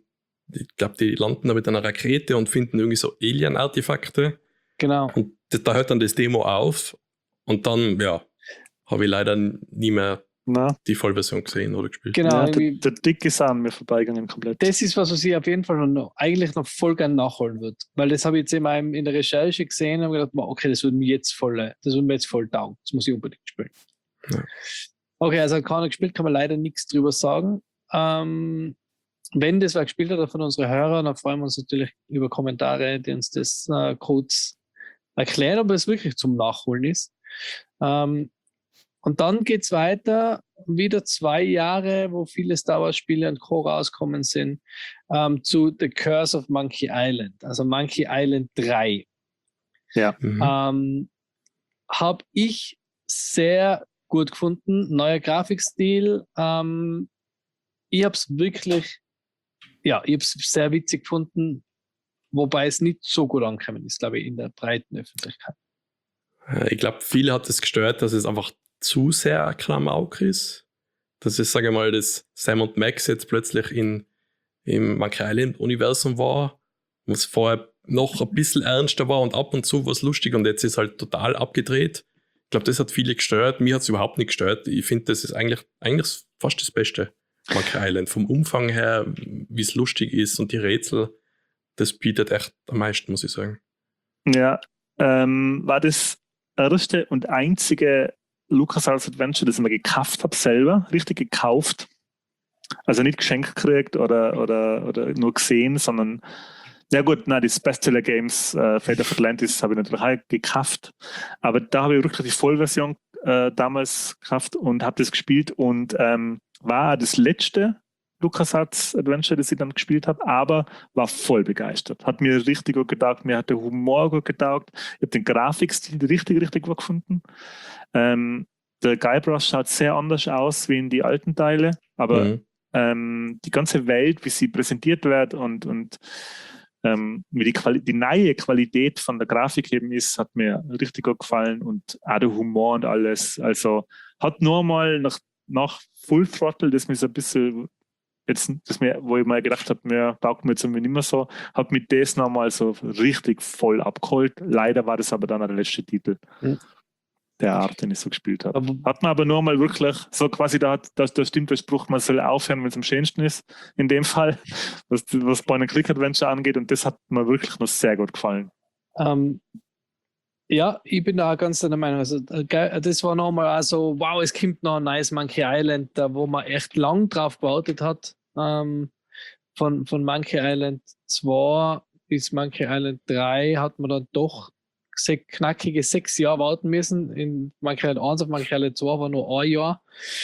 ich glaube, die landen da mit einer Rakete und finden irgendwie so Alien-Artefakte. Genau. Und da hört dann das Demo auf. Und dann, ja, habe ich leider nie mehr die Vollversion gesehen oder gespielt. Genau. Ja, der Dick ist an mir vorbeigegangen komplett. Das ist was ich auf jeden Fall eigentlich noch voll gerne nachholen würde. Weil das habe ich jetzt in der Recherche gesehen und gedacht, okay, das würde mir jetzt voll taugen. Das muss ich unbedingt spielen. Ja. Okay, also hat keiner gespielt, kann man leider nichts drüber sagen. Wenn das wer gespielt hat von unseren Hörern, dann freuen wir uns natürlich über Kommentare, die uns das kurz erklären, ob es wirklich zum Nachholen ist. Und dann geht es weiter, wieder 2 Jahre, wo viele Star Wars Spiele und Co. rauskommen sind, zu The Curse of Monkey Island, also Monkey Island 3. Ja. Habe ich sehr gut gefunden, neuer Grafikstil. Ich habe es wirklich, ich habe es sehr witzig gefunden, wobei es nicht so gut angekommen ist, glaube ich, in der breiten Öffentlichkeit. Ich glaube, viele hat es gestört, dass es einfach zu sehr Klamauk ist. Dass es, sage ich mal, das Sam und Max jetzt plötzlich im Monkey Island-Universum war, was vorher noch ein bisschen ernster war und ab und zu was lustig und jetzt ist halt total abgedreht. Ich glaube, das hat viele gestört. Mir hat es überhaupt nicht gestört. Ich finde, das ist eigentlich fast das Beste. Monkey Island. Vom Umfang her, wie es lustig ist und die Rätsel, das bietet echt am meisten, muss ich sagen. Ja, war das erste und einzige LucasArts Adventure, das ich mir gekauft habe, selber, richtig gekauft. Also nicht geschenkt gekriegt oder nur gesehen, sondern ja gut, die Bestseller Games, Fate of Atlantis habe ich natürlich auch gekauft, aber da habe ich wirklich die Vollversion damals gekauft und habe das gespielt und war das letzte LucasArts Adventure, das ich dann gespielt habe, aber war voll begeistert. Hat mir richtig gut getaugt, mir hat der Humor gut getaugt, ich habe den Grafikstil richtig gut gefunden. Der Guybrush schaut sehr anders aus wie in die alten Teile, aber die ganze Welt, wie sie präsentiert wird und wie die neue Qualität von der Grafik eben ist, hat mir richtig gut gefallen und auch der Humor und alles. Also hat nur mal nach Full Throttle, das mir so ein bisschen wo ich mal gedacht habe, mir taugt mir jetzt irgendwie nicht mehr so, hat mit das nochmal so richtig voll abgeholt. Leider war das aber dann auch der letzte Titel der Art, den ich so gespielt habe. Hat man aber nur mal wirklich so quasi, da stimmt der Spruch, man soll aufhören, wenn es am schönsten ist, in dem Fall, was Point-and-Click-Adventure angeht und das hat mir wirklich noch sehr gut gefallen. Ja, ich bin da ganz deiner Meinung. Also, das war nochmal also, wow, es kommt noch ein nice Monkey Island, da wo man echt lang drauf gewartet hat. Von Monkey Island 2 bis Monkey Island 3 hat man dann doch knackige 6 Jahre warten müssen. In Monkey Island 1 auf Monkey Island 2 war nur ein Jahr.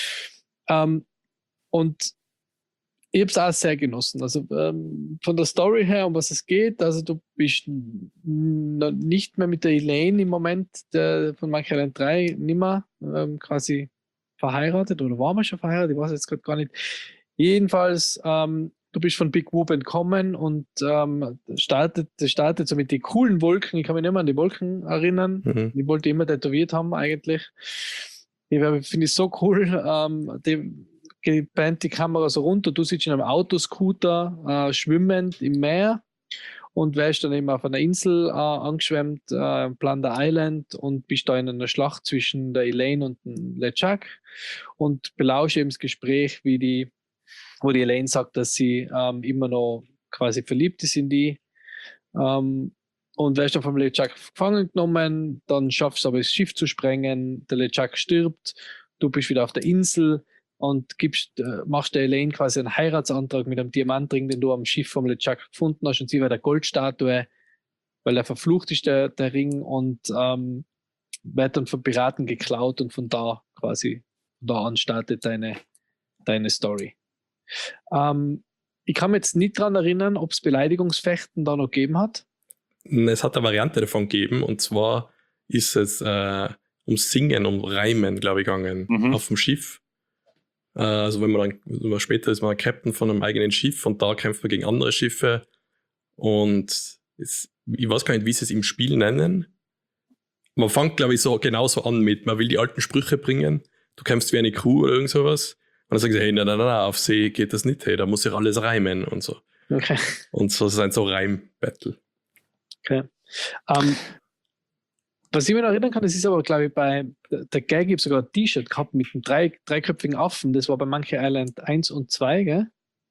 Und ich habe es auch sehr genossen. Also von der Story her, um was es geht, also du bist nicht mehr mit der Elaine im Moment von Monkey Island 3 nicht mehr quasi verheiratet oder war man schon verheiratet? Ich weiß jetzt gerade gar nicht. Jedenfalls, du bist von Big Whoop entkommen und startet so mit den coolen Wolken. Ich kann mich nicht mehr an die Wolken erinnern. Die wollte ich immer tätowiert haben eigentlich. Die finde ich so cool. Die brennt die Kamera so runter, du sitzt in einem Autoscooter schwimmend im Meer und wärst dann eben auf einer Insel angeschwemmt, Plunder Island und bist da in einer Schlacht zwischen der Elaine und dem LeChuck und belausche eben das Gespräch, wo die Elaine sagt, dass sie immer noch quasi verliebt ist in die und wärst dann vom LeChuck gefangen genommen, dann schaffst du aber das Schiff zu sprengen, der LeChuck stirbt, du bist wieder auf der Insel und machst der Elaine quasi einen Heiratsantrag mit einem Diamantring, den du am Schiff vom LeChuck gefunden hast und sie war der Goldstatue, weil er verflucht ist, der Ring und wird dann von Piraten geklaut und von da an startet deine Story. Ich kann mich jetzt nicht daran erinnern, ob es Beleidigungsfechten da noch gegeben hat. Es hat eine Variante davon gegeben und zwar ist es ums Singen, um Reimen, glaube ich, gegangen auf dem Schiff. Also später ist man Captain von einem eigenen Schiff und da kämpft man gegen andere Schiffe und ich weiß gar nicht, wie sie es im Spiel nennen. Man fängt, glaube ich, so genauso an mit, man will die alten Sprüche bringen, du kämpfst wie eine Kuh oder irgend sowas und dann sagen sie, hey, nein, auf See geht das nicht, hey, da muss sich alles reimen und so. Okay. Und so sind so Reim-Battle. Okay. Was ich mir noch erinnern kann, das ist aber, glaube ich, bei der Gag gibt sogar ein T-Shirt gehabt mit einem dreiköpfigen Affen. Das war bei Monkey Island 1 und 2, gell?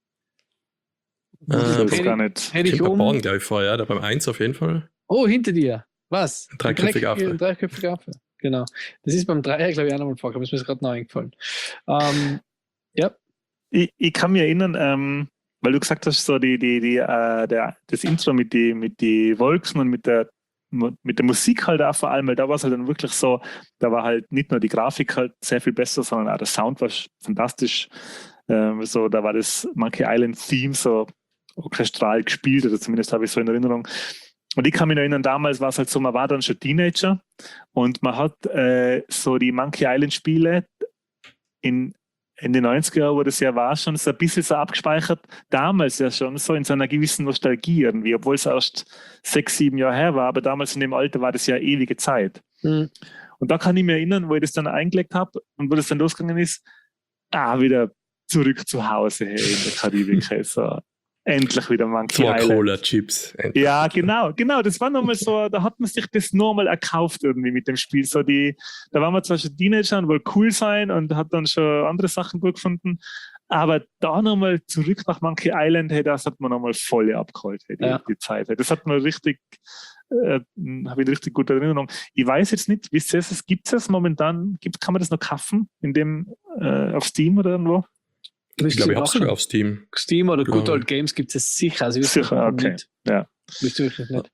Das Das ist gar nicht. Hätte ich Kommt bei Baden, um. glaube ich, vor, ja, da beim 1 auf jeden Fall. Oh, hinter dir. Was? Ein dreiköpfiger Affe. Ein dreiköpfiger Affe. Genau. Das ist beim 3, glaube ich, auch nochmal vorgekommen. Das ist mir gerade noch eingefallen. Ja. Ich kann mich erinnern, weil du gesagt hast, so das Intro mit die Wolken und mit der Musik halt auch vor allem, weil da war es halt dann wirklich so, da war halt nicht nur die Grafik halt sehr viel besser, sondern auch der Sound war fantastisch. So, da war das Monkey Island Theme so orchestral gespielt, oder zumindest habe ich so in Erinnerung. Und ich kann mich noch erinnern, damals war es halt so, man war dann schon Teenager und man hat so die Monkey Island Spiele in den 90er Jahren, wo das ja war, schon so ein bisschen so abgespeichert, damals ja schon so in so einer gewissen Nostalgie irgendwie, obwohl es erst 6, 7 Jahre her war, aber damals in dem Alter war das ja ewige Zeit. Mhm. Und da kann ich mich erinnern, wo ich das dann eingelegt habe und wo das dann losgegangen ist, wieder zurück zu Hause hey, in der Karibik. So. Endlich wieder Monkey Island. Cola-Chips. Ja, genau. Das war nochmal so, da hat man sich das nochmal erkauft irgendwie mit dem Spiel. So da waren wir zwar schon Teenager und wollte cool sein und hat dann schon andere Sachen gut gefunden, aber da nochmal zurück nach Monkey Island, hey, das hat man nochmal voll abgeholt, hey, die Zeit. Hey. Das hat man richtig, habe ich richtig gute Erinnerung. Ich weiß jetzt nicht, wisst ihr es, gibt es momentan, kann man das noch kaufen auf Steam oder irgendwo? Ich glaube, ich habe es sogar auf Steam. Steam oder Genau. Good Old Games gibt es sicher. Also Sicher, okay. Nicht. Ja. Wisst ihr wirklich nicht.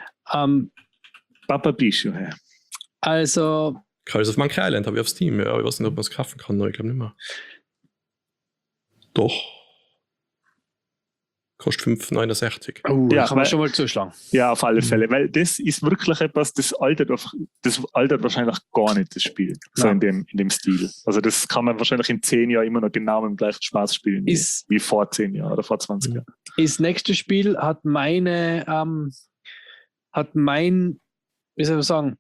Papa Bischu, hey. Also. Also auf Monkey Island habe ich auf Steam, ja. Ich weiß nicht, ob man es kaufen kann, aber ich glaube nicht mehr. Doch. Kostet 5,69. Ja, kann man schon mal zuschlagen. Ja, auf alle Fälle, weil das ist wirklich etwas, das altert wahrscheinlich gar nicht, das Spiel, so in dem Stil. Also das kann man wahrscheinlich in 10 Jahren immer noch genau mit dem gleichen Spaß spielen, wie vor 10 Jahren oder vor 20 Jahren. Das nächste Spiel hat wie soll ich sagen,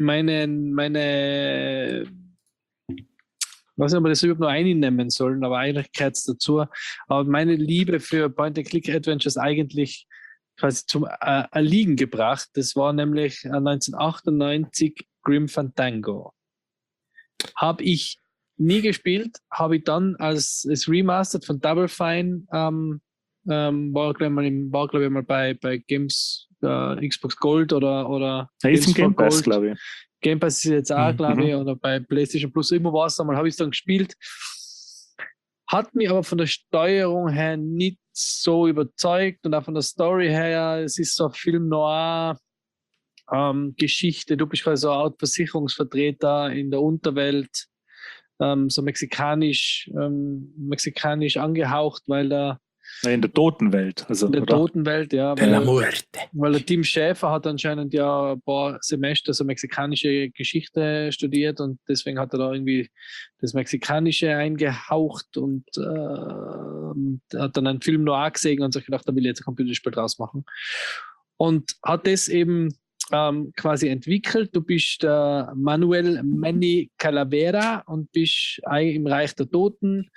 ich weiß nicht, ob wir das überhaupt noch einnehmen sollen, aber eigentlich gehört es dazu. Aber meine Liebe für Point-and-Click-Adventures eigentlich quasi zum Erliegen gebracht. Das war nämlich 1998 Grim Fandango. Habe ich nie gespielt, habe ich dann als Remastered von Double Fine war glaube ich mal bei Games Xbox Gold oder ist im Game Pass, glaube ich. Game Pass ist jetzt auch, glaube ich, oder bei PlayStation Plus, immer was, einmal habe ich es dann gespielt. Hat mich aber von der Steuerung her nicht so überzeugt und auch von der Story her, es ist so ein Film noir Geschichte. Du bist quasi so ein Versicherungsvertreter in der Unterwelt, so mexikanisch angehaucht, weil da in der Totenwelt. Also, in der Totenwelt, ja. Weil der Tim Schäfer hat anscheinend ja ein paar Semester so mexikanische Geschichte studiert und deswegen hat er da irgendwie das Mexikanische eingehaucht und hat dann einen Film noir gesehen und sich gedacht, da will ich jetzt ein Computerspiel draus machen. Und hat das eben quasi entwickelt. Du bist der Manuel Manny Calavera und bist im Reich der Toten.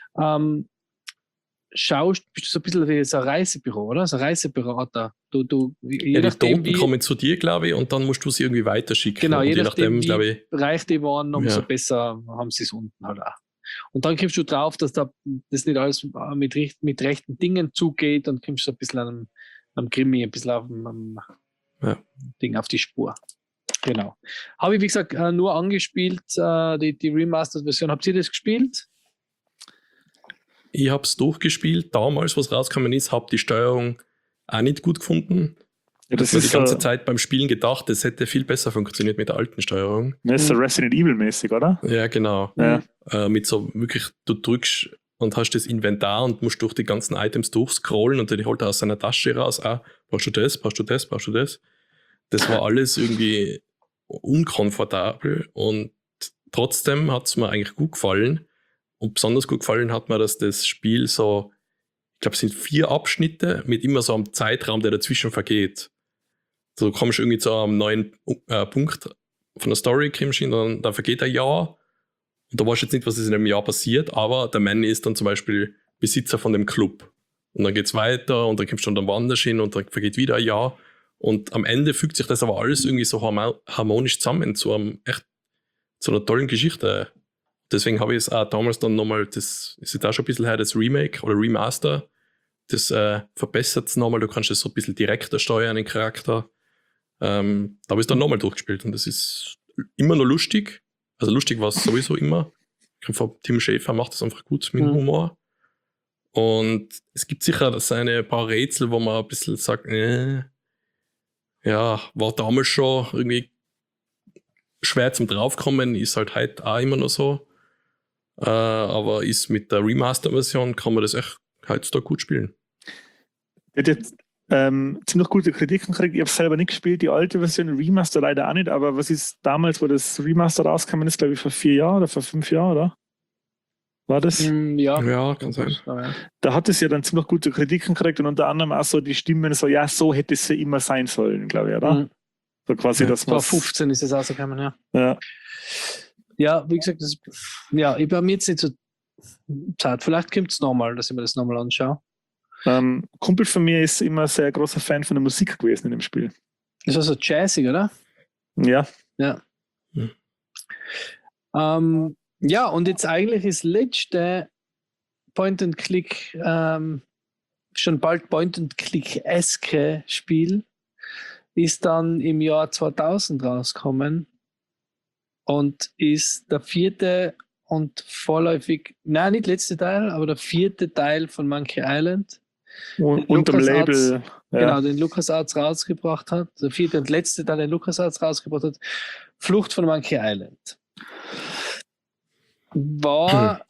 Bist du so ein bisschen wie so ein Reisebüro, oder? So ein Reiseberater. Die Toten kommen zu dir, glaube ich, und dann musst du sie irgendwie weiterschicken. Genau, und je nachdem, glaube ich, reich die waren, umso besser haben sie es unten halt auch. Und dann kommst du drauf, dass das nicht alles mit rechten Dingen zugeht und kommst so ein bisschen am Krimi, ein bisschen am Ding auf die Spur. Genau. Habe ich, wie gesagt, nur angespielt, die Remastered-Version. Habt ihr das gespielt? Ich habe es durchgespielt, damals, was rausgekommen ist, habe die Steuerung auch nicht gut gefunden. Ja, das ist die ganze Zeit beim Spielen gedacht, das hätte viel besser funktioniert mit der alten Steuerung. Das ist so Resident Evil-mäßig, oder? Ja, genau. Ja. Mit so wirklich, du drückst und hast das Inventar und musst durch die ganzen Items durchscrollen und dann holt er aus seiner Tasche raus, brauchst du das, brauchst du das, brauchst du das. Das war alles irgendwie unkomfortabel und trotzdem hat es mir eigentlich gut gefallen. Und besonders gut gefallen hat mir, dass das Spiel so, ich glaube, es sind 4 Abschnitte mit immer so einem Zeitraum, der dazwischen vergeht. So, du kommst irgendwie zu einem neuen Punkt von der Story, und dann vergeht ein Jahr. Und da weißt du jetzt nicht, was ist in einem Jahr passiert, aber der Mann ist dann zum Beispiel Besitzer von dem Club. Und dann geht's weiter und dann kommst du dann woanders hin und dann vergeht wieder ein Jahr. Und am Ende fügt sich das aber alles irgendwie so harmonisch zusammen zu einer tollen Geschichte. Deswegen habe ich es auch damals dann nochmal, das ist jetzt auch schon ein bisschen her, das Remake oder Remaster, das verbessert es nochmal, du kannst es so ein bisschen direkter steuern, den Charakter. Da habe ich es dann nochmal durchgespielt und das ist immer noch lustig. Also lustig war es sowieso immer. Tim Schafer macht das einfach gut mit Humor. Und es gibt sicher ein paar Rätsel, wo man ein bisschen sagt, ja, war damals schon irgendwie schwer zum Draufkommen, ist halt heute auch immer noch so. Aber ist mit der Remaster-Version kann man das echt heutzutage gut spielen. Hat jetzt ziemlich gute Kritiken gekriegt. Ich habe es selber nicht gespielt, die alte Version, Remaster leider auch nicht, aber was ist damals, wo das Remaster rauskam, ist glaube ich vor 4 Jahren oder vor 5 Jahren, oder? War das? Ja, kann sein. Da hat es ja dann ziemlich gute Kritiken gekriegt und unter anderem auch so die Stimmen so, ja, so hätte es ja immer sein sollen, glaube ich, oder? So quasi, dass man. Vor 15 ist es rausgekommen, ja. Ja. Ja, wie gesagt, ich habe mir jetzt nicht so Zeit. Vielleicht kommt es nochmal, dass ich mir das nochmal anschaue. Kumpel von mir ist immer ein sehr großer Fan von der Musik gewesen in dem Spiel. Ist also jazzig, oder? Ja. Ja. Ja, und jetzt eigentlich das letzte Point-and-Click, schon bald Point-and-Click-eske Spiel ist dann im Jahr 2000 rausgekommen und ist der 4. und vorläufig, nein, nicht letzte Teil, aber der 4. Teil von Monkey Island. Und dem Label. Genau, den LucasArts rausgebracht hat. Der 4. und letzte Teil, den LucasArts rausgebracht hat. Flucht von Monkey Island. War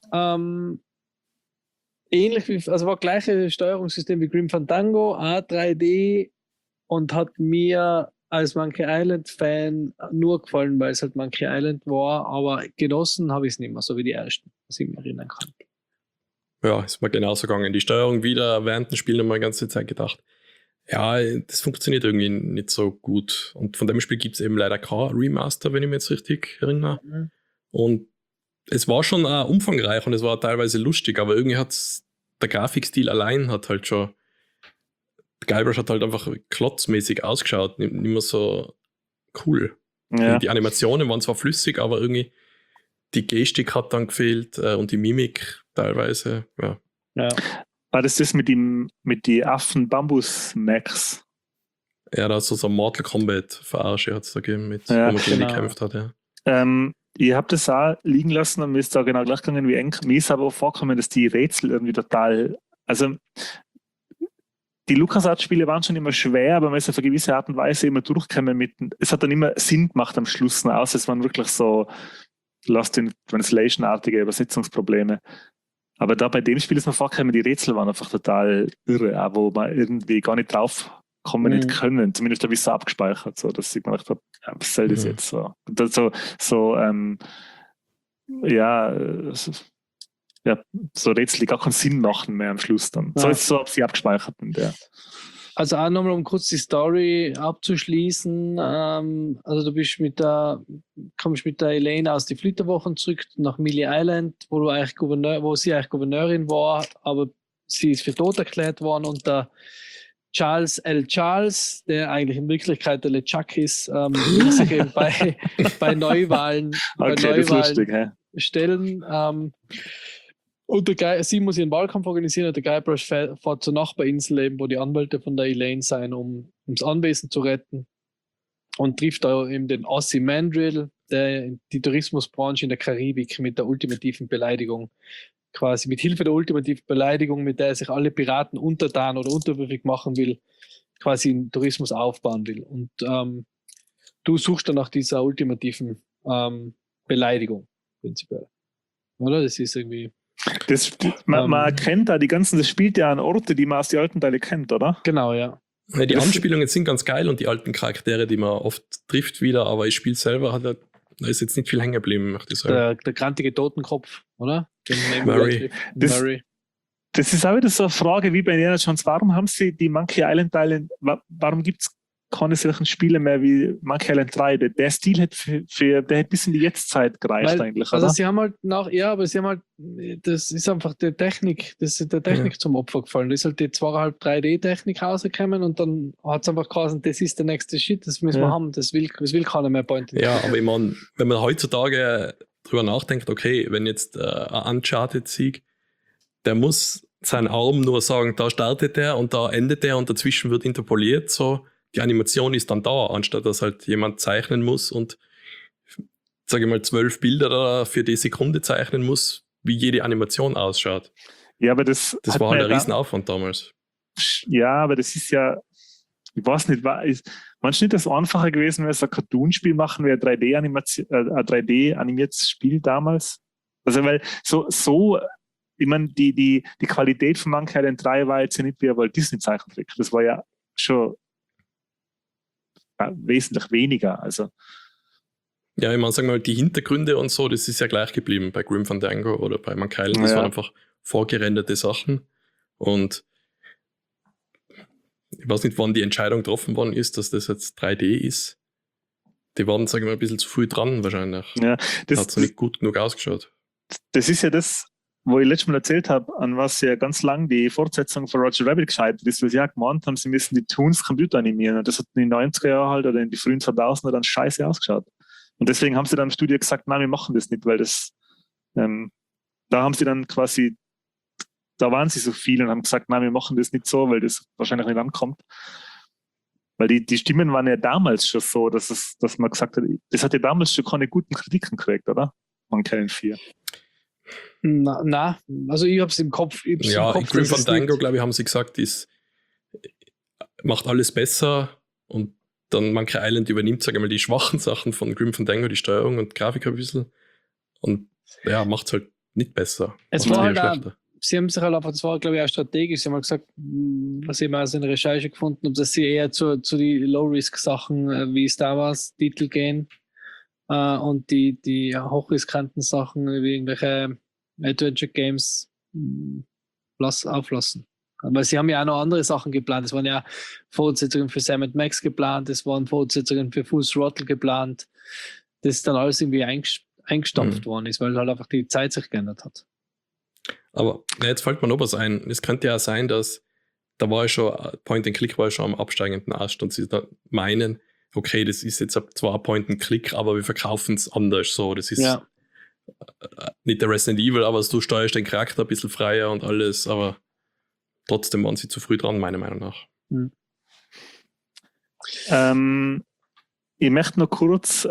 ähnlich wie, also war gleiches Steuerungssystem wie Grim Fandango, A3D und hat mir als Monkey Island-Fan nur gefallen, weil es halt Monkey Island war, aber genossen habe ich es nicht mehr, so wie die ersten, was ich mich erinnern kann. Ja, ist mir genauso gegangen. Die Steuerung wieder während dem Spiel noch mal die ganze Zeit gedacht, ja, das funktioniert irgendwie nicht so gut. Und von dem Spiel gibt es eben leider kein Remaster, wenn ich mich jetzt richtig erinnere. Und es war schon umfangreich und es war teilweise lustig, aber irgendwie hat der Grafikstil allein hat halt schon, Guybrush hat halt einfach klotzmäßig ausgeschaut, nicht mehr so cool. Ja. Die Animationen waren zwar flüssig, aber irgendwie die Gestik hat dann gefehlt und die Mimik teilweise, ja. War das mit die Affen Bambus-Max? Ja, da hat so Mortal Kombat Verarsche hat es da gegeben, wo man gegen die gekämpft hat, ja. Ich habe das auch liegen lassen und mir ist da genau gleich gegangen wie Eng. Mir ist aber auch vorgekommen, dass die Rätsel irgendwie total, also die LucasArts-Spiele waren schon immer schwer, aber man ist auf eine gewisse Art und Weise immer durchgekommen es hat dann immer Sinn gemacht am Schluss, aus es waren wirklich so Lost in Translation-artige Übersetzungsprobleme. Aber da bei dem Spiel ist mir vorgekommen, die Rätsel waren einfach total irre, auch wo man irgendwie gar nicht drauf kommen nicht können. Zumindest habe ich es so abgespeichert, so, dass ich mir gedacht habe, ja, was soll das jetzt so? So Rätsel, die gar keinen Sinn machen mehr am Schluss dann. Ja. So ist es so, ob sie abgespeichert sind, ja. Also auch nochmal, um kurz die Story abzuschließen. Also du kommst mit der Elaine aus den Flitterwochen zurück nach Millie Island, wo sie eigentlich Gouverneurin war, aber sie ist für tot erklärt worden und der Charles L. Charles, der eigentlich in Wirklichkeit der LeChuck ist, will sich eben bei Neuwahlen, stellen. Und sie muss ihren Wahlkampf organisieren und der Guybrush fährt zur Nachbarinsel eben, wo die Anwälte von der Elaine sein, ums Anwesen zu retten. Und trifft da eben den Ossie Mandrill, der die Tourismusbranche in der Karibik mit der ultimativen Beleidigung, quasi mit Hilfe der ultimativen Beleidigung, mit der sich alle Piraten untertan oder unterwürfig machen will, quasi einen Tourismus aufbauen will. Und du suchst dann nach dieser ultimativen Beleidigung, prinzipiell. Oder? Das ist irgendwie... Man kennt da das spielt ja an Orte, die man aus den alten Teile kennt, oder? Genau, ja. Ja, die Anspielungen sind ganz geil und die alten Charaktere, die man oft trifft wieder, aber das Spiel selber da ist jetzt nicht viel hängen geblieben, möchte ich sagen. Der grantige Totenkopf, oder? Murray. Das ist auch wieder so eine Frage wie bei Indiana Jones. Warum haben sie die Monkey Island Teile, warum gibt es keine solchen Spiele mehr wie Monkey Island 3. Der Stil hat der hat bis in die Jetztzeit gereicht eigentlich, also oder? sie haben halt aber sie haben halt, das ist einfach die Technik, das ist der Technik zum Opfer gefallen. Da ist halt die 2,5 3D-Technik rausgekommen und dann hat es einfach geheißen, das ist der nächste Shit, das müssen wir haben, das will keiner mehr Point. Ja, aber ich meine, wenn man heutzutage drüber nachdenkt, okay, wenn jetzt ein Uncharted-Sieg, der muss seinen Arm nur sagen, da startet der und da endet der und dazwischen wird interpoliert, so, die Animation ist dann da, anstatt dass halt jemand zeichnen muss und, sage ich mal, 12 Bilder da für die Sekunde zeichnen muss, wie jede Animation ausschaut. Ja, aber das war halt ein Riesenaufwand damals. Ja, aber das ist ja, ich weiß nicht, manchmal nicht das einfacher gewesen, wenn es ein Cartoon-Spiel machen, wie ein 3D-animiertes Spiel damals. Also, weil so ich meine, die Qualität von Monkey Island 3 war jetzt ja nicht wie ein Walt Disney Zeichentrick. Das war ja schon wesentlich weniger. Also. Ja, ich meine, sagen wir mal, die Hintergründe und so, das ist ja gleich geblieben bei Grim Fandango oder bei Monkey Island. Das waren einfach vorgerenderte Sachen. Und ich weiß nicht, wann die Entscheidung getroffen worden ist, dass das jetzt 3D ist. Die waren, sagen wir mal, ein bisschen zu früh dran wahrscheinlich. Ja, das hat so nicht gut genug ausgeschaut. Das ist ja das, wo ich letztes Mal erzählt habe, an was ja ganz lang die Fortsetzung von Roger Rabbit gescheitert ist, weil sie ja gemeint haben, sie müssen die Toons Computer animieren. Und das hat in den 90er Jahren halt oder in die frühen 2000er dann scheiße ausgeschaut. Und deswegen haben sie dann im Studio gesagt, nein, wir machen das nicht, weil das, da haben sie dann quasi, da waren sie so viel und haben gesagt, nein, wir machen das nicht so, weil das wahrscheinlich nicht ankommt. Weil die Stimmen waren ja damals schon so, dass man gesagt hat, das hat ja damals schon keine guten Kritiken gekriegt, oder? Monkey Island 4. Na, also ich hab's im Kopf. Ja, in Grim Fandango, glaube ich, haben sie gesagt, macht alles besser und dann Monkey Island übernimmt, sage ich mal, die schwachen Sachen von Grim Fandango, die Steuerung und Grafik ein bisschen und ja, macht es halt nicht besser. Es war halt auch, sie haben sich halt einfach, das war glaube ich auch strategisch, sie haben halt gesagt, was ich mal aus in der Recherche gefunden habe, dass sie eher zu die Low-Risk-Sachen, wie Star Wars Titel gehen und die hochriskanten Sachen wie irgendwelche Adventure Games auflassen. Weil sie haben ja auch noch andere Sachen geplant. Es waren ja Fortsetzungen für Sam & Max geplant, es waren Fortsetzungen für Full Throttle geplant. Das ist dann alles irgendwie eingestampft worden ist, weil halt einfach die Zeit sich geändert hat. Aber jetzt fällt mir noch was ein. Es könnte ja sein, dass da war ja schon, Point-and-Click war ja schon am absteigenden Ast und sie da meinen, okay, das ist jetzt zwar ein Point-and-Click, aber wir verkaufen es anders. So, das ist nicht der Resident Evil, aber du steuerst den Charakter ein bisschen freier und alles, aber trotzdem waren sie zu früh dran, meiner Meinung nach. Ich möchte noch kurz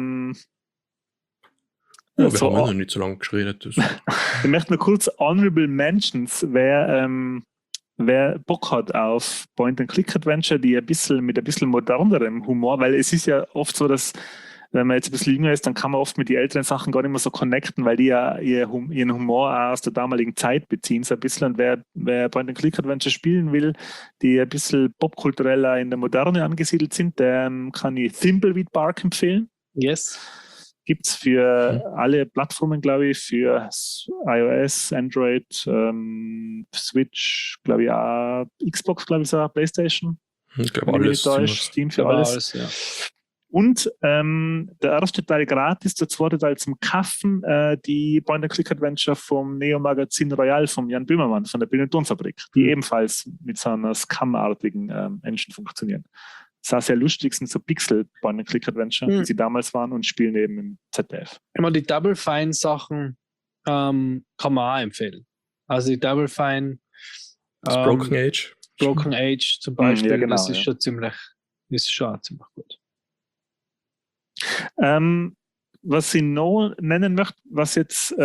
wir haben noch nicht so lange geredet. Ich möchte noch kurz Honorable Mentions, wer Bock hat auf Point-and-Click-Adventure, die mit ein bisschen modernerem Humor, weil es ist ja oft so, dass wenn man jetzt ein bisschen jünger ist, dann kann man oft mit den älteren Sachen gar nicht mehr so connecten, weil die ja ihren Humor auch aus der damaligen Zeit beziehen, so ein bisschen. Und wer Point-and-Click-Adventure spielen will, die ein bisschen popkultureller in der Moderne angesiedelt sind, der kann ich Thimbleweed Park empfehlen. Yes. Gibt es für alle Plattformen, glaube ich, für iOS, Android, Switch, glaube ich auch, Xbox, glaube ich, auch, PlayStation. Ich glaube alles. Steam für alles. Ja. Und der erste Teil gratis, der zweite Teil zum Kaufen, die Point-and-Click-Adventure vom Neo-Magazin Royal von Jan Böhmermann von der Bild- und Tonfabrik, die ebenfalls mit so einer Scam-artigen Engine funktionieren. Das ist sehr lustig, sind so Pixel-Point-and-Click-Adventure, wie sie damals waren und spielen eben im ZDF. Immer die Double Fine-Sachen kann man auch empfehlen. Also die Double Fine Broken Age. Broken Age zum Beispiel, ja, genau, das ist schon ziemlich gut. Was ich noch nennen möchte, was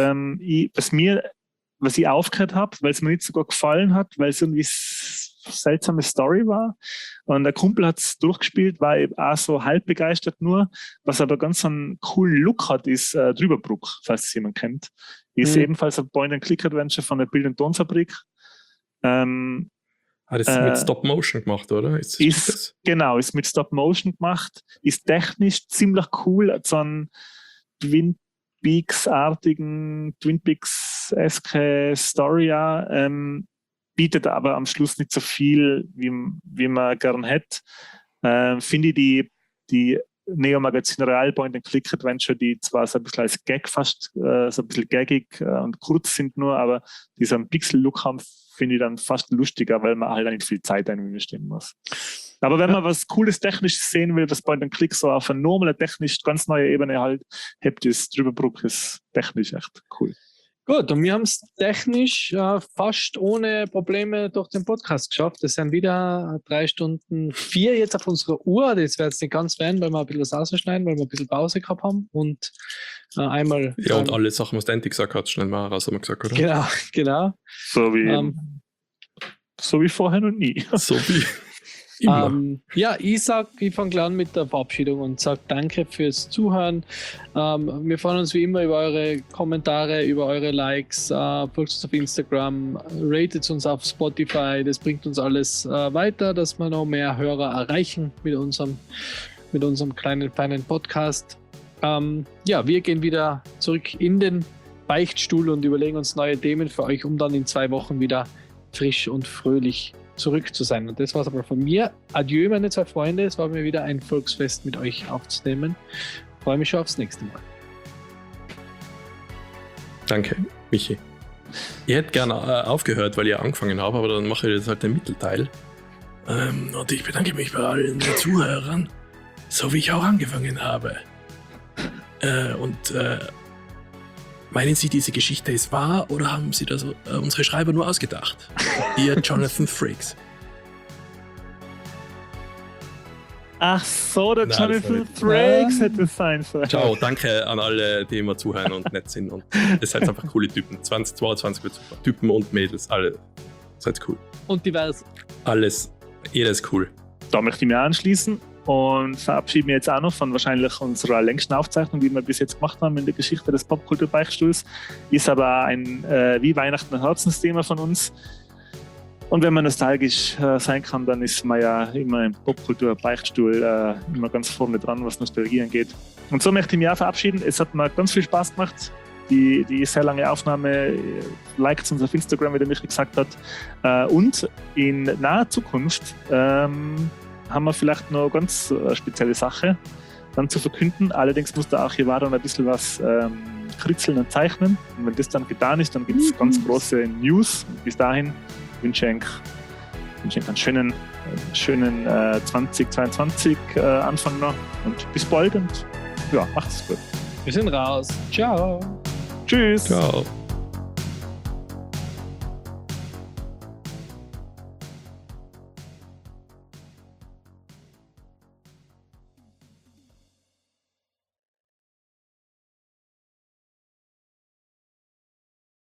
ich aufgehört habe, weil es mir nicht so gut gefallen hat, weil es irgendwie seltsame Story war. Und der Kumpel hat es durchgespielt, war eben auch so halb begeistert nur. Was aber ganz einen coolen Look hat, ist Drüberbruck, falls es jemand kennt. Ist ebenfalls ein Point-and-Click-Adventure von der Bild- und Tonfabrik. Das ist mit Stop-Motion gemacht, oder? Genau, ist mit Stop-Motion gemacht. Ist technisch ziemlich cool. Hat so einen Twin Peaks-artigen, Twin Peaks-eske Story. Bietet aber am Schluss nicht so viel, wie man gern hätte. finde ich die Neo-Magazin Real Point-and-Click-Adventure, die zwar so ein bisschen als Gag fast, so ein bisschen gaggig und kurz sind nur, aber die so einen Pixel-Look haben, finde ich dann fast lustiger, weil man halt nicht viel Zeit investieren muss. Aber wenn man was Cooles Technisches sehen will, das Point-and-Click so auf eine normale, technisch ganz neue Ebene halt hebt, ist Drüberbrook ist technisch echt cool. Gut, und wir haben es technisch fast ohne Probleme durch den Podcast geschafft. Das sind wieder 3 Stunden 4 jetzt auf unserer Uhr. Das wird jetzt nicht ganz werden, weil wir ein bisschen was ausschneiden, weil wir ein bisschen Pause gehabt haben. Und einmal... Ja, und alle Sachen, was der Andy gesagt hat, schnell mal raus, haben wir gesagt, oder? Genau. So wie vorher noch nie. So wie immer. Ja, ich fange an mit der Verabschiedung und sage danke fürs Zuhören. Wir freuen uns wie immer über eure Kommentare, über eure Likes. Folgt uns auf Instagram, ratet uns auf Spotify. Das bringt uns alles weiter, dass wir noch mehr Hörer erreichen mit unserem kleinen, feinen Podcast. Ja, wir gehen wieder zurück in den Beichtstuhl und überlegen uns neue Themen für euch, um dann in 2 Wochen wieder frisch und fröhlich zurück zu sein. Und das war es aber von mir. Adieu, meine 2 Freunde. Es war mir wieder ein Volksfest mit euch aufzunehmen. Freue mich schon aufs nächste Mal. Danke, Michi. Ich hätte gerne aufgehört, weil ich angefangen habe, aber dann mache ich jetzt halt den Mittelteil. Und ich bedanke mich bei allen Zuhörern, so wie ich auch angefangen habe. Meinen Sie, diese Geschichte ist wahr oder haben Sie das unsere Schreiber nur ausgedacht? Ihr Jonathan Frakes. Ach so, der Nein, Jonathan Frakes hätte es sein sollen. Ciao, danke an alle, die immer zuhören und nett sind. Und ihr seid einfach coole Typen. 2022 wird super. Typen und Mädels, alle. Seid cool. Und divers. Alles, jeder ist cool. Da möchte ich mich anschließen und verabschiede mich jetzt auch noch von wahrscheinlich unserer längsten Aufzeichnung, die wir bis jetzt gemacht haben in der Geschichte des Popkultur-Beichtstuhls. Ist aber ein wie Weihnachten ein Herzensthema von uns. Und wenn man nostalgisch sein kann, dann ist man ja immer im Popkultur-Beichtstuhl immer ganz vorne dran, was Nostalgie angeht. Und so möchte ich mich auch verabschieden. Es hat mir ganz viel Spaß gemacht. Die sehr lange Aufnahme, liked uns auf Instagram, wie der Michi gesagt hat. Und in naher Zukunft haben wir vielleicht noch ganz spezielle Sache dann zu verkünden. Allerdings muss der Archivar dann ein bisschen was kritzeln und zeichnen. Und wenn das dann getan ist, dann gibt es ganz große News. Und bis dahin wünsche ich einen schönen 2022 Anfang noch. Und bis bald und ja, macht's gut. Wir sind raus. Ciao. Tschüss. Ciao.